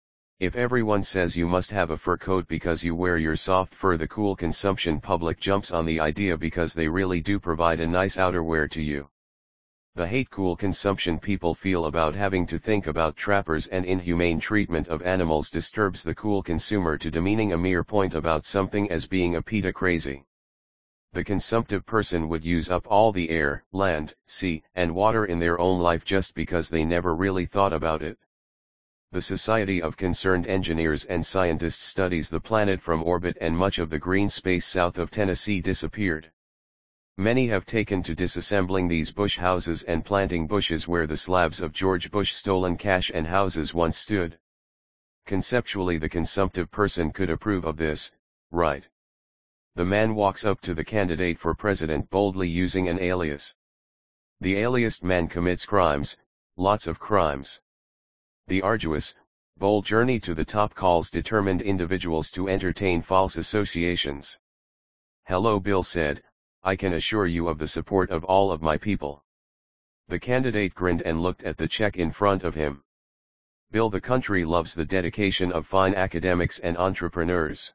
[SPEAKER 1] If everyone says you must have a fur coat because you wear your soft fur, the cool consumption public jumps on the idea because they really do provide a nice outerwear to you. The hate cool consumption people feel about having to think about trappers and inhumane treatment of animals disturbs the cool consumer to demeaning a mere point about something as being a PETA crazy. The consumptive person would use up all the air, land, sea, and water in their own life just because they never really thought about it. The Society of Concerned Engineers and Scientists studies the planet from orbit, and much of the green space south of Tennessee disappeared. Many have taken to disassembling these bush houses and planting bushes where the slabs of George Bush stolen cash and houses once stood. Conceptually, the consumptive person could approve of this, right? The man walks up to the candidate for president boldly using an alias. The aliased man commits crimes, lots of crimes. The arduous, bold journey to the top calls determined individuals to entertain false associations. "Hello," Bill said, "I can assure you of the support of all of my people." The candidate grinned and looked at the check in front of him. "Bill, the country loves the dedication of fine academics and entrepreneurs.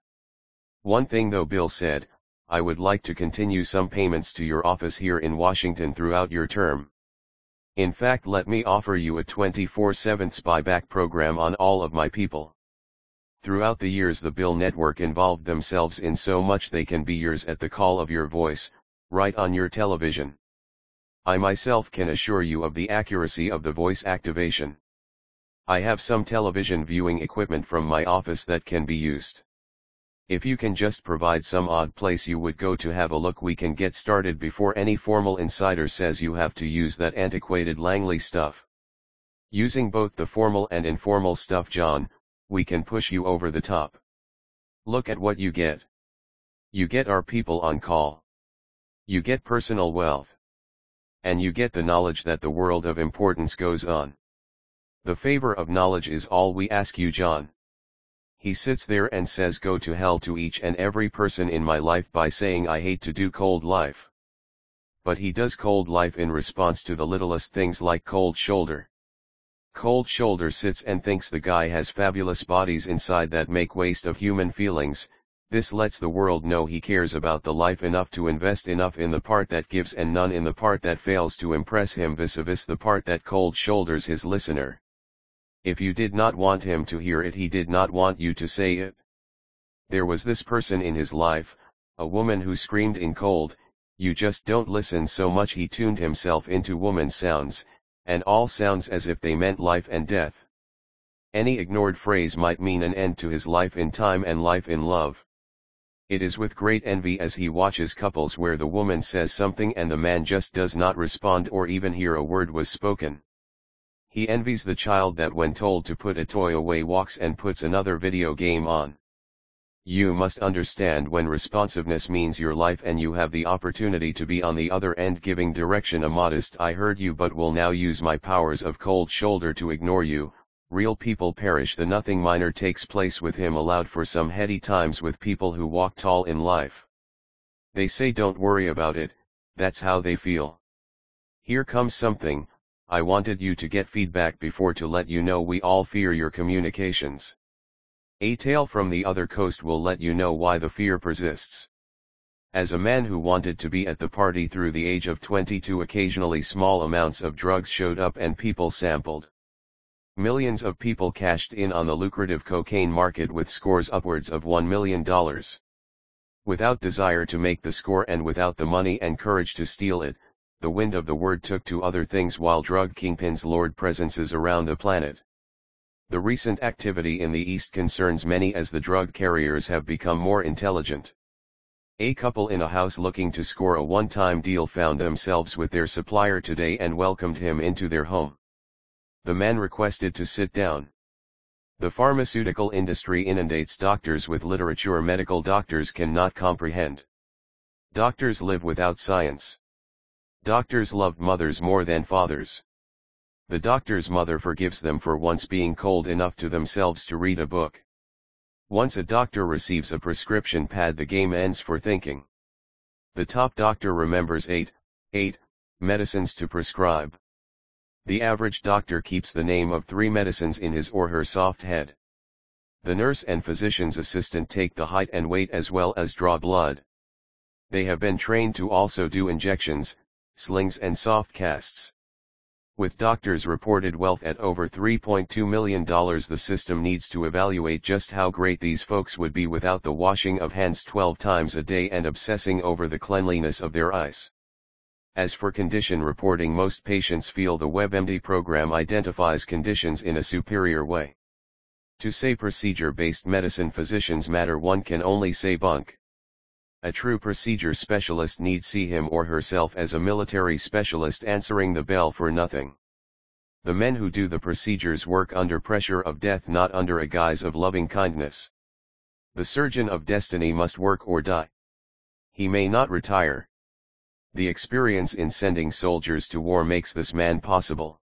[SPEAKER 1] One thing though," Bill said, "I would like to continue some payments to your office here in Washington throughout your term. In fact, let me offer you a twenty-four seven buyback program on all of my people." Throughout the years, the Bill Network involved themselves in so much they can be yours at the call of your voice, right on your television. I myself can assure you of the accuracy of the voice activation. I have some television viewing equipment from my office that can be used. If you can just provide some odd place you would go to have a look, we can get started before any formal insider says you have to use that antiquated Langley stuff. Using both the formal and informal stuff, John, we can push you over the top. Look at what you get. You get our people on call. You get personal wealth. And you get the knowledge that the world of importance goes on. The favor of knowledge is all we ask you, John. He sits there and says go to hell to each and every person in my life by saying I hate to do cold life. But he does cold life in response to the littlest things like cold shoulder. Cold shoulder sits and thinks the guy has fabulous bodies inside that make waste of human feelings. This lets the world know he cares about the life enough to invest enough in the part that gives and none in the part that fails to impress him vis-a-vis the part that cold shoulders his listener. If you did not want him to hear it, he did not want you to say it. There was this person in his life, a woman who screamed in cold, you just don't listen so much. He tuned himself into woman's sounds, and all sounds as if they meant life and death. Any ignored phrase might mean an end to his life in time and life in love. It is with great envy as he watches couples where the woman says something and the man just does not respond or even hear a word was spoken. He envies the child that when told to put a toy away walks and puts another video game on. You must understand when responsiveness means your life and you have the opportunity to be on the other end giving direction, a modest I heard you but will now use my powers of cold shoulder to ignore you. Real people perish. The nothing minor takes place with him allowed for some heady times with people who walk tall in life. They say don't worry about it, that's how they feel. Here comes something, I wanted you to get feedback before to let you know we all fear your communications. A tale from the other coast will let you know why the fear persists. As a man who wanted to be at the party through the age of twenty-two, occasionally small amounts of drugs showed up and people sampled. Millions of people cashed in on the lucrative cocaine market with scores upwards of one million dollars. Without desire to make the score and without the money and courage to steal it, the wind of the word took to other things while drug kingpins lord presences around the planet. The recent activity in the East concerns many as the drug carriers have become more intelligent. A couple in a house looking to score a one-time deal found themselves with their supplier today and welcomed him into their home. The man requested to sit down. The pharmaceutical industry inundates doctors with literature medical doctors cannot comprehend. Doctors live without science. Doctors loved mothers more than fathers. The doctor's mother forgives them for once being cold enough to themselves to read a book. Once a doctor receives a prescription pad, the game ends for thinking. The top doctor remembers eight, eight, medicines to prescribe. The average doctor keeps the name of three medicines in his or her soft head. The nurse and physician's assistant take the height and weight as well as draw blood. They have been trained to also do injections, slings and soft casts. With doctors' reported wealth at over three point two million dollars, the system needs to evaluate just how great these folks would be without the washing of hands twelve times a day and obsessing over the cleanliness of their eyes. As for condition reporting, most patients feel the WebMD program identifies conditions in a superior way. To say procedure-based medicine physicians matter, one can only say bunk. A true procedure specialist needs see him or herself as a military specialist answering the bell for nothing. The men who do the procedures work under pressure of death, not under a guise of loving kindness. The surgeon of destiny must work or die. He may not retire. The experience in sending soldiers to war makes this man possible.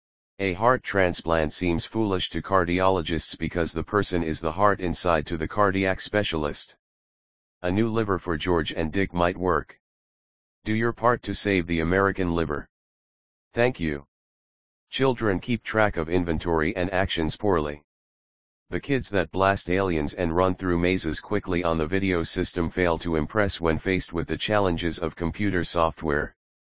[SPEAKER 1] A heart transplant seems foolish to cardiologists because the person is the heart inside to the cardiac specialist. A new liver for George and Dick might work. Do your part to save the American liver. Thank you. Children keep track of inventory and actions poorly. The kids that blast aliens and run through mazes quickly on the video system fail to impress when faced with the challenges of computer software.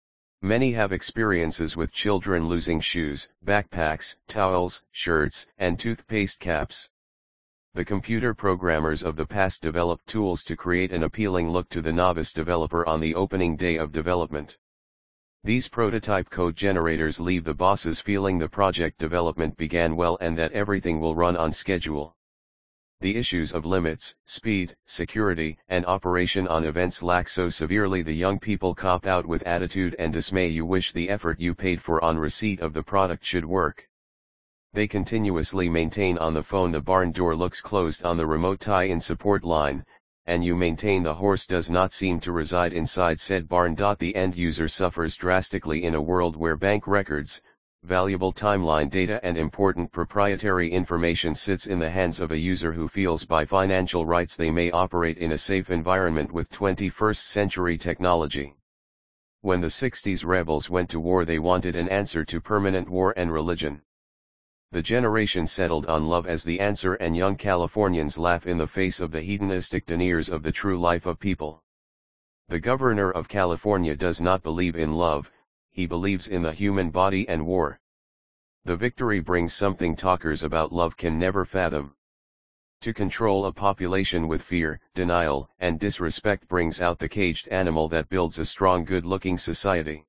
[SPEAKER 1] Many have experiences with children losing shoes, backpacks, towels, shirts, and toothpaste caps. The computer programmers of the past developed tools to create an appealing look to the novice developer on the opening day of development. These prototype code generators leave the bosses feeling the project development began well and that everything will run on schedule. The issues of limits, speed, security, and operation on events lack so severely the young people cop out with attitude and dismay you wish the effort you paid for on receipt of the product should work. They continuously maintain on the phone the barn door looks closed on the remote tie-in support line, and you maintain the horse does not seem to reside inside said barn. The end user suffers drastically in a world where bank records, valuable timeline data and important proprietary information sits in the hands of a user who feels by financial rights they may operate in a safe environment with twenty-first century technology. When the sixties rebels went to war, they wanted an answer to permanent war and religion. The generation settled on love as the answer, and young Californians laugh in the face of the hedonistic deniers of the true life of people. The governor of California does not believe in love, he believes in the human body and war. The victory brings something talkers about love can never fathom. To control a population with fear, denial, and disrespect brings out the caged animal that builds a strong, good-looking society.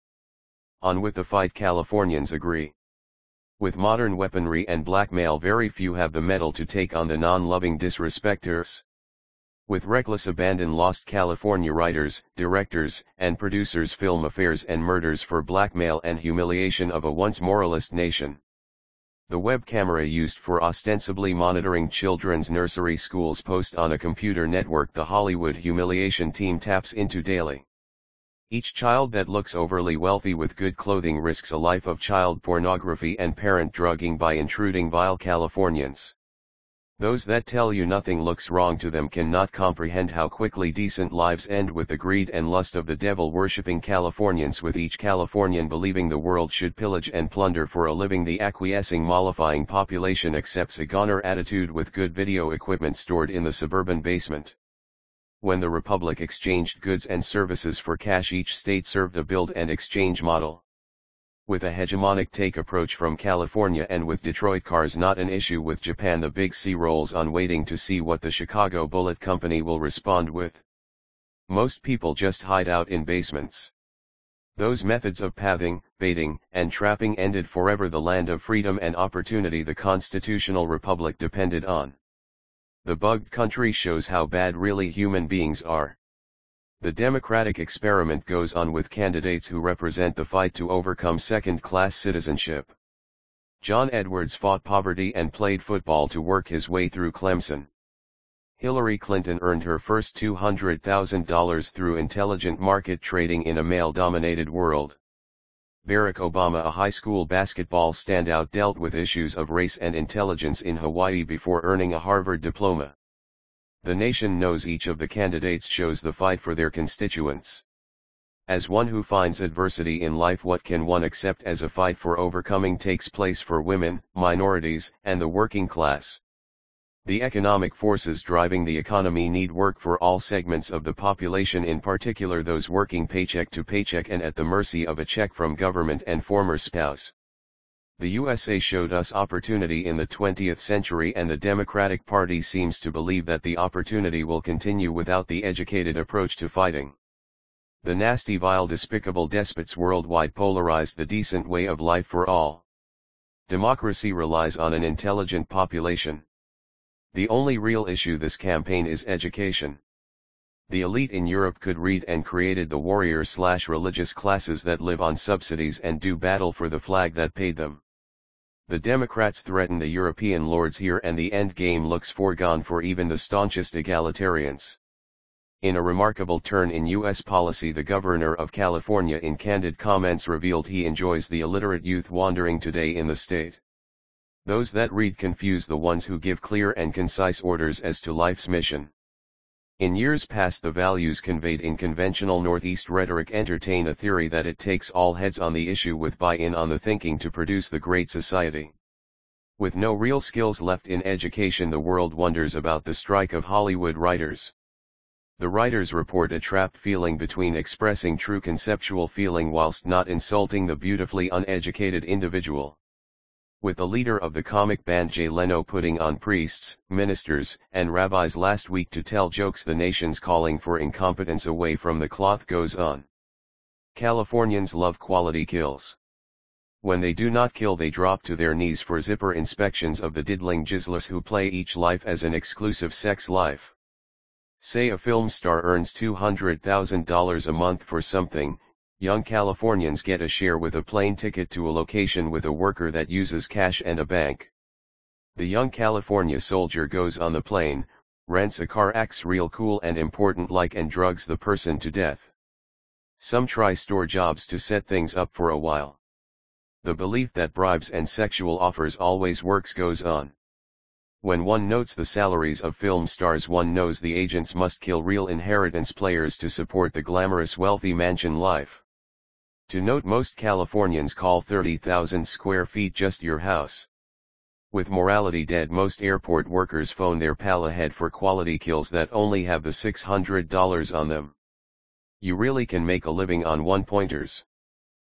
[SPEAKER 1] On with the fight, Californians agree. With modern weaponry and blackmail, very few have the mettle to take on the non-loving disrespecters. With reckless abandon, lost California writers, directors, and producers film affairs and murders for blackmail and humiliation of a once moralist nation. The web camera used for ostensibly monitoring children's nursery schools post on a computer network the Hollywood humiliation team taps into daily. Each child that looks overly wealthy with good clothing risks a life of child pornography and parent drugging by intruding vile Californians. Those that tell you nothing looks wrong to them cannot comprehend how quickly decent lives end with the greed and lust of the devil-worshipping Californians, with each Californian believing the world should pillage and plunder for a living. The acquiescing, mollifying population accepts a goner attitude with good video equipment stored in the suburban basement. When the Republic exchanged goods and services for cash, each state served a build and exchange model. With a hegemonic take approach from California, and with Detroit cars not an issue with Japan, the Big C rolls on, waiting to see what the Chicago Bullet Company will respond with. Most people just hide out in basements. Those methods of pathing, baiting, and trapping ended forever the land of freedom and opportunity the constitutional republic depended on. The bugged country shows how bad really human beings are. The democratic experiment goes on with candidates who represent the fight to overcome second-class citizenship. John Edwards fought poverty and played football to work his way through Clemson. Hillary Clinton earned her first two hundred thousand dollars through intelligent market trading in a male-dominated world. Barack Obama, a high school basketball standout, dealt with issues of race and intelligence in Hawaii before earning a Harvard diploma. The nation knows each of the candidates shows the fight for their constituents. As one who finds adversity in life, what can one accept as a fight for overcoming takes place for women, minorities, and the working class. The economic forces driving the economy need work for all segments of the population, in particular those working paycheck to paycheck and at the mercy of a check from government and former spouse. The U S A showed us opportunity in the twentieth century, and the Democratic Party seems to believe that the opportunity will continue without the educated approach to fighting. The nasty, vile, despicable despots worldwide polarized the decent way of life for all. Democracy relies on an intelligent population. The only real issue this campaign is education. The elite in Europe could read and created the warrior-slash-religious classes that live on subsidies and do battle for the flag that paid them. The Democrats threaten the European lords here, and the end game looks foregone for even the staunchest egalitarians. In a remarkable turn in U S policy, the governor of California in candid comments revealed he enjoys the illiterate youth wandering today in the state. Those that read confuse the ones who give clear and concise orders as to life's mission. In years past, the values conveyed in conventional Northeast rhetoric entertain a theory that it takes all heads on the issue with buy-in on the thinking to produce the great society. With no real skills left in education, the world wonders about the strike of Hollywood writers. The writers report a trapped feeling between expressing true conceptual feeling whilst not insulting the beautifully uneducated individual. With the leader of the comic band Jay Leno putting on priests, ministers, and rabbis last week to tell jokes, the nation's calling for incompetence away from the cloth goes on. Californians love quality kills. When they do not kill, they drop to their knees for zipper inspections of the diddling jizzlers who play each life as an exclusive sex life. Say a film star earns two hundred thousand dollars a month for something. Young Californians get a share with a plane ticket to a location with a worker that uses cash and a bank. The young California soldier goes on the plane, Rents a car acts real cool and important like and drugs the person to death. Some try store jobs to set things up for a while. The belief that bribes and sexual offers always works goes on. When one notes the salaries of film stars, one knows the agents must kill real inheritance players to support the glamorous wealthy mansion life. To note, most Californians call thirty thousand square feet just your house. With morality dead, most airport workers phone their pal ahead for quality kills that only have the six hundred dollars on them. You really can make a living on one-pointers.